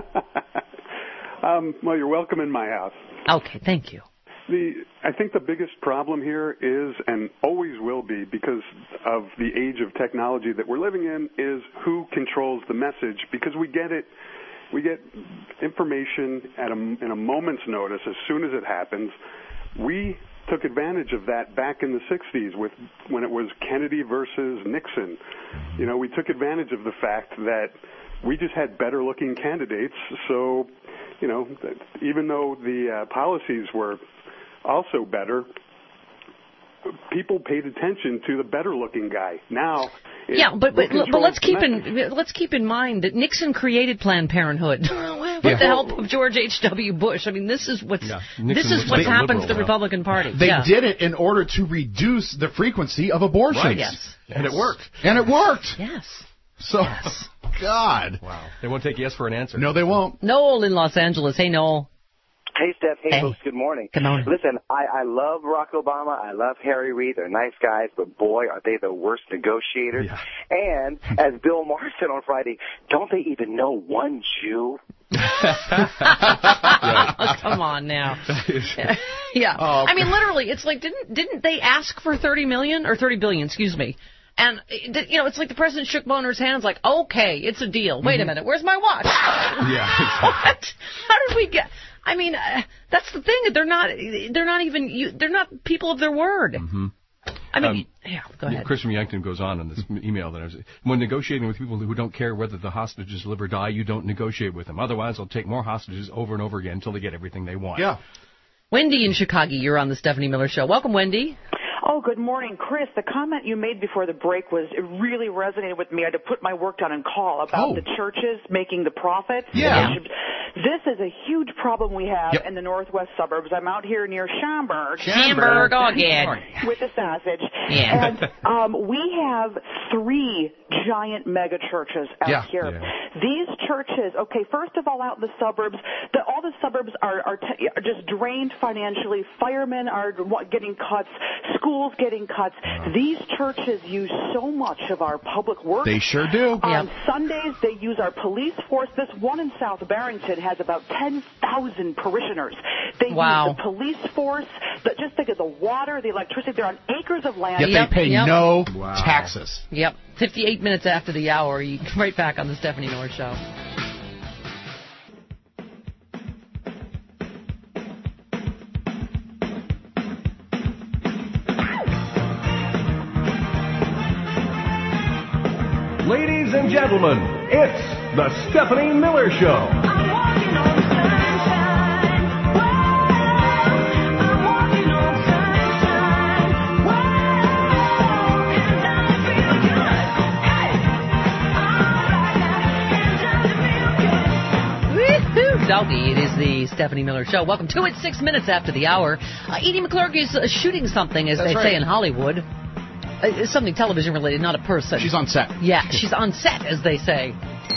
[SPEAKER 18] um, well, you're welcome in my house.
[SPEAKER 3] Okay, thank you.
[SPEAKER 18] The I think the biggest problem here is, and always will be, because of the age of technology that we're living in, is who controls the message. Because we get it, we get information at a, in a moment's notice as soon as it happens. We took advantage of that back in the sixties with when it was Kennedy versus Nixon. You know, we took advantage of the fact that we just had better-looking candidates. So, you know, even though the uh, policies were also better, people paid attention to the better-looking guy. Now,
[SPEAKER 3] yeah, but but, but let's keep in let's keep in mind that Nixon created Planned Parenthood with yeah. the help of George H W. Bush. I mean, this is what's yeah. this is what's happened to the Republican Party.
[SPEAKER 4] They
[SPEAKER 3] yeah.
[SPEAKER 4] did it in order to reduce the frequency of abortions.
[SPEAKER 3] Right. Yes.
[SPEAKER 7] And it worked.
[SPEAKER 4] And it worked.
[SPEAKER 3] Yes.
[SPEAKER 4] So,
[SPEAKER 3] yes.
[SPEAKER 4] God.
[SPEAKER 7] Wow. They won't take yes for an answer.
[SPEAKER 4] No, they won't.
[SPEAKER 3] Noel in Los Angeles. Hey, Noel.
[SPEAKER 25] Hey, Steph. Hey,
[SPEAKER 3] hey,
[SPEAKER 25] folks. Good morning.
[SPEAKER 3] Good morning.
[SPEAKER 25] Listen, I, I love Barack Obama. I love Harry Reid. They're nice guys, but boy, are they the worst negotiators. Yeah. And as Bill Maher said on Friday, don't they even know one Jew?
[SPEAKER 3] yeah. Come on now. yeah.
[SPEAKER 4] Oh,
[SPEAKER 3] I mean, literally, it's like, didn't didn't they ask for thirty million or thirty billion? Excuse me. And, you know, it's like the president shook Boner's hands like, okay, it's a deal. Wait mm-hmm. a minute, where's my watch?
[SPEAKER 7] yeah.
[SPEAKER 3] What? How did we get... I mean, uh, that's the thing. They're not. They're not even. You, they're not people of their word.
[SPEAKER 7] Mm-hmm.
[SPEAKER 3] I mean,
[SPEAKER 7] um,
[SPEAKER 3] yeah. Go ahead.
[SPEAKER 7] Yeah, Chris from Yankton goes on in this email that I was. When negotiating with people who don't care whether the hostages live or die, you don't negotiate with them. Otherwise, they'll take more hostages over and over again until they get everything they want.
[SPEAKER 4] Yeah.
[SPEAKER 3] Wendy in Chicago, you're on the Stephanie Miller Show. Welcome, Wendy.
[SPEAKER 6] Oh, good morning, Chris. The comment you made before the break was it really resonated with me. I had to put my work down and call about
[SPEAKER 4] Oh.
[SPEAKER 6] the churches making the profit.
[SPEAKER 4] Yeah.
[SPEAKER 6] This is a huge problem we have
[SPEAKER 4] Yep.
[SPEAKER 6] in the northwest suburbs. I'm out here near Schaumburg.
[SPEAKER 3] Schaumburg, again.
[SPEAKER 6] With the sausage.
[SPEAKER 3] Yeah.
[SPEAKER 6] And um, we have three giant mega churches out
[SPEAKER 4] Yeah.
[SPEAKER 6] here. These churches, okay, first of all, out in the suburbs, the, all the suburbs are, are, t- are just drained financially. Firemen are getting cuts. Schools getting cuts. These churches use so much of our public works.
[SPEAKER 4] They sure do.
[SPEAKER 6] On Sundays, they use our police force. This one in South Barrington has about ten thousand parishioners. They
[SPEAKER 3] Wow.
[SPEAKER 6] use the police force. The, just think of the water, the electricity. They're on acres of land.
[SPEAKER 4] Yet
[SPEAKER 3] Yep,
[SPEAKER 4] they pay
[SPEAKER 3] yep.
[SPEAKER 4] no taxes.
[SPEAKER 3] Yep. fifty-eight minutes after the hour, you right back on the Stephanie Miller Show.
[SPEAKER 1] Ladies and gentlemen, it's the Stephanie Miller Show.
[SPEAKER 3] Woo-hoo, doggy. It is the Stephanie Miller Show. Welcome to it, six minutes after the hour. Uh, Edie McClurg is uh, shooting something, as
[SPEAKER 4] That's
[SPEAKER 3] they
[SPEAKER 4] right.
[SPEAKER 3] say in Hollywood. Uh, it's something television related, not a person.
[SPEAKER 4] She's on set.
[SPEAKER 3] Yeah, she's on set, as they say.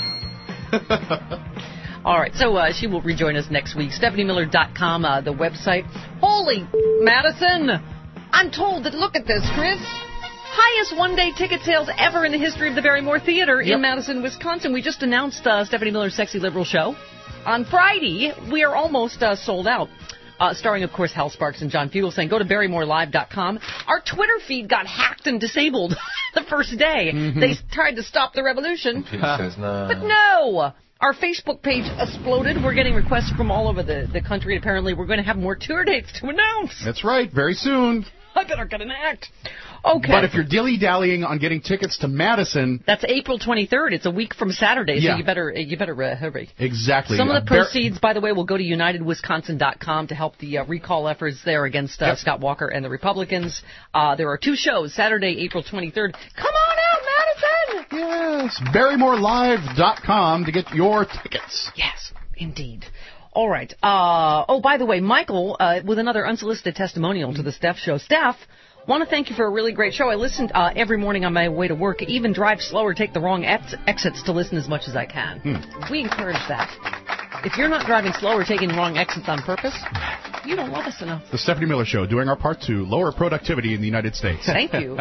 [SPEAKER 3] All right, so uh, she will rejoin us next week. Stephanie Miller dot com, uh, the website. Holy Madison! I'm told that, look at this, Chris. Highest one-day ticket sales ever in the history of the Barrymore Theater
[SPEAKER 4] Yep.
[SPEAKER 3] in Madison, Wisconsin. We just announced uh, Stephanie Miller's Sexy Liberal Show. On Friday, we are almost uh, sold out. Uh, starring, of course, Hal Sparks and John Fugelsang. Go to Barrymore Live dot com. Our Twitter feed got hacked and disabled the first day.
[SPEAKER 4] Mm-hmm.
[SPEAKER 3] They tried to stop the revolution.
[SPEAKER 17] says no.
[SPEAKER 3] But no! Our Facebook page exploded. We're getting requests from all over the, the country. Apparently, we're going to have more tour dates to announce.
[SPEAKER 4] That's right. Very soon.
[SPEAKER 3] I better get an act. Okay.
[SPEAKER 4] But if you're dilly-dallying on getting tickets to Madison...
[SPEAKER 3] That's April twenty-third. It's a week from Saturday, so
[SPEAKER 4] Yeah.
[SPEAKER 3] you better you better uh, hurry.
[SPEAKER 4] Exactly.
[SPEAKER 3] Some of
[SPEAKER 4] Uh,
[SPEAKER 3] the
[SPEAKER 4] Bar-
[SPEAKER 3] proceeds, by the way, will go to United Wisconsin dot com to help the uh, recall efforts there against uh,
[SPEAKER 4] Yep.
[SPEAKER 3] Scott Walker and the Republicans. Uh, there are two shows, Saturday, April twenty-third. Come on out, Madison!
[SPEAKER 4] Yes. Barrymore Live dot com to get your tickets.
[SPEAKER 3] Yes, indeed. All right. Uh, oh, by the way, Michael, uh, with another unsolicited testimonial to the Steph Show. Steph, want to thank you for a really great show. I listened uh, every morning on my way to work, even drive slower, take the wrong ex- exits to listen as much as I can.
[SPEAKER 4] Hmm.
[SPEAKER 3] We encourage that. If you're not driving slow or taking the wrong exits on purpose, you don't love us enough.
[SPEAKER 4] The Stephanie Miller Show, doing our part to lower productivity in the United States.
[SPEAKER 3] Thank you.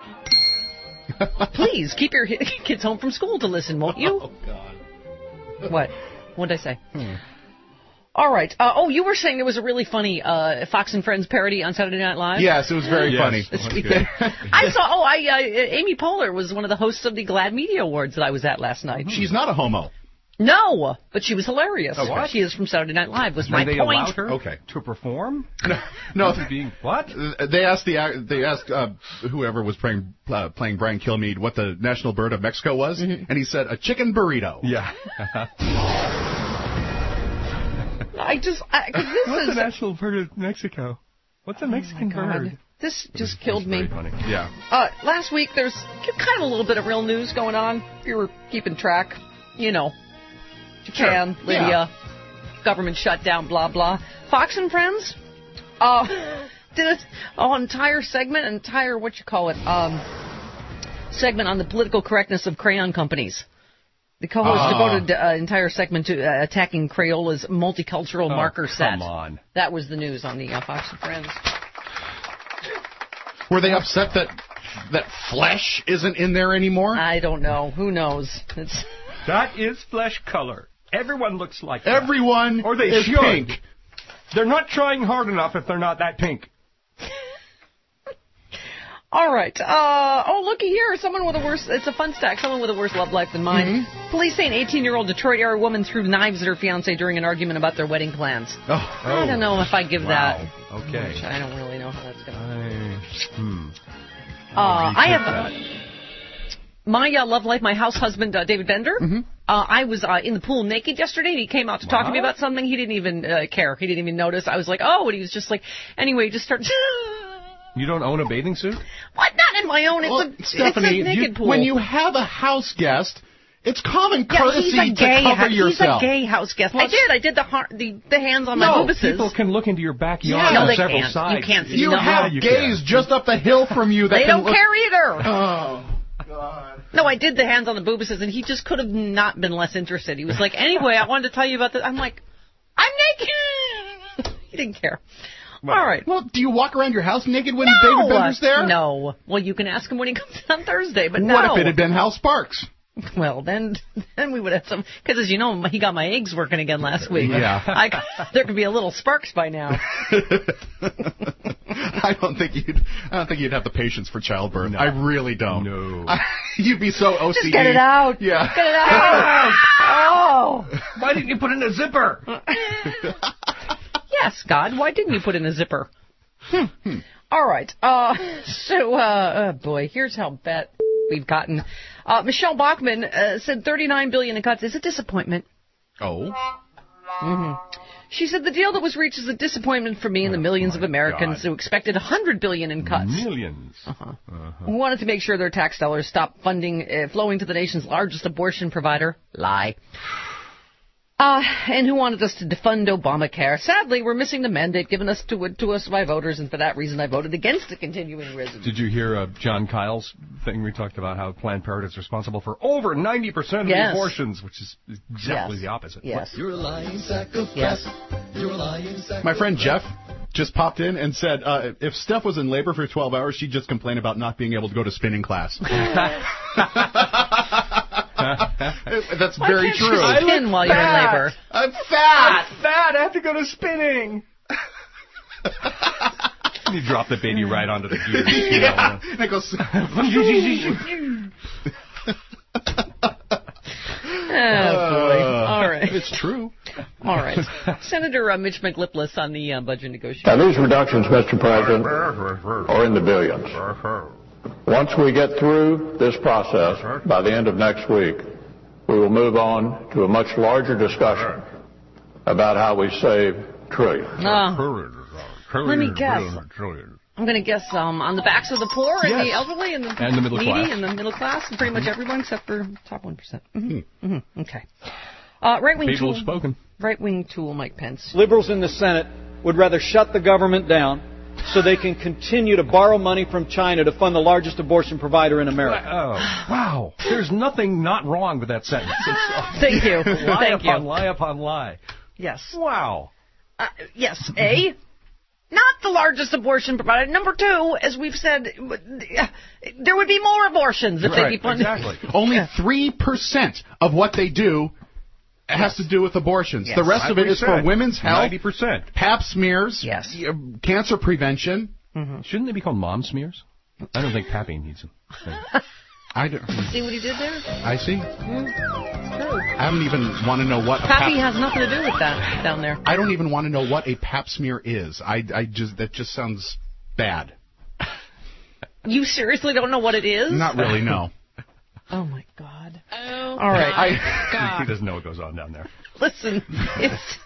[SPEAKER 3] Please, keep your kids home from school to listen, won't you?
[SPEAKER 4] Oh, God.
[SPEAKER 3] What? What did I say?
[SPEAKER 4] Hmm.
[SPEAKER 3] All right. Uh, oh, you were saying there was a really funny uh, Fox and Friends parody on Saturday Night Live?
[SPEAKER 4] Yes, it was very
[SPEAKER 7] Yes.
[SPEAKER 4] funny.
[SPEAKER 3] This weekend. I saw, oh, I, uh, Amy Poehler was one of the hosts of the Glad Media Awards that I was at last night.
[SPEAKER 4] She's not a homo.
[SPEAKER 3] No, but she was hilarious.
[SPEAKER 4] Oh, what?
[SPEAKER 3] She is from Saturday Night Live, was
[SPEAKER 7] Are
[SPEAKER 3] my
[SPEAKER 7] they
[SPEAKER 3] point.
[SPEAKER 7] allowed her
[SPEAKER 4] Okay.
[SPEAKER 7] to perform?
[SPEAKER 4] No, no.
[SPEAKER 7] Is it being what?
[SPEAKER 4] They asked the ac- they asked uh, whoever was playing uh, playing Brian Kilmeade what the national bird of Mexico was,
[SPEAKER 3] Mm-hmm.
[SPEAKER 4] and he said a chicken burrito.
[SPEAKER 7] Yeah.
[SPEAKER 3] I just, I, 'cause this
[SPEAKER 7] What's
[SPEAKER 3] is,
[SPEAKER 7] the national bird of Mexico? What's a Mexican
[SPEAKER 3] God.
[SPEAKER 7] bird?
[SPEAKER 3] This just killed me.
[SPEAKER 7] Very funny.
[SPEAKER 4] Yeah.
[SPEAKER 3] Uh, last week, there's kind of a little bit of real news going on. If you were keeping track, you know, Japan,
[SPEAKER 4] Sure.
[SPEAKER 3] Libya,
[SPEAKER 4] Yeah.
[SPEAKER 3] government shutdown, blah, blah. Fox and Friends uh, did an entire segment, entire, what you call it, um, segment on the political correctness of crayon companies. The co-host
[SPEAKER 7] Ah.
[SPEAKER 3] devoted an uh, entire segment to uh, attacking Crayola's multicultural
[SPEAKER 7] Oh,
[SPEAKER 3] marker set.
[SPEAKER 7] come on.
[SPEAKER 3] That was the news on the uh, Fox and Friends.
[SPEAKER 4] Were they upset that that flesh isn't in there anymore?
[SPEAKER 3] I don't know. Who knows? It's
[SPEAKER 7] That is flesh color. Everyone looks like that.
[SPEAKER 4] Everyone
[SPEAKER 7] Or they
[SPEAKER 4] is
[SPEAKER 7] should.
[SPEAKER 4] pink.
[SPEAKER 7] They're not trying hard enough if they're not that pink.
[SPEAKER 3] all right. Uh, oh, looky here. Someone with a worse. It's a fun stack. Someone with a worse love life than mine.
[SPEAKER 4] Mm-hmm.
[SPEAKER 3] Police say an eighteen-year-old Detroit area woman threw knives at her fiance during an argument about their wedding plans.
[SPEAKER 4] Oh,
[SPEAKER 3] I don't know if I give
[SPEAKER 7] Wow.
[SPEAKER 3] that.
[SPEAKER 7] Okay.
[SPEAKER 3] Which I don't really know how that's gonna.
[SPEAKER 7] I, hmm.
[SPEAKER 3] Uh, I have uh, my uh, love life. My house husband, uh, David Bender.
[SPEAKER 4] Mm-hmm.
[SPEAKER 3] Uh, I was uh, in the pool naked yesterday, and he came out to talk to me
[SPEAKER 7] What?
[SPEAKER 3] about something. He didn't even uh, care. He didn't even notice. I was like, oh, and he was just like, anyway, he just started.
[SPEAKER 7] You don't own a bathing suit?
[SPEAKER 3] What? Not in my own. It's
[SPEAKER 4] Well,
[SPEAKER 3] a,
[SPEAKER 4] Stephanie,
[SPEAKER 3] it's a naked
[SPEAKER 4] you,
[SPEAKER 3] pool.
[SPEAKER 4] when you have a house guest, it's common
[SPEAKER 3] yeah,
[SPEAKER 4] courtesy
[SPEAKER 3] he's a gay,
[SPEAKER 4] to cover
[SPEAKER 3] he's
[SPEAKER 4] yourself.
[SPEAKER 3] He's a gay house guest.
[SPEAKER 4] Plus,
[SPEAKER 3] I did. I did the har- the, the hands on
[SPEAKER 7] no,
[SPEAKER 3] my boobuses.
[SPEAKER 7] people can look into your backyard
[SPEAKER 3] Yeah.
[SPEAKER 7] on
[SPEAKER 3] No, they
[SPEAKER 7] several
[SPEAKER 3] can't.
[SPEAKER 7] sides.
[SPEAKER 3] You can't see.
[SPEAKER 4] You
[SPEAKER 3] no.
[SPEAKER 4] have
[SPEAKER 7] you
[SPEAKER 4] gays
[SPEAKER 7] can.
[SPEAKER 4] just up the hill from you that
[SPEAKER 3] They
[SPEAKER 4] can
[SPEAKER 3] don't
[SPEAKER 4] look...
[SPEAKER 3] care either.
[SPEAKER 4] Oh, God.
[SPEAKER 3] No, I did the hands on the boobuses, and he just could have not been less interested. He was like, anyway, I wanted to tell you about this. I'm like, I'm naked. He didn't care.
[SPEAKER 4] Well,
[SPEAKER 3] All right.
[SPEAKER 4] Well, do you walk around your house naked when
[SPEAKER 3] no.
[SPEAKER 4] David Bender's there?
[SPEAKER 3] No. Well, you can ask him when he comes on Thursday, but no.
[SPEAKER 4] What if it had been Hal Sparks?
[SPEAKER 3] Well, then then we would have some... Because, as you know, he got my eggs working again last week.
[SPEAKER 4] Yeah.
[SPEAKER 3] I, there could be a little sparks by now.
[SPEAKER 4] I don't think you'd. I don't think you'd have the patience for childbirth.
[SPEAKER 7] No.
[SPEAKER 4] I really don't.
[SPEAKER 7] No.
[SPEAKER 4] I, you'd be so O C D.
[SPEAKER 3] Just get it out.
[SPEAKER 4] Yeah.
[SPEAKER 3] Get it out. Oh.
[SPEAKER 7] Why didn't you put in a zipper?
[SPEAKER 3] Yes, God. Why didn't you put in a zipper? Hmm. Hmm. All right. Uh, so, uh, oh boy, here's how bet we've gotten. Uh, Michelle Bachmann uh, said thirty-nine billion dollars in cuts is a disappointment.
[SPEAKER 4] Oh.
[SPEAKER 3] Mm-hmm. She said the deal that was reached is a disappointment for me and the millions of Americans
[SPEAKER 7] God.
[SPEAKER 3] who expected one hundred billion dollars in cuts.
[SPEAKER 7] Millions.
[SPEAKER 3] Uh-huh.
[SPEAKER 7] Uh-huh.
[SPEAKER 3] Who wanted to make sure their tax dollars stopped funding, uh, flowing to the nation's largest abortion provider. Lie. Uh, and who wanted us to defund Obamacare. Sadly, we're missing the mandate given us to, to us by voters, and for that reason I voted against the continuing resolution.
[SPEAKER 7] Did you hear uh, John Kyle's thing? We talked about how Planned Parenthood is responsible for over ninety percent of
[SPEAKER 3] Yes.
[SPEAKER 7] the abortions, which is exactly
[SPEAKER 3] Yes.
[SPEAKER 7] the opposite.
[SPEAKER 3] Yes.
[SPEAKER 17] You're a lying sack of
[SPEAKER 3] Yes.
[SPEAKER 17] crap. You're a lying sack
[SPEAKER 4] My
[SPEAKER 17] of
[SPEAKER 4] friend
[SPEAKER 17] crap.
[SPEAKER 4] Jeff just popped in and said uh, if Steph was in labor for twelve hours, she'd just complain about not being able to go to spinning class. That's
[SPEAKER 3] Why
[SPEAKER 4] very
[SPEAKER 3] can't you
[SPEAKER 4] true.
[SPEAKER 3] spin while you're in labor?
[SPEAKER 4] I'm fat.
[SPEAKER 7] I'm fat. I have to go to spinning. You drop the baby right onto the gears. You know,
[SPEAKER 4] Yeah. And it goes.
[SPEAKER 3] Oh, boy. All right.
[SPEAKER 4] It's true.
[SPEAKER 3] All right. Senator uh, Mitch McLipless on the uh, budget negotiations.
[SPEAKER 19] Now, these reductions, Mister President, are in the billions. Once we get through this process, by the end of next week, we will move on to a much larger discussion about how we save trillions.
[SPEAKER 3] Uh, let me guess. I'm going to guess um, on the backs of the poor and
[SPEAKER 7] Yes.
[SPEAKER 3] the elderly and the,
[SPEAKER 7] And the middle
[SPEAKER 3] needy
[SPEAKER 7] class.
[SPEAKER 3] and the middle class and pretty much everyone except for top one percent. Mm-hmm. Mm-hmm. Okay. Uh, right-wing
[SPEAKER 7] People
[SPEAKER 3] tool,
[SPEAKER 7] have spoken.
[SPEAKER 3] Right-wing tool Mike Pence.
[SPEAKER 20] Liberals in the Senate would rather shut the government down so they can continue to borrow money from China to fund the largest abortion provider in America.
[SPEAKER 7] Oh, wow. There's nothing not wrong with that sentence. It's,
[SPEAKER 3] Thank you.
[SPEAKER 7] lie
[SPEAKER 3] Thank
[SPEAKER 7] upon
[SPEAKER 3] you.
[SPEAKER 7] lie upon lie.
[SPEAKER 3] Yes.
[SPEAKER 7] Wow.
[SPEAKER 3] Uh, yes, A, not the largest abortion provider. Number two, as we've said, there would be more abortions if
[SPEAKER 7] Right,
[SPEAKER 3] they keep on.
[SPEAKER 7] exactly.
[SPEAKER 4] Only three percent of what they do has to do with abortions.
[SPEAKER 3] Yes.
[SPEAKER 4] The rest of it is for women's health,
[SPEAKER 7] ninety percent.
[SPEAKER 4] pap smears,
[SPEAKER 3] Yes.
[SPEAKER 4] uh, cancer prevention.
[SPEAKER 3] Mm-hmm.
[SPEAKER 7] Shouldn't they be called mom smears? I don't think Pappy needs them.
[SPEAKER 4] I, don't,
[SPEAKER 3] See what he did there?
[SPEAKER 4] I see.
[SPEAKER 3] Yeah, it's true.
[SPEAKER 4] I don't even want to know what a
[SPEAKER 3] Pappy
[SPEAKER 4] pap,
[SPEAKER 3] has nothing to do with that down there.
[SPEAKER 4] I don't even want to know what a pap smear is. I, I just that just sounds bad.
[SPEAKER 3] You seriously don't know what it is?
[SPEAKER 4] Not really, no.
[SPEAKER 3] Oh, my God.
[SPEAKER 10] Oh,
[SPEAKER 3] All right.
[SPEAKER 4] I,
[SPEAKER 7] He doesn't know what goes on down there.
[SPEAKER 3] Listen, it's...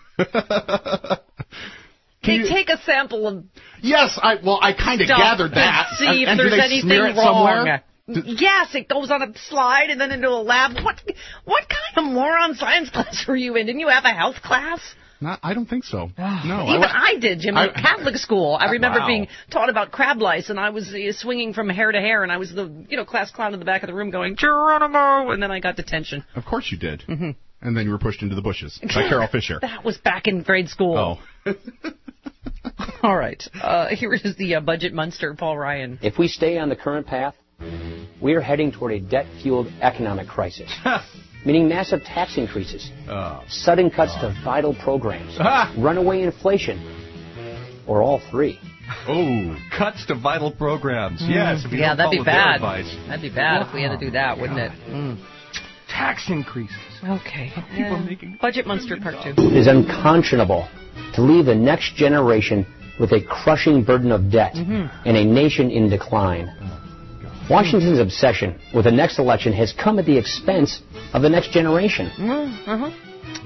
[SPEAKER 4] Can
[SPEAKER 3] they
[SPEAKER 4] you-
[SPEAKER 3] take a sample of
[SPEAKER 4] yes, I well, I kind of
[SPEAKER 3] stuff
[SPEAKER 4] gathered
[SPEAKER 3] to
[SPEAKER 4] that.
[SPEAKER 3] see
[SPEAKER 4] and,
[SPEAKER 3] if
[SPEAKER 4] and do
[SPEAKER 3] there's
[SPEAKER 4] they
[SPEAKER 3] anything
[SPEAKER 4] smear it
[SPEAKER 3] wrong.
[SPEAKER 4] somewhere?
[SPEAKER 3] Yes, it goes on a slide and then into a lab. What what kind of moron science class were you in? Didn't you have a health class?
[SPEAKER 4] Not, I don't think so. No,
[SPEAKER 3] Even
[SPEAKER 4] I,
[SPEAKER 3] I did, Jim.
[SPEAKER 4] I-
[SPEAKER 3] In Catholic school, I remember
[SPEAKER 7] Wow.
[SPEAKER 3] being taught about crab lice, and I was uh, swinging from hair to hair, and I was the you know class clown in the back of the room going Geronimo, and then I got detention.
[SPEAKER 4] Of course you did.
[SPEAKER 3] Mm-hmm.
[SPEAKER 4] And then you were pushed into the bushes by Carol Fisher.
[SPEAKER 3] That was back in grade school.
[SPEAKER 4] Oh.
[SPEAKER 3] All right. Uh, here is the uh, budget monster, Paul Ryan.
[SPEAKER 21] If we stay on the current path, we are heading toward a debt-fueled economic crisis, meaning massive tax increases,
[SPEAKER 7] Oh.
[SPEAKER 21] sudden cuts to vital programs, runaway inflation, or all three.
[SPEAKER 7] Oh, cuts to vital programs. Yes. If you
[SPEAKER 3] yeah,
[SPEAKER 7] don't
[SPEAKER 3] that'd be
[SPEAKER 7] follow their
[SPEAKER 3] bad.
[SPEAKER 7] advice.
[SPEAKER 3] That'd be bad if we had to
[SPEAKER 7] Wow.
[SPEAKER 3] do that, wouldn't it? Mm.
[SPEAKER 7] Tax increases.
[SPEAKER 3] Okay.
[SPEAKER 7] People
[SPEAKER 3] Uh,
[SPEAKER 7] making
[SPEAKER 3] budget monster part two.
[SPEAKER 21] It is unconscionable to leave the next generation with a crushing burden of debt
[SPEAKER 3] Mhm.
[SPEAKER 21] and a nation in decline. Washington's obsession with the next election has come at the expense of the next generation.
[SPEAKER 3] Mm, uh-huh. Yeah.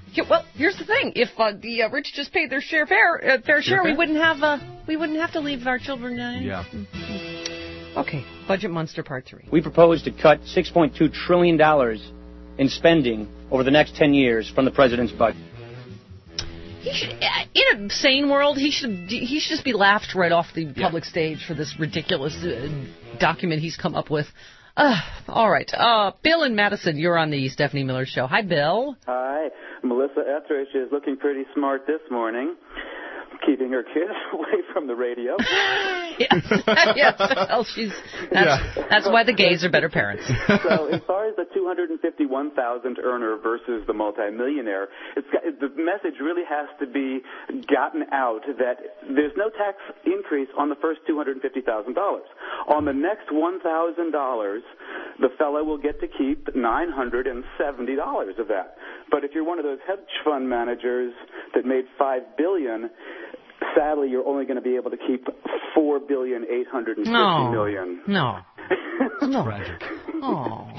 [SPEAKER 3] Yeah, well, here's the thing: if uh, the uh, rich just paid their share fair, uh, fair share, we wouldn't have uh, we wouldn't have to leave our children. Uh,
[SPEAKER 7] yeah.
[SPEAKER 3] Okay, Budget Monster Part Three.
[SPEAKER 21] We propose to cut six point two trillion dollars in spending over the next ten years from the president's budget.
[SPEAKER 3] He should, in a sane world, he should he should just be laughed right off the yeah. public stage for this ridiculous uh, document he's come up with. Uh, all right. Uh, Bill in Madison, you're on the Stephanie Miller Show. Hi, Bill.
[SPEAKER 8] Hi. Melissa Etheridge is looking pretty smart this morning, keeping her kids away from the radio.
[SPEAKER 3] yes. yes. Well, she's, that's, yeah. that's why the gays are better parents.
[SPEAKER 8] So as far as the two hundred fifty-one thousand earner versus the multimillionaire, it's got, the message really has to be gotten out that there's no tax increase on the first two hundred fifty thousand dollars. On the next one thousand dollars, the fellow will get to keep nine hundred seventy dollars of that. But if you're one of those hedge fund managers that made five billion dollars, sadly, you're only going to be able to keep four billion eight hundred fifty
[SPEAKER 3] no.
[SPEAKER 8] million.
[SPEAKER 3] No. No.
[SPEAKER 7] Tragic.
[SPEAKER 3] Oh.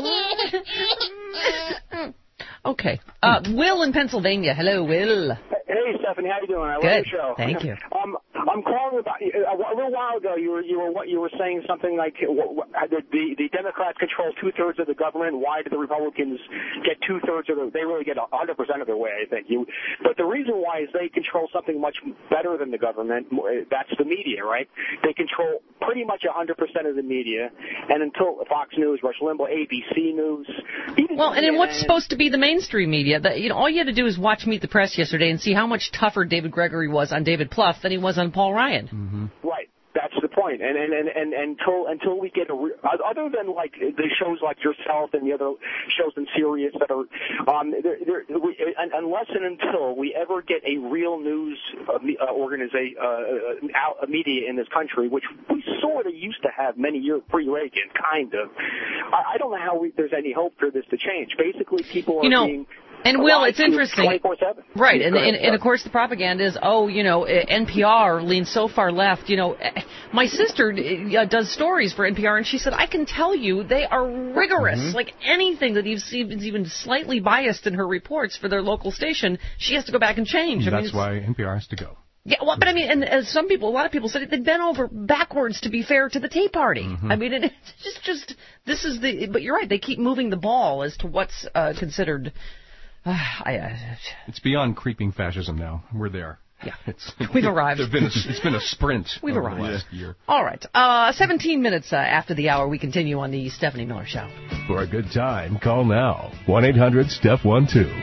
[SPEAKER 3] Okay. Uh, Will in Pennsylvania. Hello, Will.
[SPEAKER 9] Hey, Stephanie, how you doing? I love
[SPEAKER 3] Good.
[SPEAKER 9] your show.
[SPEAKER 3] Thank you.
[SPEAKER 9] Um, I'm calling about a little while ago. You were you were you were saying something like the the, the Democrats control two thirds of the government. Why do the Republicans get two thirds of the? They really get a hundred percent of their way, I think. You, but the reason why is they control something much better than the government. That's the media, right? They control pretty much a hundred percent of the media, and until Fox News, Rush Limbaugh, A B C News. Even
[SPEAKER 3] well, and in what's supposed to be the mainstream media, that you know, all you had to do is watch Meet the Press yesterday and see how much tougher David Gregory was on David Plouffe than he was on Paul Ryan.
[SPEAKER 7] Mm-hmm.
[SPEAKER 9] Right. That's the point. And and, and, and until until we get a re- other than like the shows like yourself and the other shows in Sirius that are um they're, they're, we, unless and until we ever get a real news uh, uh, organization uh, uh, media in this country, which we sort of used to have many years pre-Reagan, kind of. I, I don't know how we, there's any hope for this to change. Basically, people are
[SPEAKER 3] you know,
[SPEAKER 9] being.
[SPEAKER 3] And Will, it's interesting.
[SPEAKER 9] twenty-four seven
[SPEAKER 3] Right, and, and and of course the propaganda is, oh, you know, N P R leans so far left. You know, my sister uh, does stories for N P R, and she said, I can tell you they are rigorous. Mm-hmm. Like anything that is even slightly biased in her reports for their local station, she has to go back and change.
[SPEAKER 7] That's
[SPEAKER 3] I mean,
[SPEAKER 7] why N P R has to go.
[SPEAKER 3] Yeah, well, but I mean, and as some people, a lot of people said, they've bent over backwards to be fair to the Tea Party. Mm-hmm. I mean, it's just, just, this is the, but you're right, they keep moving the ball as to what's uh, considered. Uh, I, uh,
[SPEAKER 7] it's beyond creeping fascism now. We're there.
[SPEAKER 3] Yeah,
[SPEAKER 7] it's,
[SPEAKER 3] we've arrived.
[SPEAKER 7] Been a, it's been a sprint.
[SPEAKER 3] We've
[SPEAKER 7] over
[SPEAKER 3] arrived.
[SPEAKER 7] The last year.
[SPEAKER 3] All right. Uh, seventeen minutes uh, after the hour, we continue on the Stephanie Miller Show.
[SPEAKER 1] For a good time, call now. one eight hundred steph one two.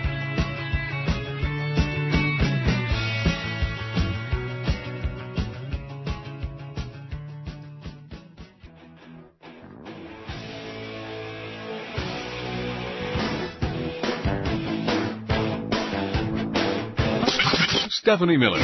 [SPEAKER 7] Stephanie Miller.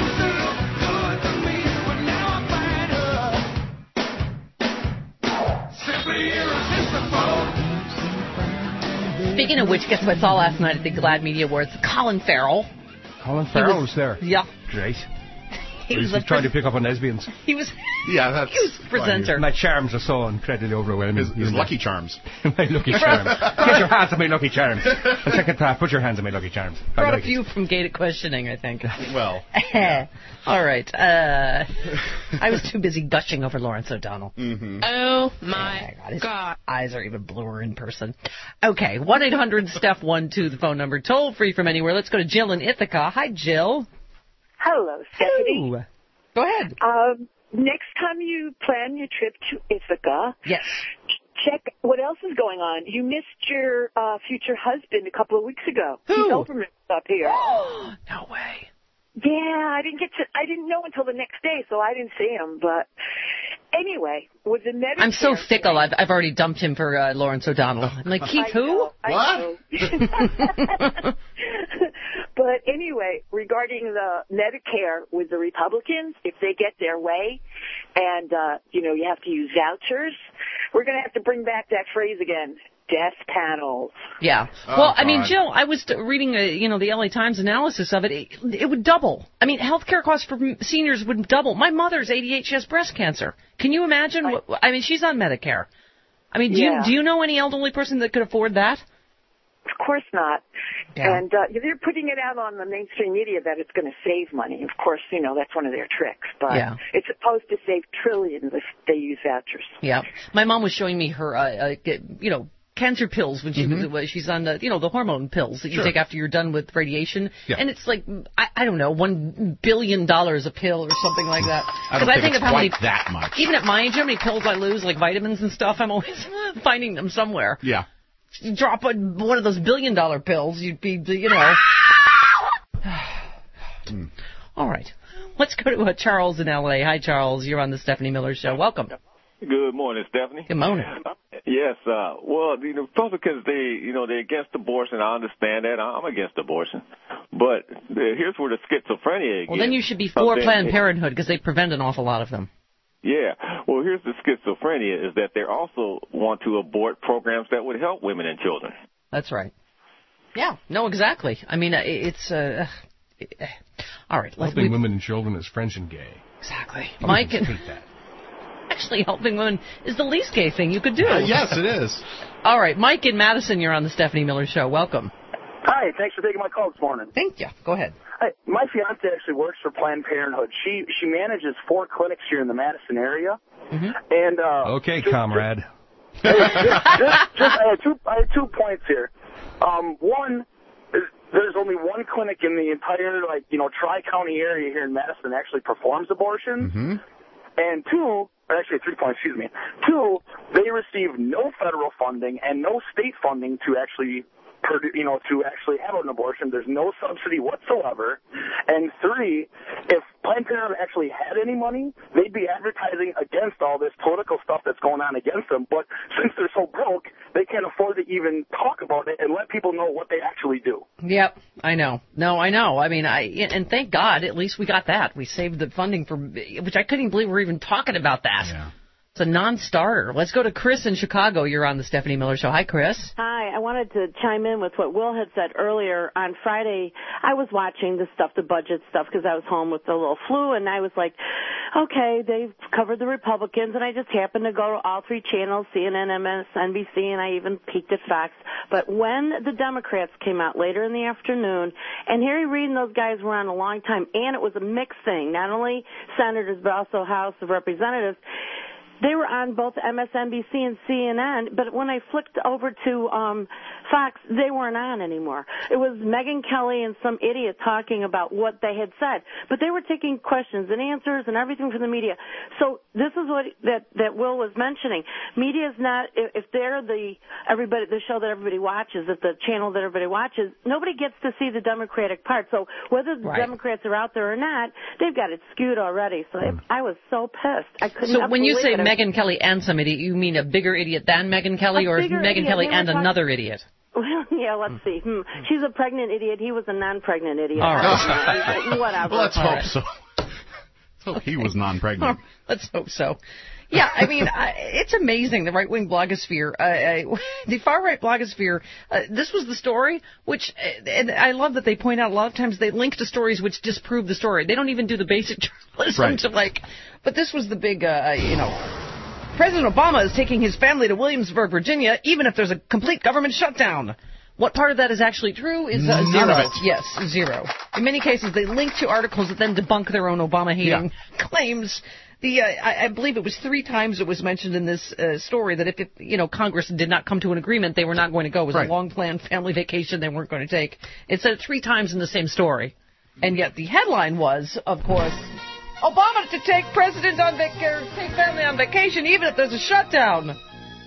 [SPEAKER 3] Speaking of which, guess what I saw last night at the GLAAD Media Awards? Colin Farrell.
[SPEAKER 7] Colin Farrell was,
[SPEAKER 3] was
[SPEAKER 7] there.
[SPEAKER 3] Yeah.
[SPEAKER 7] Great.
[SPEAKER 3] He
[SPEAKER 7] was,
[SPEAKER 3] was
[SPEAKER 7] he trying to pick up on lesbians.
[SPEAKER 3] He was.
[SPEAKER 4] Yeah, that's.
[SPEAKER 3] He was presenter.
[SPEAKER 7] My charms are so incredibly overwhelming.
[SPEAKER 4] His, his lucky charms.
[SPEAKER 7] My lucky charms. Get your hands on my lucky charms. And second class, put your hands on my lucky charms.
[SPEAKER 3] Brought
[SPEAKER 7] like
[SPEAKER 3] a few
[SPEAKER 7] it.
[SPEAKER 3] from gated questioning, I think.
[SPEAKER 4] Well. Yeah.
[SPEAKER 3] All right. Uh, I was too busy gushing over Lawrence O'Donnell.
[SPEAKER 4] Mm-hmm.
[SPEAKER 10] Oh my
[SPEAKER 3] God. His
[SPEAKER 10] God.
[SPEAKER 3] eyes are even bluer in person. Okay. one eight hundred steph one two, the phone number. Toll free from anywhere. Let's go to Jill in Ithaca. Hi, Jill.
[SPEAKER 22] Hello, Stephanie.
[SPEAKER 3] Hello. Go ahead.
[SPEAKER 22] Um, next time you plan your trip to Ithaca,
[SPEAKER 3] yes,
[SPEAKER 22] check what else is going on. You missed your uh, future husband a couple of weeks ago.
[SPEAKER 3] Who?
[SPEAKER 22] Keith Olbermann up here.
[SPEAKER 3] No way.
[SPEAKER 22] Yeah, I didn't get to. I didn't know until the next day, so I didn't see him. But anyway, with the Medicare,
[SPEAKER 3] I'm so fickle. I've I've already dumped him for uh, Lawrence O'Donnell. I'm like, Keith,
[SPEAKER 22] I
[SPEAKER 3] who?
[SPEAKER 22] know, I
[SPEAKER 3] what?
[SPEAKER 22] know. But anyway, regarding the Medicare with the Republicans, if they get their way, and uh, you know you have to use vouchers, we're going to have to bring back that phrase again. Death panels.
[SPEAKER 3] Yeah.
[SPEAKER 22] Oh,
[SPEAKER 3] well, I mean,
[SPEAKER 22] God.
[SPEAKER 3] Jill, I was t- reading, uh, you know, the L A Times analysis of it. it. It would double. I mean, health care costs for seniors would double. My mother's eighty-eight. She has breast cancer. Can you imagine? What, I mean, she's on Medicare. I mean, do
[SPEAKER 22] Yeah.
[SPEAKER 3] you do you know any elderly person that could afford that?
[SPEAKER 22] Of course not.
[SPEAKER 3] Yeah.
[SPEAKER 22] And uh, they're putting it out on the mainstream media that it's going to save money. Of course, you know, that's one of their tricks. But
[SPEAKER 3] Yeah.
[SPEAKER 22] it's supposed to save trillions if they use vouchers.
[SPEAKER 3] Yeah. My mom was showing me her, uh, uh, you know, cancer pills when she
[SPEAKER 4] Mhm.
[SPEAKER 3] was, she's on the, you know, the hormone pills that you
[SPEAKER 4] Sure.
[SPEAKER 3] take after you're done with radiation.
[SPEAKER 4] Yeah.
[SPEAKER 3] And it's like, I, I don't know, one billion dollars a pill or something like that.
[SPEAKER 4] I don't
[SPEAKER 3] 'Cause
[SPEAKER 4] think,
[SPEAKER 3] think
[SPEAKER 4] it's
[SPEAKER 3] of how
[SPEAKER 4] quite
[SPEAKER 3] many,
[SPEAKER 4] that much.
[SPEAKER 3] even at my age, how many pills I lose, like vitamins and stuff, I'm always finding them somewhere.
[SPEAKER 4] Yeah.
[SPEAKER 3] You drop a, one of those billion dollar pills, you'd be, you know.
[SPEAKER 4] Mm.
[SPEAKER 3] All right. Let's go to uh, Charles in L A. Hi, Charles. You're on the Stephanie Miller Show. Welcome.
[SPEAKER 2] Good morning, Stephanie.
[SPEAKER 3] Good morning.
[SPEAKER 2] Yes, uh, well, the Republicans, they, you know, they're against abortion. I understand that. I'm against abortion. But uh, here's where the schizophrenia again.
[SPEAKER 3] Well, then you should be for
[SPEAKER 2] Something-
[SPEAKER 3] Planned Parenthood because they prevent an awful lot of them.
[SPEAKER 2] Yeah. Well, here's the schizophrenia is that they also want to abort programs that would help women and children.
[SPEAKER 3] That's right. Yeah. No, exactly. I mean, uh, it's... Uh, uh, all right. Let's,
[SPEAKER 7] Helping
[SPEAKER 3] we,
[SPEAKER 7] women and children is French and gay.
[SPEAKER 3] Exactly.
[SPEAKER 7] Some
[SPEAKER 3] Mike
[SPEAKER 7] people
[SPEAKER 3] and...
[SPEAKER 7] hate that.
[SPEAKER 3] Actually, helping women is the least gay thing you could do.
[SPEAKER 4] Uh, yes, it is.
[SPEAKER 3] All right. Mike in Madison, you're on the Stephanie Miller Show. Welcome.
[SPEAKER 5] Hi, thanks for taking my call this morning.
[SPEAKER 3] Thank you. Go ahead.
[SPEAKER 5] Hi, my fiance actually works for Planned Parenthood. She she manages four clinics here in the Madison area.
[SPEAKER 3] Mm-hmm.
[SPEAKER 5] And uh,
[SPEAKER 7] Okay,
[SPEAKER 5] just,
[SPEAKER 7] comrade.
[SPEAKER 5] Just, just, just, just I had two I had two points here. Um, one. is There's only one clinic in the entire, like, you know, tri-county area here in Madison that actually performs abortion.
[SPEAKER 4] Mm-hmm.
[SPEAKER 5] And two, or actually three points, excuse me. Two, they receive no federal funding and no state funding to actually, produ- you know, to actually have an abortion. There's no subsidy whatsoever. And three, if Planned Parenthood actually had any money, they'd be advertising against all this political stuff that's going on against them. But since they're so broke, they can't afford to even talk about it and let people know what they actually do.
[SPEAKER 3] Yep, I know. No, I know. I mean, I and thank God, at least we got that. We saved the funding for, which I couldn't even believe we were even talking about that.
[SPEAKER 4] Yeah.
[SPEAKER 3] It's a non-starter. Let's go to Chris in Chicago. You're on the Stephanie Miller Show. Hi, Chris.
[SPEAKER 11] Hi. I wanted to chime in with what Will had said earlier. On Friday, I was watching the stuff, the budget stuff, because I was home with the little flu, and I was like, okay, they've covered the Republicans, and I just happened to go to all three channels, C N N, M S N B C, and I even peeked at Fox. But when the Democrats came out later in the afternoon, and Harry Reid and those guys were on a long time, and it was a mixed thing, not only senators but also House of Representatives, they were on both M S N B C and C N N, but when I flicked over to um, Fox, they weren't on anymore. It was Megyn Kelly and some idiot talking about what they had said, but they were taking questions and answers and everything from the media. So this is what that that Will was mentioning. Media is not if they're the everybody the show that everybody watches, if the channel that everybody watches, nobody gets to see the Democratic part. So whether the
[SPEAKER 3] Right.
[SPEAKER 11] Democrats are out there or not, they've got it skewed already. So mm. I was so pissed. I couldn't.
[SPEAKER 3] So when you say
[SPEAKER 11] it.
[SPEAKER 3] Megyn Kelly and some idiot, you mean a bigger idiot than Megyn Kelly,
[SPEAKER 11] A
[SPEAKER 3] or
[SPEAKER 11] bigger
[SPEAKER 3] Megyn
[SPEAKER 11] idiot.
[SPEAKER 3] Kelly
[SPEAKER 11] They were
[SPEAKER 3] and
[SPEAKER 11] talking-
[SPEAKER 3] another idiot?
[SPEAKER 11] Well, yeah, let's see. Hmm. She's a pregnant idiot. He was a non-pregnant idiot.
[SPEAKER 3] All right.
[SPEAKER 11] Whatever.
[SPEAKER 4] Well, let's
[SPEAKER 11] All
[SPEAKER 4] hope
[SPEAKER 11] right.
[SPEAKER 4] so. Let's hope he was non-pregnant.
[SPEAKER 3] Let's hope so. Yeah, I mean, I, it's amazing, the right-wing blogosphere. Uh, I, the far-right blogosphere, uh, this was the story, which, and I love that they point out a lot of times they link to stories which disprove the story. They don't even do the basic journalism
[SPEAKER 4] Right.
[SPEAKER 3] to, like, but this was the big, uh, you know, President Obama is taking his family to Williamsburg, Virginia, even if there's a complete government shutdown. What part of that is actually true is uh,
[SPEAKER 4] None
[SPEAKER 3] zero.
[SPEAKER 4] of it.
[SPEAKER 3] Yes, zero. In many cases, they link to articles that then debunk their own Obama-hating
[SPEAKER 4] Yeah.
[SPEAKER 3] claims. The uh, I, I believe it was three times it was mentioned in this uh, story that if it, you know Congress did not come to an agreement, they were not going to go. It was
[SPEAKER 4] Right.
[SPEAKER 3] a long-planned family vacation they weren't going to take. It said it three times in the same story, and yet the headline was, of course, Obama to take president on vac- or take family on vacation, even if there's a shutdown.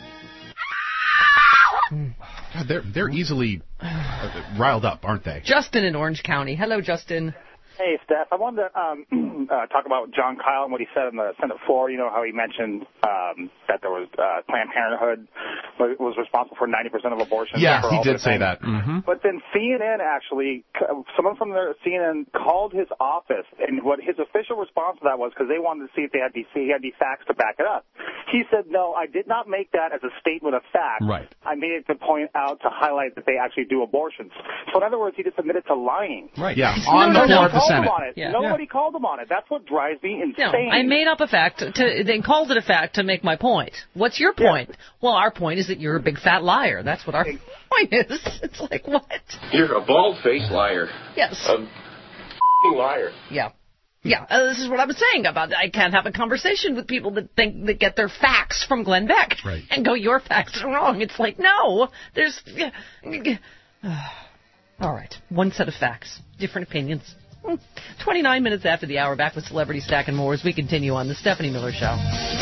[SPEAKER 4] God, they're they're easily uh, riled up, aren't they?
[SPEAKER 3] Justin in Orange County. Hello, Justin.
[SPEAKER 9] Hey, Steph. I wanted to um, uh, talk about John Kyle and what he said on the Senate floor. You know how he mentioned um, that there was uh, Planned Parenthood was responsible for ninety percent of abortions.
[SPEAKER 4] Yeah,
[SPEAKER 9] for
[SPEAKER 4] he
[SPEAKER 9] all
[SPEAKER 4] did
[SPEAKER 9] their
[SPEAKER 4] say
[SPEAKER 9] things.
[SPEAKER 4] that. Mm-hmm.
[SPEAKER 9] But then C N N actually, someone from the C N N called his office, and what his official response to that was, because they wanted to see if they had the, he had the facts to back it up. He said, no, I did not make that as a statement of fact.
[SPEAKER 7] Right.
[SPEAKER 9] I made it to point out to highlight that they actually do abortions. So in other words, he just admitted to lying.
[SPEAKER 7] Right.
[SPEAKER 4] Yeah,
[SPEAKER 3] No,
[SPEAKER 4] on
[SPEAKER 3] no,
[SPEAKER 4] the
[SPEAKER 3] no.
[SPEAKER 4] floor of the
[SPEAKER 12] called
[SPEAKER 7] Senate.
[SPEAKER 12] them on it.
[SPEAKER 3] Yeah.
[SPEAKER 12] Nobody yeah. called them on it. That's what drives me
[SPEAKER 3] No,
[SPEAKER 12] insane.
[SPEAKER 3] I made up a fact, to, then called it a fact to make my point. What's your point? Yeah. Well, our point is that you're a big fat liar. That's what our point is. It's like, what?
[SPEAKER 13] You're a bald-faced liar.
[SPEAKER 3] Yes.
[SPEAKER 13] A liar.
[SPEAKER 3] Yeah. Yeah, uh, this is what I was saying about I can't have a conversation with people that think that get their facts from Glenn Beck
[SPEAKER 4] right.
[SPEAKER 3] and go, your facts are wrong. It's like, no, there's... All right, one set of facts, different opinions. twenty-nine minutes after the hour, back with Celebrity Stack and more as we continue on The Stephanie Miller Show.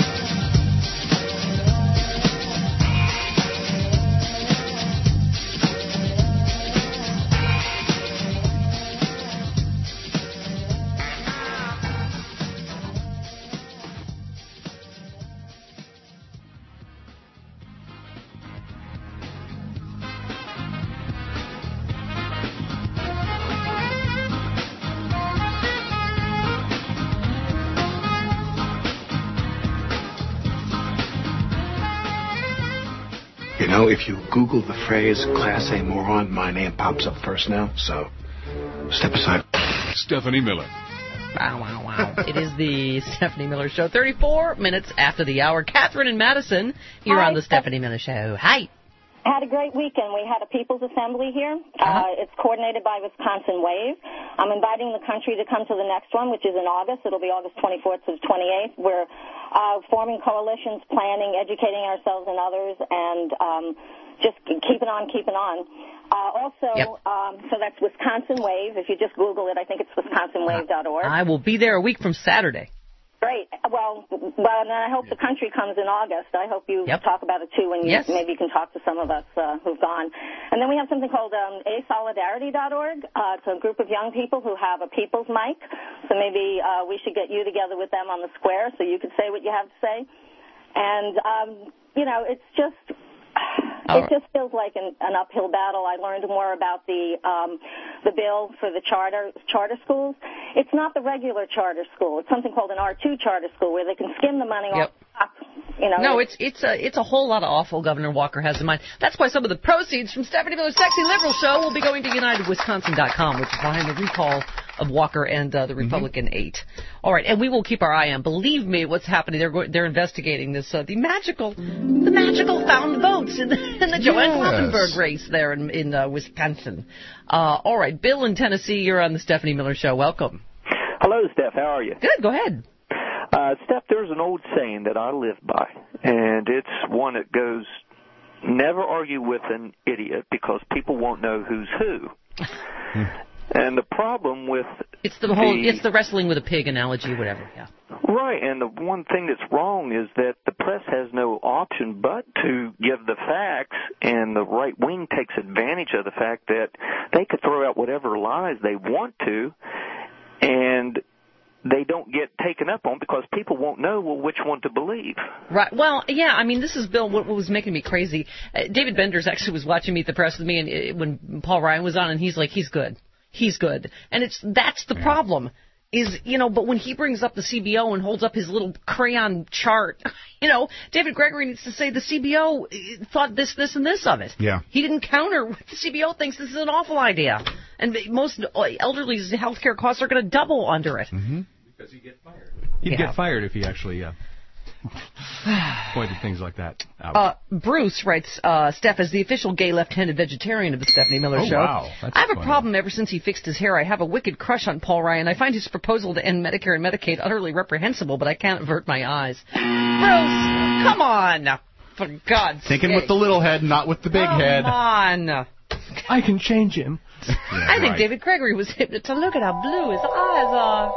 [SPEAKER 14] You know, if you Google the phrase Class A moron, my name pops up first now, so step aside.
[SPEAKER 1] Stephanie Miller.
[SPEAKER 3] Wow, wow, wow. It is the Stephanie Miller Show. thirty-four minutes after the hour. Catherine in Madison, you're
[SPEAKER 15] Hi.
[SPEAKER 3] on the Stephanie Miller Show. Hi.
[SPEAKER 15] Had a great weekend. We had a People's Assembly here. Uh-huh. Uh, it's coordinated by Wisconsin Wave. I'm inviting the country to come to the next one, which is in August. It'll be August twenty-fourth to the twenty-eighth. We're uh, forming coalitions, planning, educating ourselves and others, and um, just keeping on, keeping on. Uh, also, yep. um, so that's Wisconsin Wave. If you just Google it, I think it's wisconsin wave dot org.
[SPEAKER 3] I will be there a week from Saturday.
[SPEAKER 15] Great. Well, well, and I hope the country comes in August. I hope you
[SPEAKER 3] yep.
[SPEAKER 15] talk about it, too, and
[SPEAKER 3] yes.
[SPEAKER 15] maybe you can talk to some of us uh, who've gone. And then we have something called um, a solidarity dot org. Uh, it's a group of young people who have a people's mic. So maybe uh, we should get you together with them on the square so you can say what you have to say. And, um, you know, it's just... It right. just feels like an, an uphill battle. I learned more about the um, the bill for the charter charter schools. It's not the regular charter school. It's something called an R two charter school where they can skim the money
[SPEAKER 3] yep.
[SPEAKER 15] off. You know,
[SPEAKER 3] no, it's it's a it's a whole lot of awful Governor Walker has in mind. That's why some of the proceeds from Stephanie Miller's Sexy Liberal Show will be going to United Wisconsin dot com, which is behind the recall of Walker and uh, the Republican mm-hmm. eight. All right, and we will keep our eye on. Believe me, what's happening? They're go- they're investigating this uh, the magical the magical found votes in the, in the Joanne
[SPEAKER 4] yes.
[SPEAKER 3] Kloppenburg race there in in uh, Wisconsin. Uh, all right, Bill in Tennessee, you're on the Stephanie Miller Show. Welcome.
[SPEAKER 23] Hello, Steph. How are you?
[SPEAKER 3] Good. Go ahead.
[SPEAKER 23] Uh, Steph, there's an old saying that I live by, and it's one that goes, never argue with an idiot because people won't know who's who. And the problem with
[SPEAKER 3] it's the whole the, it's the wrestling with a pig analogy, whatever. Yeah.
[SPEAKER 23] Right, and the one thing that's wrong is that the press has no option but to give the facts, and the right wing takes advantage of the fact that they could throw out whatever lies they want to, and they don't get taken up on because people won't know, well, which one to believe.
[SPEAKER 3] Right. Well, yeah, I mean, this is, Bill, what, what was making me crazy. Uh, David Benders actually was watching Meet the Press with me and uh, when Paul Ryan was on, and he's like, he's good. He's good. And it's that's the yeah. problem. Is, you know, but when he brings up the C B O and holds up his little crayon chart, you know, David Gregory needs to say the C B O thought this, this, and this of it.
[SPEAKER 4] Yeah.
[SPEAKER 3] He didn't counter what the C B O thinks this is an awful idea. And most elderly's health care costs are going to double under it.
[SPEAKER 4] Mm-hmm.
[SPEAKER 7] Because he'd get fired. He'd
[SPEAKER 3] yeah.
[SPEAKER 7] get fired if he actually uh, pointed things like that out.
[SPEAKER 3] Uh, Bruce writes, uh, Steph, as the official gay left-handed vegetarian of the Stephanie Miller
[SPEAKER 7] oh,
[SPEAKER 3] Show,
[SPEAKER 7] wow. That's
[SPEAKER 3] I have
[SPEAKER 7] funny.
[SPEAKER 3] a problem ever since he fixed his hair. I have a wicked crush on Paul Ryan. I find his proposal to end Medicare and Medicaid utterly reprehensible, but I can't avert my eyes. Bruce, come on. For God's sake.
[SPEAKER 4] Thinking with the little head, not with the big
[SPEAKER 3] come
[SPEAKER 4] head.
[SPEAKER 3] Come on.
[SPEAKER 7] I can change him.
[SPEAKER 3] Yeah, I think
[SPEAKER 7] right.
[SPEAKER 3] David Gregory was hypnotized. Look at how blue his eyes are.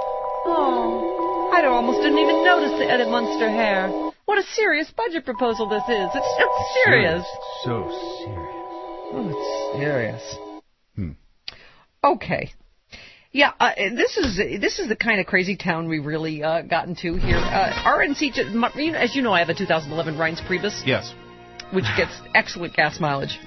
[SPEAKER 3] Oh, I almost didn't even notice the Edit Munster hair. What a serious budget proposal this is. It's so serious.
[SPEAKER 7] So serious.
[SPEAKER 3] Oh, it's serious.
[SPEAKER 4] Hmm.
[SPEAKER 3] Okay. Yeah, uh, this is this is the kind of crazy town we really uh, got into here. Uh, R N C, as you know, I have a two thousand eleven Reince Priebus.
[SPEAKER 4] Yes.
[SPEAKER 3] Which gets excellent gas mileage.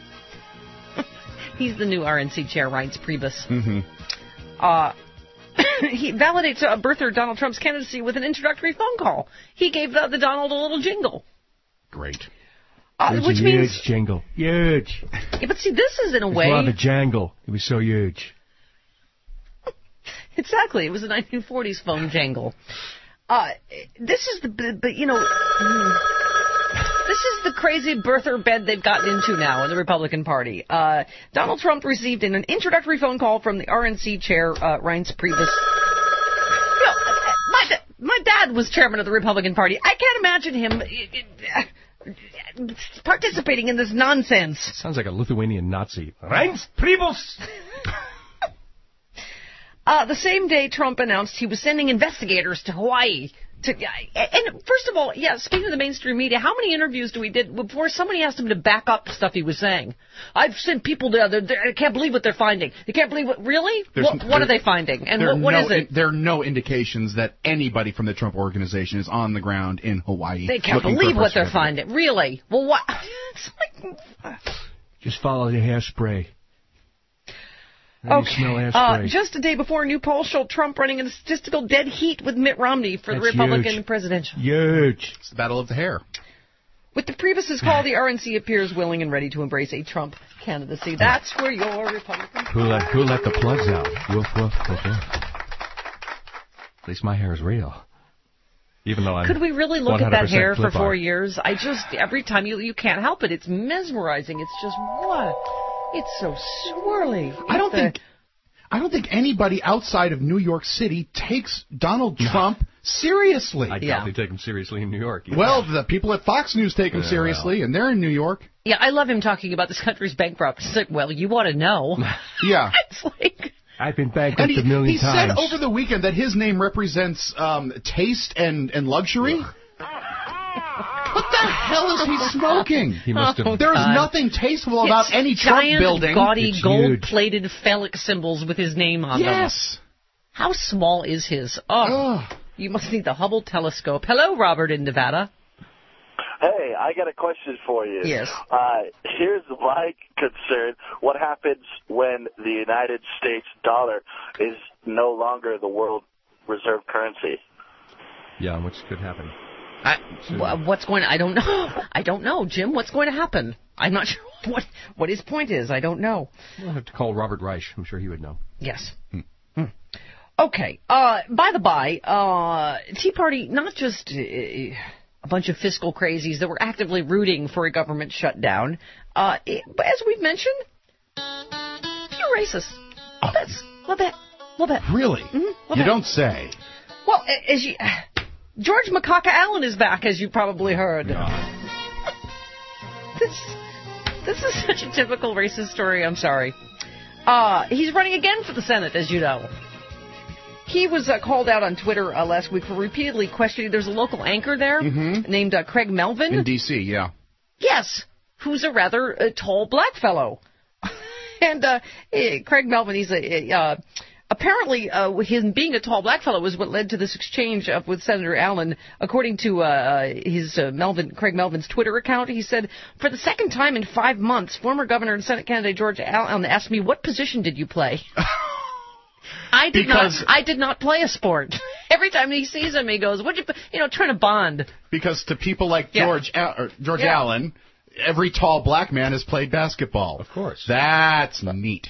[SPEAKER 3] He's the new R N C chair, Reince Priebus.
[SPEAKER 4] Mm-hmm.
[SPEAKER 3] Uh, he validates uh, birther Donald Trump's candidacy with an introductory phone call. He gave the, the Donald a little jingle.
[SPEAKER 4] Great.
[SPEAKER 3] Uh,
[SPEAKER 7] it was
[SPEAKER 3] which
[SPEAKER 7] a
[SPEAKER 3] means
[SPEAKER 7] huge jingle. Huge.
[SPEAKER 3] Yeah, but see, this is in a
[SPEAKER 7] it was
[SPEAKER 3] way.
[SPEAKER 7] more of a jangle. It was so huge.
[SPEAKER 3] Exactly. It was a nineteen forties phone jangle. Uh, this is the, but you know, this is the crazy birther bed they've gotten into now in the Republican Party. Uh, Donald Trump received an introductory phone call from the R N C chair, uh, Reince Priebus. You know, my, my dad was chairman of the Republican Party. I can't imagine him uh, participating in this nonsense.
[SPEAKER 7] Sounds like a Lithuanian Nazi. Reince Priebus!
[SPEAKER 3] Uh, the same day Trump announced he was sending investigators to Hawaii. To, and first of all, yeah, speaking of the mainstream media, how many interviews do we did before somebody asked him to back up the stuff he was saying? I've sent people there. I can't believe what they're finding. They can't believe what, really?
[SPEAKER 4] There's,
[SPEAKER 3] what what are they finding? And what, what
[SPEAKER 4] no,
[SPEAKER 3] is it?
[SPEAKER 4] There are no indications that anybody from the Trump organization is on the ground in Hawaii.
[SPEAKER 3] They can't believe what they're finding. Really? Well, what? It's like...
[SPEAKER 7] Just follow the hairspray.
[SPEAKER 3] Okay. Uh, just a day before, a new poll showed Trump running in a statistical dead heat with Mitt Romney for
[SPEAKER 7] That's
[SPEAKER 3] the Republican
[SPEAKER 7] huge.
[SPEAKER 3] presidential.
[SPEAKER 7] Huge.
[SPEAKER 4] It's the battle of the hair.
[SPEAKER 3] With the Priebus's call, the R N C appears willing and ready to embrace a Trump candidacy. That's where your Republican...
[SPEAKER 7] Who let, who let the plugs out? Woof, woof, woof, woof. At least my hair is real. Even though I'm
[SPEAKER 3] Could we really look at that hair for four
[SPEAKER 7] art.
[SPEAKER 3] years? I just, every time, you you can't help it. It's mesmerizing. It's just, what? It's so swirly.
[SPEAKER 4] I don't
[SPEAKER 3] the,
[SPEAKER 4] think... I don't think anybody outside of New York City takes Donald Trump seriously.
[SPEAKER 7] I doubt
[SPEAKER 3] Yeah.
[SPEAKER 7] they take him seriously in New York. Either.
[SPEAKER 4] Well, the people at Fox News take him
[SPEAKER 7] Yeah,
[SPEAKER 4] seriously,
[SPEAKER 7] well.
[SPEAKER 4] and they're in New York.
[SPEAKER 3] Yeah, I love him talking about this country's bankrupt. It's like, well, you ought to know.
[SPEAKER 4] Yeah.
[SPEAKER 3] It's like...
[SPEAKER 7] I've been
[SPEAKER 4] And
[SPEAKER 7] bankrupt
[SPEAKER 4] he,
[SPEAKER 7] a million
[SPEAKER 4] he
[SPEAKER 7] times.
[SPEAKER 4] said over the weekend that his name represents um, taste and, and luxury. What the hell is he smoking?
[SPEAKER 7] He must have.
[SPEAKER 3] Oh,
[SPEAKER 4] There's
[SPEAKER 3] God.
[SPEAKER 4] nothing tasteful about
[SPEAKER 3] It's
[SPEAKER 4] any Trump
[SPEAKER 3] giant,
[SPEAKER 4] building.
[SPEAKER 3] gaudy,
[SPEAKER 7] It's
[SPEAKER 3] gold-plated phallic symbols with his name on them.
[SPEAKER 4] Yes.
[SPEAKER 3] How small is his? Oh,
[SPEAKER 4] Ugh.
[SPEAKER 3] you must need the Hubble telescope. Hello, Robert in Nevada.
[SPEAKER 6] Hey, I got a question for you.
[SPEAKER 3] Yes.
[SPEAKER 6] Uh, here's my concern. What happens when the United States dollar is no longer the world reserve currency?
[SPEAKER 7] Yeah, which could happen.
[SPEAKER 3] I, wh- what's going? I don't know. I don't know, Jim. What's going to happen? I'm not sure what what his point is. I don't know.
[SPEAKER 7] We'll have to call Robert Reich. I'm sure he would know.
[SPEAKER 3] Yes. Hmm. Hmm. Okay. Uh, by the by, uh, Tea Party, not just uh, a bunch of fiscal crazies that were actively rooting for a government shutdown, uh, it, but as we've mentioned, you're racist.
[SPEAKER 4] Oh.
[SPEAKER 3] That's a little bit, a little bit.
[SPEAKER 4] Really?
[SPEAKER 3] Mm-hmm, little
[SPEAKER 4] You
[SPEAKER 3] bit.
[SPEAKER 4] don't say.
[SPEAKER 3] Well, as you, George Macaca Allen is back, as you probably heard. This, this is such a typical racist story. I'm sorry. Uh, he's running again for the Senate, as you know. He was uh, called out on Twitter uh, last week for repeatedly questioning. There's a local anchor there
[SPEAKER 4] Mm-hmm.
[SPEAKER 3] named uh, Craig Melvin.
[SPEAKER 4] In D C, yeah.
[SPEAKER 3] Yes, who's a rather uh, tall black fellow. and uh, eh, Craig Melvin, he's a... Uh, Apparently, uh, him being a tall black fellow was what led to this exchange of, with Senator Allen. According to uh, his uh, Melvin, Craig Melvin's Twitter account, he said, for the second time in five months, former Governor and Senate candidate George Allen asked me, what position did you play? I did
[SPEAKER 4] Because-
[SPEAKER 3] not. I did not play a sport. Every time he sees him, he goes, "What'd you?" You know, trying to bond.
[SPEAKER 4] Because to people like
[SPEAKER 3] Yeah.
[SPEAKER 4] George Al- or George
[SPEAKER 3] Yeah.
[SPEAKER 4] Allen, every tall black man has played basketball.
[SPEAKER 7] Of course.
[SPEAKER 4] That's neat.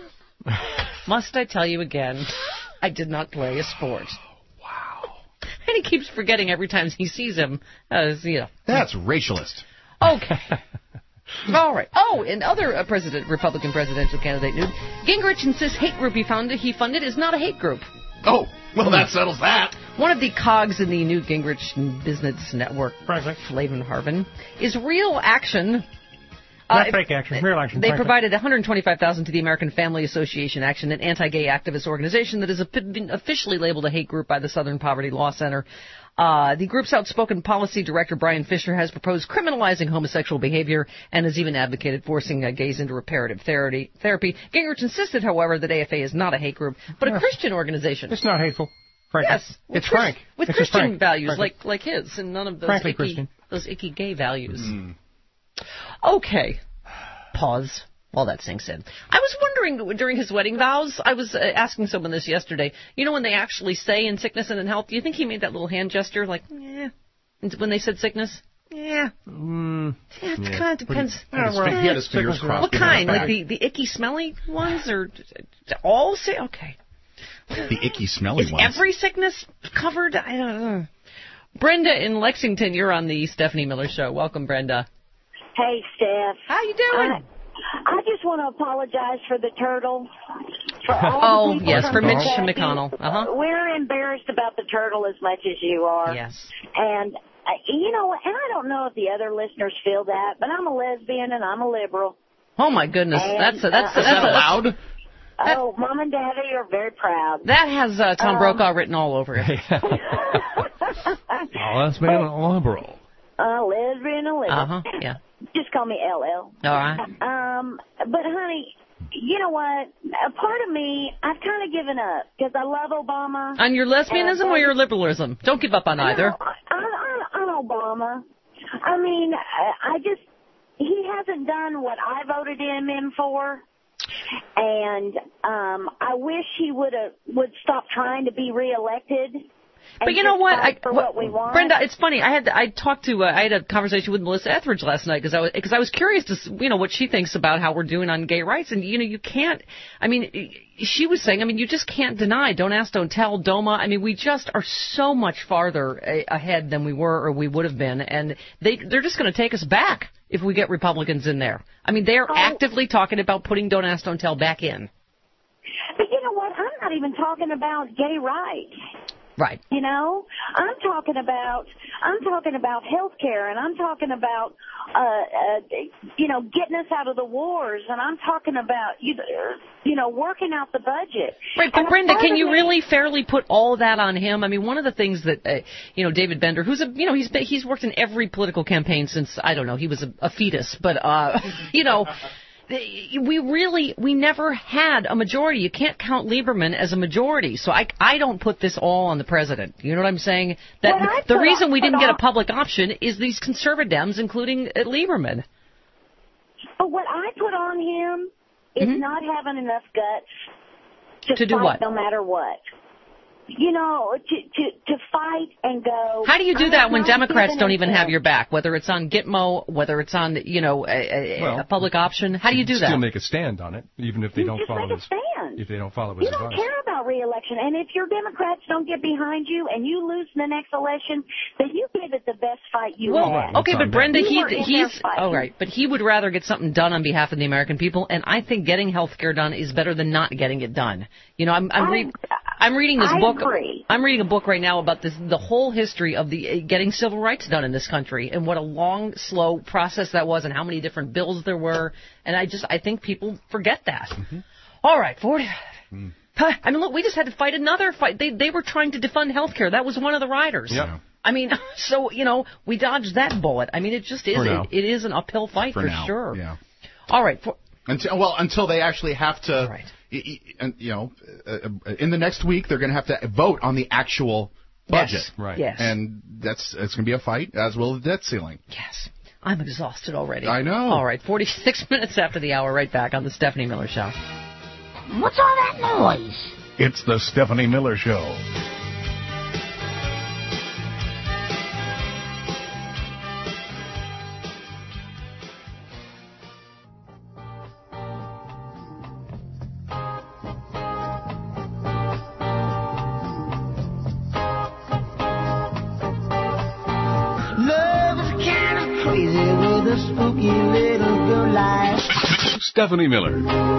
[SPEAKER 3] Must I tell you again? I did not play a sport. Wow. And he keeps forgetting every time he sees him. Uh, you know.
[SPEAKER 4] That's racialist.
[SPEAKER 3] Okay. All right. Oh, and other uh, president, Republican presidential candidate news. Gingrich insists hate group he founded, he funded is not a hate group.
[SPEAKER 4] Oh, well, that settles that.
[SPEAKER 3] One of the cogs in the new Gingrich Business Network, Flavin Harvin, is Real Action.
[SPEAKER 16] Not
[SPEAKER 3] Uh,
[SPEAKER 16] fake action, real action.
[SPEAKER 3] They
[SPEAKER 16] frankly.
[SPEAKER 3] provided one hundred twenty-five thousand dollars to the American Family Association Action, an anti-gay activist organization that has been officially labeled a hate group by the Southern Poverty Law Center. Uh, the group's outspoken policy director, Brian Fisher, has proposed criminalizing homosexual behavior and has even advocated forcing uh, gays into reparative therapy. therapy. Gingrich insisted, however, that A F A is not a hate group, but a
[SPEAKER 16] Yes.
[SPEAKER 3] Christian organization.
[SPEAKER 16] It's not hateful. Frankly.
[SPEAKER 3] Yes, with
[SPEAKER 16] It's
[SPEAKER 3] Chris-
[SPEAKER 16] frank.
[SPEAKER 3] with
[SPEAKER 16] It's
[SPEAKER 3] Christian
[SPEAKER 16] frank.
[SPEAKER 3] values
[SPEAKER 16] Frankly.
[SPEAKER 3] like like his, and none of those
[SPEAKER 16] Frankly
[SPEAKER 3] icky,
[SPEAKER 16] Christian.
[SPEAKER 3] those icky gay values. Okay, pause while that sinks in. I was wondering during his wedding vows. I was uh, asking someone this yesterday. You know when they actually say in sickness and in health? Do you think he made that little hand gesture like, yeah, when they said sickness? Yeah.
[SPEAKER 7] Mm,
[SPEAKER 3] Yeah, it
[SPEAKER 7] yeah.
[SPEAKER 3] kind of depends.
[SPEAKER 4] He had his, he had his fingers crossed.
[SPEAKER 3] What
[SPEAKER 4] behind
[SPEAKER 3] kind?
[SPEAKER 4] his
[SPEAKER 3] Like
[SPEAKER 4] back.
[SPEAKER 3] the, the icky, smelly ones, or all say? Okay.
[SPEAKER 4] The icky, smelly
[SPEAKER 3] Is
[SPEAKER 4] ones.
[SPEAKER 3] every sickness covered? I don't know. Brenda in Lexington, you're on the Stephanie Miller Show. Welcome, Brenda.
[SPEAKER 17] Hey, Steph.
[SPEAKER 3] How you doing?
[SPEAKER 17] I, I just want to apologize for the turtle. For all
[SPEAKER 3] oh,
[SPEAKER 17] the people
[SPEAKER 3] yes,
[SPEAKER 17] from
[SPEAKER 3] for Mitch
[SPEAKER 17] Kentucky.
[SPEAKER 3] McConnell. Uh-huh.
[SPEAKER 17] We're embarrassed about the turtle as much as you are.
[SPEAKER 3] Yes.
[SPEAKER 17] And, uh, you know, and I don't know if the other listeners feel that, but I'm a lesbian and I'm a liberal.
[SPEAKER 3] Oh, my goodness.
[SPEAKER 17] And,
[SPEAKER 3] that's a, that's
[SPEAKER 17] uh,
[SPEAKER 3] a, that's allowed?
[SPEAKER 17] Oh, Mom and Daddy are very proud.
[SPEAKER 3] That has uh, Tom
[SPEAKER 17] Um,
[SPEAKER 3] Brokaw written all over it.
[SPEAKER 7] Oh, that's being a liberal.
[SPEAKER 17] Uh, lesbian and liberal.
[SPEAKER 3] Uh-huh, yeah.
[SPEAKER 17] Just call me L L.
[SPEAKER 3] All right.
[SPEAKER 17] Um, but, honey, you know what? A part of me, I've kind of given up because I love Obama.
[SPEAKER 3] On your lesbianism or your liberalism? Don't give up on either.
[SPEAKER 17] No, on, on, on Obama. I mean, I, I just, he hasn't done what I voted him in for. And um, I wish he would have would stop trying to be reelected.
[SPEAKER 3] But you know what, I,
[SPEAKER 17] for
[SPEAKER 3] what,
[SPEAKER 17] what we want.
[SPEAKER 3] Brenda, it's funny. I had I talked to uh, I had a conversation with Melissa Etheridge last night because I was because I was curious to s- you know what she thinks about how we're doing on gay rights, and you know you can't. I mean, she was saying, I mean, you just can't deny. Don't ask, don't tell. DOMA. I mean, we just are so much farther a- ahead than we were or we would have been, and they they're just going to take us back if we get Republicans in there. I mean, they're
[SPEAKER 17] Oh.
[SPEAKER 3] actively talking about putting don't ask, don't tell back in.
[SPEAKER 17] But you know what? I'm not even talking about gay rights.
[SPEAKER 3] Right.
[SPEAKER 17] You know, I'm talking about I'm talking about health care, and I'm talking about uh, uh, you know getting us out of the wars, and I'm talking about you you know working out the budget.
[SPEAKER 3] Right, but
[SPEAKER 17] And
[SPEAKER 3] Brenda,
[SPEAKER 17] part
[SPEAKER 3] can
[SPEAKER 17] of
[SPEAKER 3] you
[SPEAKER 17] me-
[SPEAKER 3] really fairly put all of that on him? I mean, one of the things that uh, you know David Bender, who's a you know he's been, he's worked in every political campaign since I don't know he was a, a fetus, but uh, you know. We really, we never had a majority. You can't count Lieberman as a majority. So I, I don't put this all on the president. You know what I'm saying? That
[SPEAKER 17] What I
[SPEAKER 3] the
[SPEAKER 17] put
[SPEAKER 3] reason
[SPEAKER 17] on-
[SPEAKER 3] we
[SPEAKER 17] put
[SPEAKER 3] didn't get a
[SPEAKER 17] on-
[SPEAKER 3] public option is these conservatives, including uh, Lieberman.
[SPEAKER 17] But what I put on him is not having enough guts to,
[SPEAKER 3] To do
[SPEAKER 17] fight
[SPEAKER 3] what?
[SPEAKER 17] no matter what. You know, to to to fight and go.
[SPEAKER 3] How do you do
[SPEAKER 17] I'm
[SPEAKER 3] that when
[SPEAKER 17] not
[SPEAKER 3] Democrats
[SPEAKER 17] giving
[SPEAKER 3] don't
[SPEAKER 17] a
[SPEAKER 3] even
[SPEAKER 17] chance.
[SPEAKER 3] have your back? Whether it's on Gitmo, whether it's on, you know, a, a,
[SPEAKER 7] Well,
[SPEAKER 3] a public option. How do you do that?
[SPEAKER 7] Still make a stand on it, even if they
[SPEAKER 17] You
[SPEAKER 7] don't
[SPEAKER 17] just
[SPEAKER 7] follow
[SPEAKER 17] make a
[SPEAKER 7] his
[SPEAKER 17] stand.
[SPEAKER 7] if they don't follow his
[SPEAKER 17] You don't
[SPEAKER 7] advice.
[SPEAKER 17] care about re-election, and if your Democrats don't get behind you and you lose the next election, then you give it the best fight you
[SPEAKER 3] Well,
[SPEAKER 17] have.
[SPEAKER 3] okay, but Brenda,
[SPEAKER 17] You
[SPEAKER 3] he
[SPEAKER 17] were in there
[SPEAKER 3] he's
[SPEAKER 17] fighting.
[SPEAKER 3] all right, but he would rather get something done on behalf of the American people, and I think getting health care done is better than not getting it done. You know, I'm I'm,
[SPEAKER 17] I-
[SPEAKER 3] read, I'm reading this
[SPEAKER 17] I
[SPEAKER 3] book.
[SPEAKER 17] agree.
[SPEAKER 3] I'm reading a book right now about this the whole history of the uh, getting civil rights done in this country, and what a long, slow process that was, and how many different bills there were. And I just I think people forget that. All right, forty. Huh, I mean, look, we just had to fight another fight. They they were trying to defund health care. That was one of the riders.
[SPEAKER 7] Yep.
[SPEAKER 3] I mean, so, you know, we dodged that bullet. I mean, it just is,
[SPEAKER 4] For now.
[SPEAKER 3] it, it is an uphill fight for,
[SPEAKER 4] For now,
[SPEAKER 3] sure.
[SPEAKER 4] yeah.
[SPEAKER 3] All right. For,
[SPEAKER 4] Until well, until they actually have to, y- y- and, you know, uh, uh, in the next week they're going to have to vote on the actual budget,
[SPEAKER 3] Yes, right. yes.
[SPEAKER 4] And that's it's going to be a fight, as will the debt ceiling.
[SPEAKER 3] Yes. I'm exhausted already.
[SPEAKER 4] I know.
[SPEAKER 3] All right. forty-six minutes after the hour, right back on the Stephanie Miller Show.
[SPEAKER 10] What's all that noise?
[SPEAKER 1] It's the Stephanie Miller Show.
[SPEAKER 10] Love is kind of crazy with a spooky little girl like
[SPEAKER 1] Stephanie Miller.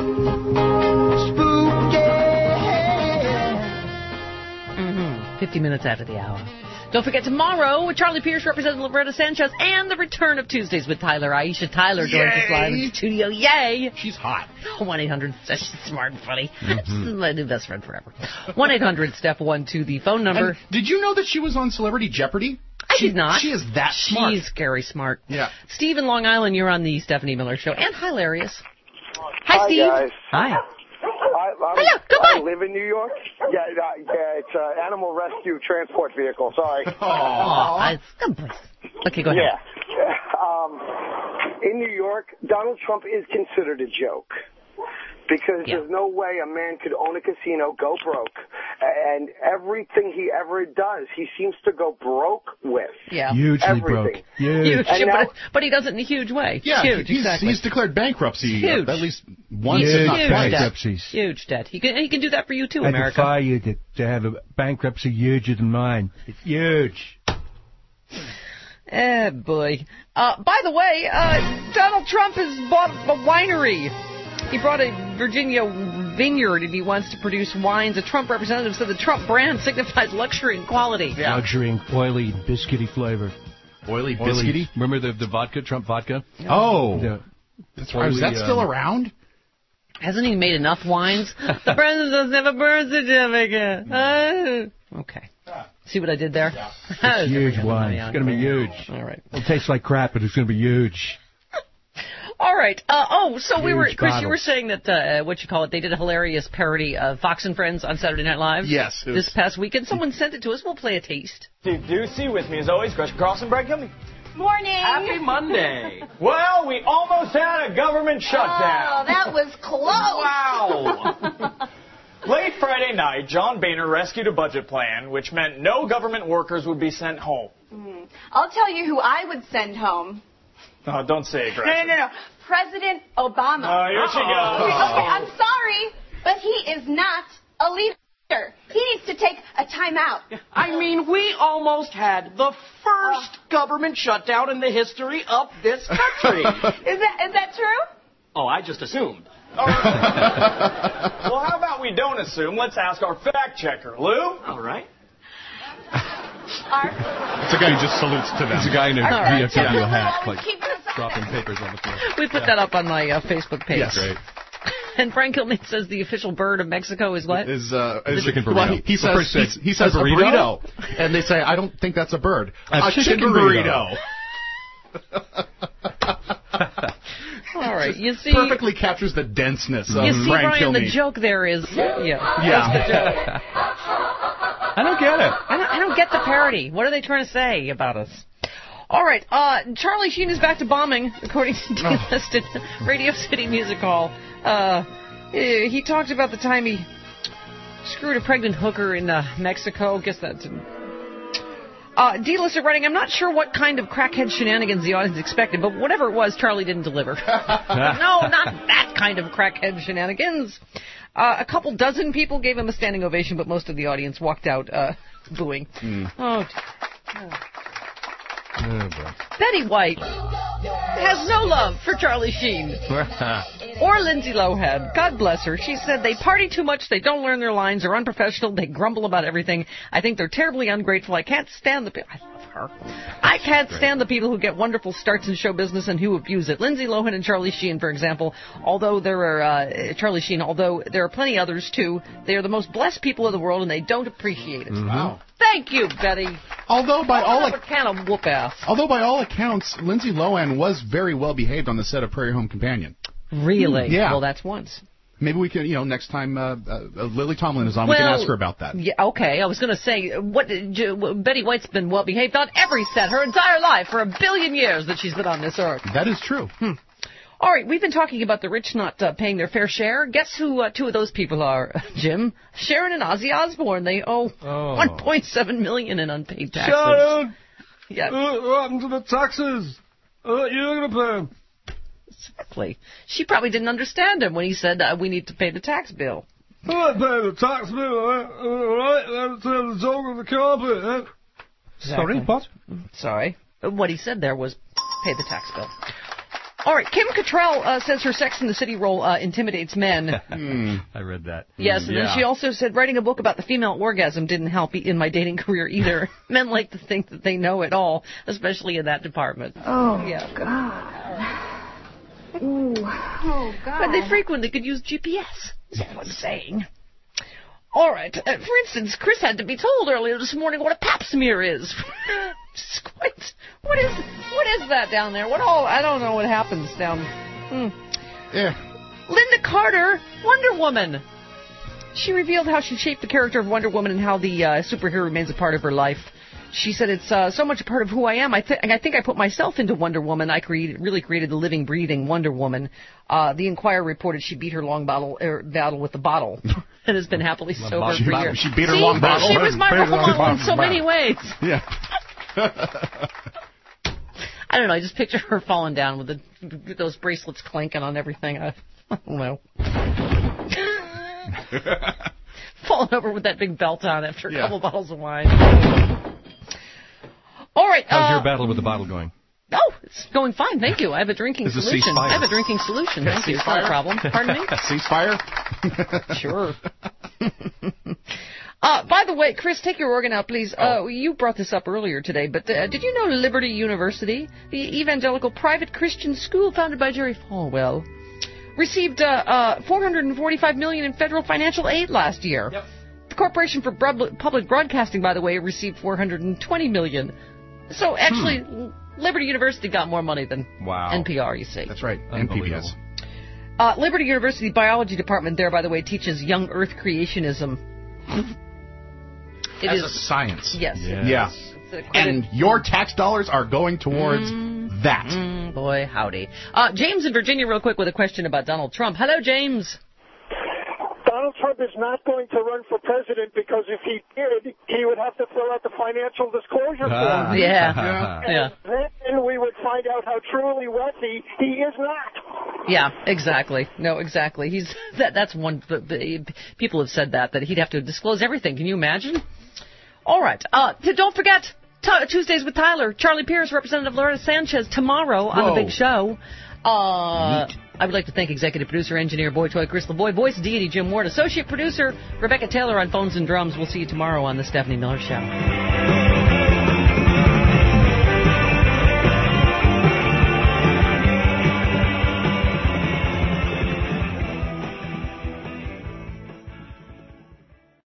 [SPEAKER 3] Mm-hmm. fifty minutes after the hour. Don't forget tomorrow with Charlie Pierce representing Loretta Sanchez and the return of Tuesdays with Tyler. Aisha Tyler joins us live in the studio. Yay!
[SPEAKER 4] She's hot.
[SPEAKER 3] one eight hundred says she's smart and funny.
[SPEAKER 4] Mhm.
[SPEAKER 3] She's my new best friend forever. one eight hundred Steph one two, the phone number.
[SPEAKER 4] And did you know that she was on Celebrity Jeopardy?
[SPEAKER 3] I
[SPEAKER 4] she,
[SPEAKER 3] did not.
[SPEAKER 4] She is that smart.
[SPEAKER 3] She's scary smart.
[SPEAKER 4] Yeah.
[SPEAKER 3] Steve in Long Island, you're on the Stephanie Miller Show. And hilarious. Hi,
[SPEAKER 18] Hi,
[SPEAKER 3] Steve.
[SPEAKER 18] guys.
[SPEAKER 3] Hi.
[SPEAKER 18] I, I'm,
[SPEAKER 3] Hello, goodbye.
[SPEAKER 18] I live in New York. Yeah, uh, yeah it's an animal rescue transport vehicle. Sorry.
[SPEAKER 3] Aw, it's good place. Okay, go ahead.
[SPEAKER 18] Yeah. Um, in New York, Donald Trump is considered a joke. Because
[SPEAKER 3] Yeah.
[SPEAKER 18] there's no way a man could own a casino, go broke, and everything he ever does, he seems to go broke with.
[SPEAKER 3] Yeah.
[SPEAKER 4] Hugely
[SPEAKER 18] everything.
[SPEAKER 4] broke. Huge.
[SPEAKER 3] Huge,
[SPEAKER 18] And
[SPEAKER 3] but,
[SPEAKER 18] now-
[SPEAKER 3] but he does it in a huge way.
[SPEAKER 4] Yeah,
[SPEAKER 3] huge,
[SPEAKER 4] he's,
[SPEAKER 3] exactly.
[SPEAKER 4] he's declared bankruptcy
[SPEAKER 3] Huge.
[SPEAKER 4] at least once,
[SPEAKER 3] huge,
[SPEAKER 4] if not
[SPEAKER 3] huge
[SPEAKER 4] twice.
[SPEAKER 3] debt. Huge debt. He can, he can do that for you too,
[SPEAKER 19] I
[SPEAKER 3] America.
[SPEAKER 19] defy you to, to have a bankruptcy huger than mine. It's huge.
[SPEAKER 3] Eh, boy. Uh, by the way, uh, Donald Trump has bought a winery. He brought a Virginia vineyard and he wants to produce wines. A Trump representative said the Trump brand signifies luxury and quality.
[SPEAKER 19] Yeah. Luxury and oily, biscuity flavor.
[SPEAKER 4] Oily,
[SPEAKER 7] Oily.
[SPEAKER 4] biscuity?
[SPEAKER 7] Remember the, the vodka, Trump vodka?
[SPEAKER 4] Oh.
[SPEAKER 7] The,
[SPEAKER 4] That's right. Is that still
[SPEAKER 7] um,
[SPEAKER 4] around?
[SPEAKER 3] Hasn't he made enough wines? The president doesn't have a birth certificate. Uh, okay. See what I did there?
[SPEAKER 19] It's huge wine. It's going to be huge.
[SPEAKER 3] All right.
[SPEAKER 19] It'll taste like crap, but it's going to be huge.
[SPEAKER 3] All right. Uh, oh, so we were,
[SPEAKER 19] Huge
[SPEAKER 3] Chris,
[SPEAKER 19] bottle.
[SPEAKER 3] you were saying that, uh, what you call it, they did a hilarious parody of Fox and Friends on Saturday Night Live?
[SPEAKER 4] Yes. it was-
[SPEAKER 3] This past weekend. Someone sent it to us. We'll play a taste.
[SPEAKER 20] Steve Ducey with me as always, Gretchen Carlson, Brad Gilby.
[SPEAKER 21] Morning.
[SPEAKER 20] Happy Monday. Well, we almost had a government
[SPEAKER 21] Oh,
[SPEAKER 20] shutdown.
[SPEAKER 21] that was close.
[SPEAKER 20] Wow. Late Friday night, John Boehner rescued a budget plan, which meant no government workers would be sent home.
[SPEAKER 21] Hmm. I'll tell you who I would send home.
[SPEAKER 20] Oh, don't say it,
[SPEAKER 21] No,
[SPEAKER 20] Gretchen.
[SPEAKER 21] no, no, no. President Obama.
[SPEAKER 20] Oh, here she goes.
[SPEAKER 21] Okay, I'm sorry, but he is not a leader. He needs to take a time out.
[SPEAKER 24] I mean, we almost had the first government shutdown in the history of this country.
[SPEAKER 21] Is that is that true?
[SPEAKER 24] Oh, I just assumed.
[SPEAKER 20] Well, how about we don't assume? Let's ask our fact checker, Lou.
[SPEAKER 24] All right.
[SPEAKER 4] It's a guy who just salutes to them.
[SPEAKER 7] It's a guy in a
[SPEAKER 3] All
[SPEAKER 7] V F W
[SPEAKER 21] right.
[SPEAKER 7] hat,
[SPEAKER 21] Always
[SPEAKER 7] like
[SPEAKER 21] keep this up.
[SPEAKER 7] dropping papers on the floor.
[SPEAKER 3] We put that up on my uh, Facebook page.
[SPEAKER 4] Yes.
[SPEAKER 7] Great.
[SPEAKER 3] And Frank Hillman says the official bird of Mexico is what?
[SPEAKER 4] Is, uh, is
[SPEAKER 7] Chicken
[SPEAKER 4] well,
[SPEAKER 7] burrito.
[SPEAKER 4] he, he
[SPEAKER 7] For
[SPEAKER 4] says,
[SPEAKER 7] Christ's sake.
[SPEAKER 4] he, he says
[SPEAKER 7] A
[SPEAKER 4] a
[SPEAKER 7] burrito?
[SPEAKER 4] burrito. And they say, I don't think that's a bird.
[SPEAKER 7] A chicken burrito.
[SPEAKER 3] All right, you see.
[SPEAKER 4] Perfectly captures the denseness of
[SPEAKER 3] You see,
[SPEAKER 4] Frank
[SPEAKER 3] Brian,
[SPEAKER 4] Kilmeade.
[SPEAKER 3] the joke there is, yeah.
[SPEAKER 4] Yeah.
[SPEAKER 3] That's the joke.
[SPEAKER 7] I don't get it.
[SPEAKER 3] I don't, I don't get the parody. What are they trying to say about us? All right, uh, Charlie Sheen is back to bombing, according to delisted Radio City Music Hall. Uh, he talked about the time he screwed a pregnant hooker in uh, Mexico. Guess that didn't. Uh, D-lister writing, I'm not sure what kind of crackhead shenanigans the audience expected, but whatever it was, Charlie didn't deliver. No, not that kind of crackhead shenanigans. Uh, a couple dozen people gave him a standing ovation, but most of the audience walked out uh, booing.
[SPEAKER 4] Mm.
[SPEAKER 3] Oh, dear. Oh.
[SPEAKER 7] Oh, boy.
[SPEAKER 3] Betty White has no love for Charlie Sheen or Lindsay Lohan. God bless her. She said they party too much, they don't learn their lines, they're unprofessional, they grumble about everything. I think they're terribly ungrateful. I can't stand the people. I love her. I can't stand the people who get wonderful starts in show business and who abuse it. Lindsay Lohan and Charlie Sheen, for example, although there are uh, Charlie Sheen, although there are plenty others too, they are the most blessed people in the world and they don't appreciate it.
[SPEAKER 4] Mm-hmm. Wow.
[SPEAKER 3] Thank you, Betty.
[SPEAKER 4] Although by all
[SPEAKER 3] a can of whoop ass.
[SPEAKER 4] although by all accounts, Lindsay Lohan was very well behaved on the set of Prairie Home Companion.
[SPEAKER 3] Really?
[SPEAKER 4] Yeah.
[SPEAKER 3] Well, that's once.
[SPEAKER 4] Maybe we can, you know, next time uh, uh, Lily Tomlin is on,
[SPEAKER 3] Well,
[SPEAKER 4] we can ask her about that.
[SPEAKER 3] Yeah, okay. I was going to say, what J- Betty White's been well behaved on every set her entire life for a billion years that she's been on this earth.
[SPEAKER 4] That is true.
[SPEAKER 3] Hmm. All right, we've been talking about the rich not uh, paying their fair share. Guess who uh, two of those people are, Jim? Sharon and Ozzy Osbourne. They owe
[SPEAKER 7] Oh.
[SPEAKER 3] one point seven million dollars in unpaid taxes.
[SPEAKER 19] Sharon!
[SPEAKER 3] Yeah.
[SPEAKER 19] Uh, what happened to the taxes? Uh, you're going to pay them.
[SPEAKER 3] Exactly. She probably didn't understand him when he said uh, we need to pay the tax bill.
[SPEAKER 19] I pay the tax bill, all right? That's the dog on the carpet, eh?
[SPEAKER 3] Exactly.
[SPEAKER 19] Sorry, what?
[SPEAKER 3] Sorry. What he said there was pay the tax bill. All right, Kim Cattrall uh, says her Sex and the City role uh, intimidates men.
[SPEAKER 7] I read that.
[SPEAKER 3] Yes, and
[SPEAKER 7] yeah.
[SPEAKER 3] then she also said writing a book about the female orgasm didn't help in my dating career either. Men like to think that they know it all, especially in that department.
[SPEAKER 21] Oh,
[SPEAKER 3] Yeah.
[SPEAKER 21] God. Ooh. Oh, God.
[SPEAKER 3] But they frequently could use G P S, is all I'm saying. All right. Uh, for instance, Chris had to be told earlier this morning what a pap smear is. It's quite, what is what is that down there? What all? I don't know what happens down. Hmm.
[SPEAKER 4] Yeah.
[SPEAKER 3] Linda Carter, Wonder Woman. She revealed how she shaped the character of Wonder Woman and how the uh, superhero remains a part of her life. She said it's uh, so much a part of who I am. I, th- I think I put myself into Wonder Woman. I created, really created the living, breathing Wonder Woman. Uh, the Inquirer reported she beat her long battle, er, battle with the bottle. and has been happily sober
[SPEAKER 4] She,
[SPEAKER 3] for years.
[SPEAKER 4] she beat her
[SPEAKER 3] See,
[SPEAKER 4] long bottle.
[SPEAKER 3] She was my role model in so many ways.
[SPEAKER 4] Yeah.
[SPEAKER 3] I don't know. I just picture her falling down with, the, with those bracelets clanking on everything. I, I don't know. Falling over with that big belt on after a
[SPEAKER 7] Yeah.
[SPEAKER 3] couple bottles of wine. All right.
[SPEAKER 7] How's
[SPEAKER 3] uh,
[SPEAKER 7] your battle with the bottle going?
[SPEAKER 3] Oh, it's going fine. Thank you. I have a drinking
[SPEAKER 7] It's a
[SPEAKER 3] solution.
[SPEAKER 7] ceasefire.
[SPEAKER 3] I have a drinking solution. Thank you. It's not a problem. Pardon me?
[SPEAKER 4] Ceasefire?
[SPEAKER 3] Sure. Uh, by the way, Chris, take your organ out, please. Uh, you brought this up earlier today, but uh, did you know Liberty University, the evangelical private Christian school founded by Jerry Falwell, received uh, uh, four hundred forty-five million dollars in federal financial aid last year?
[SPEAKER 20] Yep.
[SPEAKER 3] The Corporation for Brub- Public Broadcasting, by the way, received four hundred twenty million dollars. So actually, hmm. Liberty University got more money than
[SPEAKER 7] wow.
[SPEAKER 3] N P R, you see.
[SPEAKER 4] That's right, and P B S.
[SPEAKER 3] Uh, Liberty University Biology Department there, by the way, teaches young Earth creationism. It
[SPEAKER 4] As
[SPEAKER 3] is
[SPEAKER 4] a science.
[SPEAKER 3] Yes.
[SPEAKER 4] yes. Yeah.
[SPEAKER 3] It's a,
[SPEAKER 4] and your tax dollars are going towards
[SPEAKER 3] mm,
[SPEAKER 4] that.
[SPEAKER 3] Mm, boy, howdy. Uh, James in Virginia, real quick, with a question about Donald Trump. Hello, James.
[SPEAKER 12] Donald Trump is not going to run for president because if he did, he would have to fill out the financial disclosure form.
[SPEAKER 3] Yeah.
[SPEAKER 12] And
[SPEAKER 3] yeah.
[SPEAKER 12] then we would find out how truly wealthy he is not.
[SPEAKER 3] Yeah, exactly. No, exactly. He's that. That's one. People have said that that he'd have to disclose everything. Can you imagine? All right. Uh, don't forget t- Tuesdays with Tyler, Charlie Pierce, Representative Loretta Sanchez tomorrow on
[SPEAKER 4] Whoa.
[SPEAKER 3] the big show. Uh, I would like to thank executive producer, engineer, boy toy Chris LaVoy, voice deity Jim Ward, associate producer Rebecca Taylor on phones and drums. We'll see you tomorrow on the Stephanie Miller Show.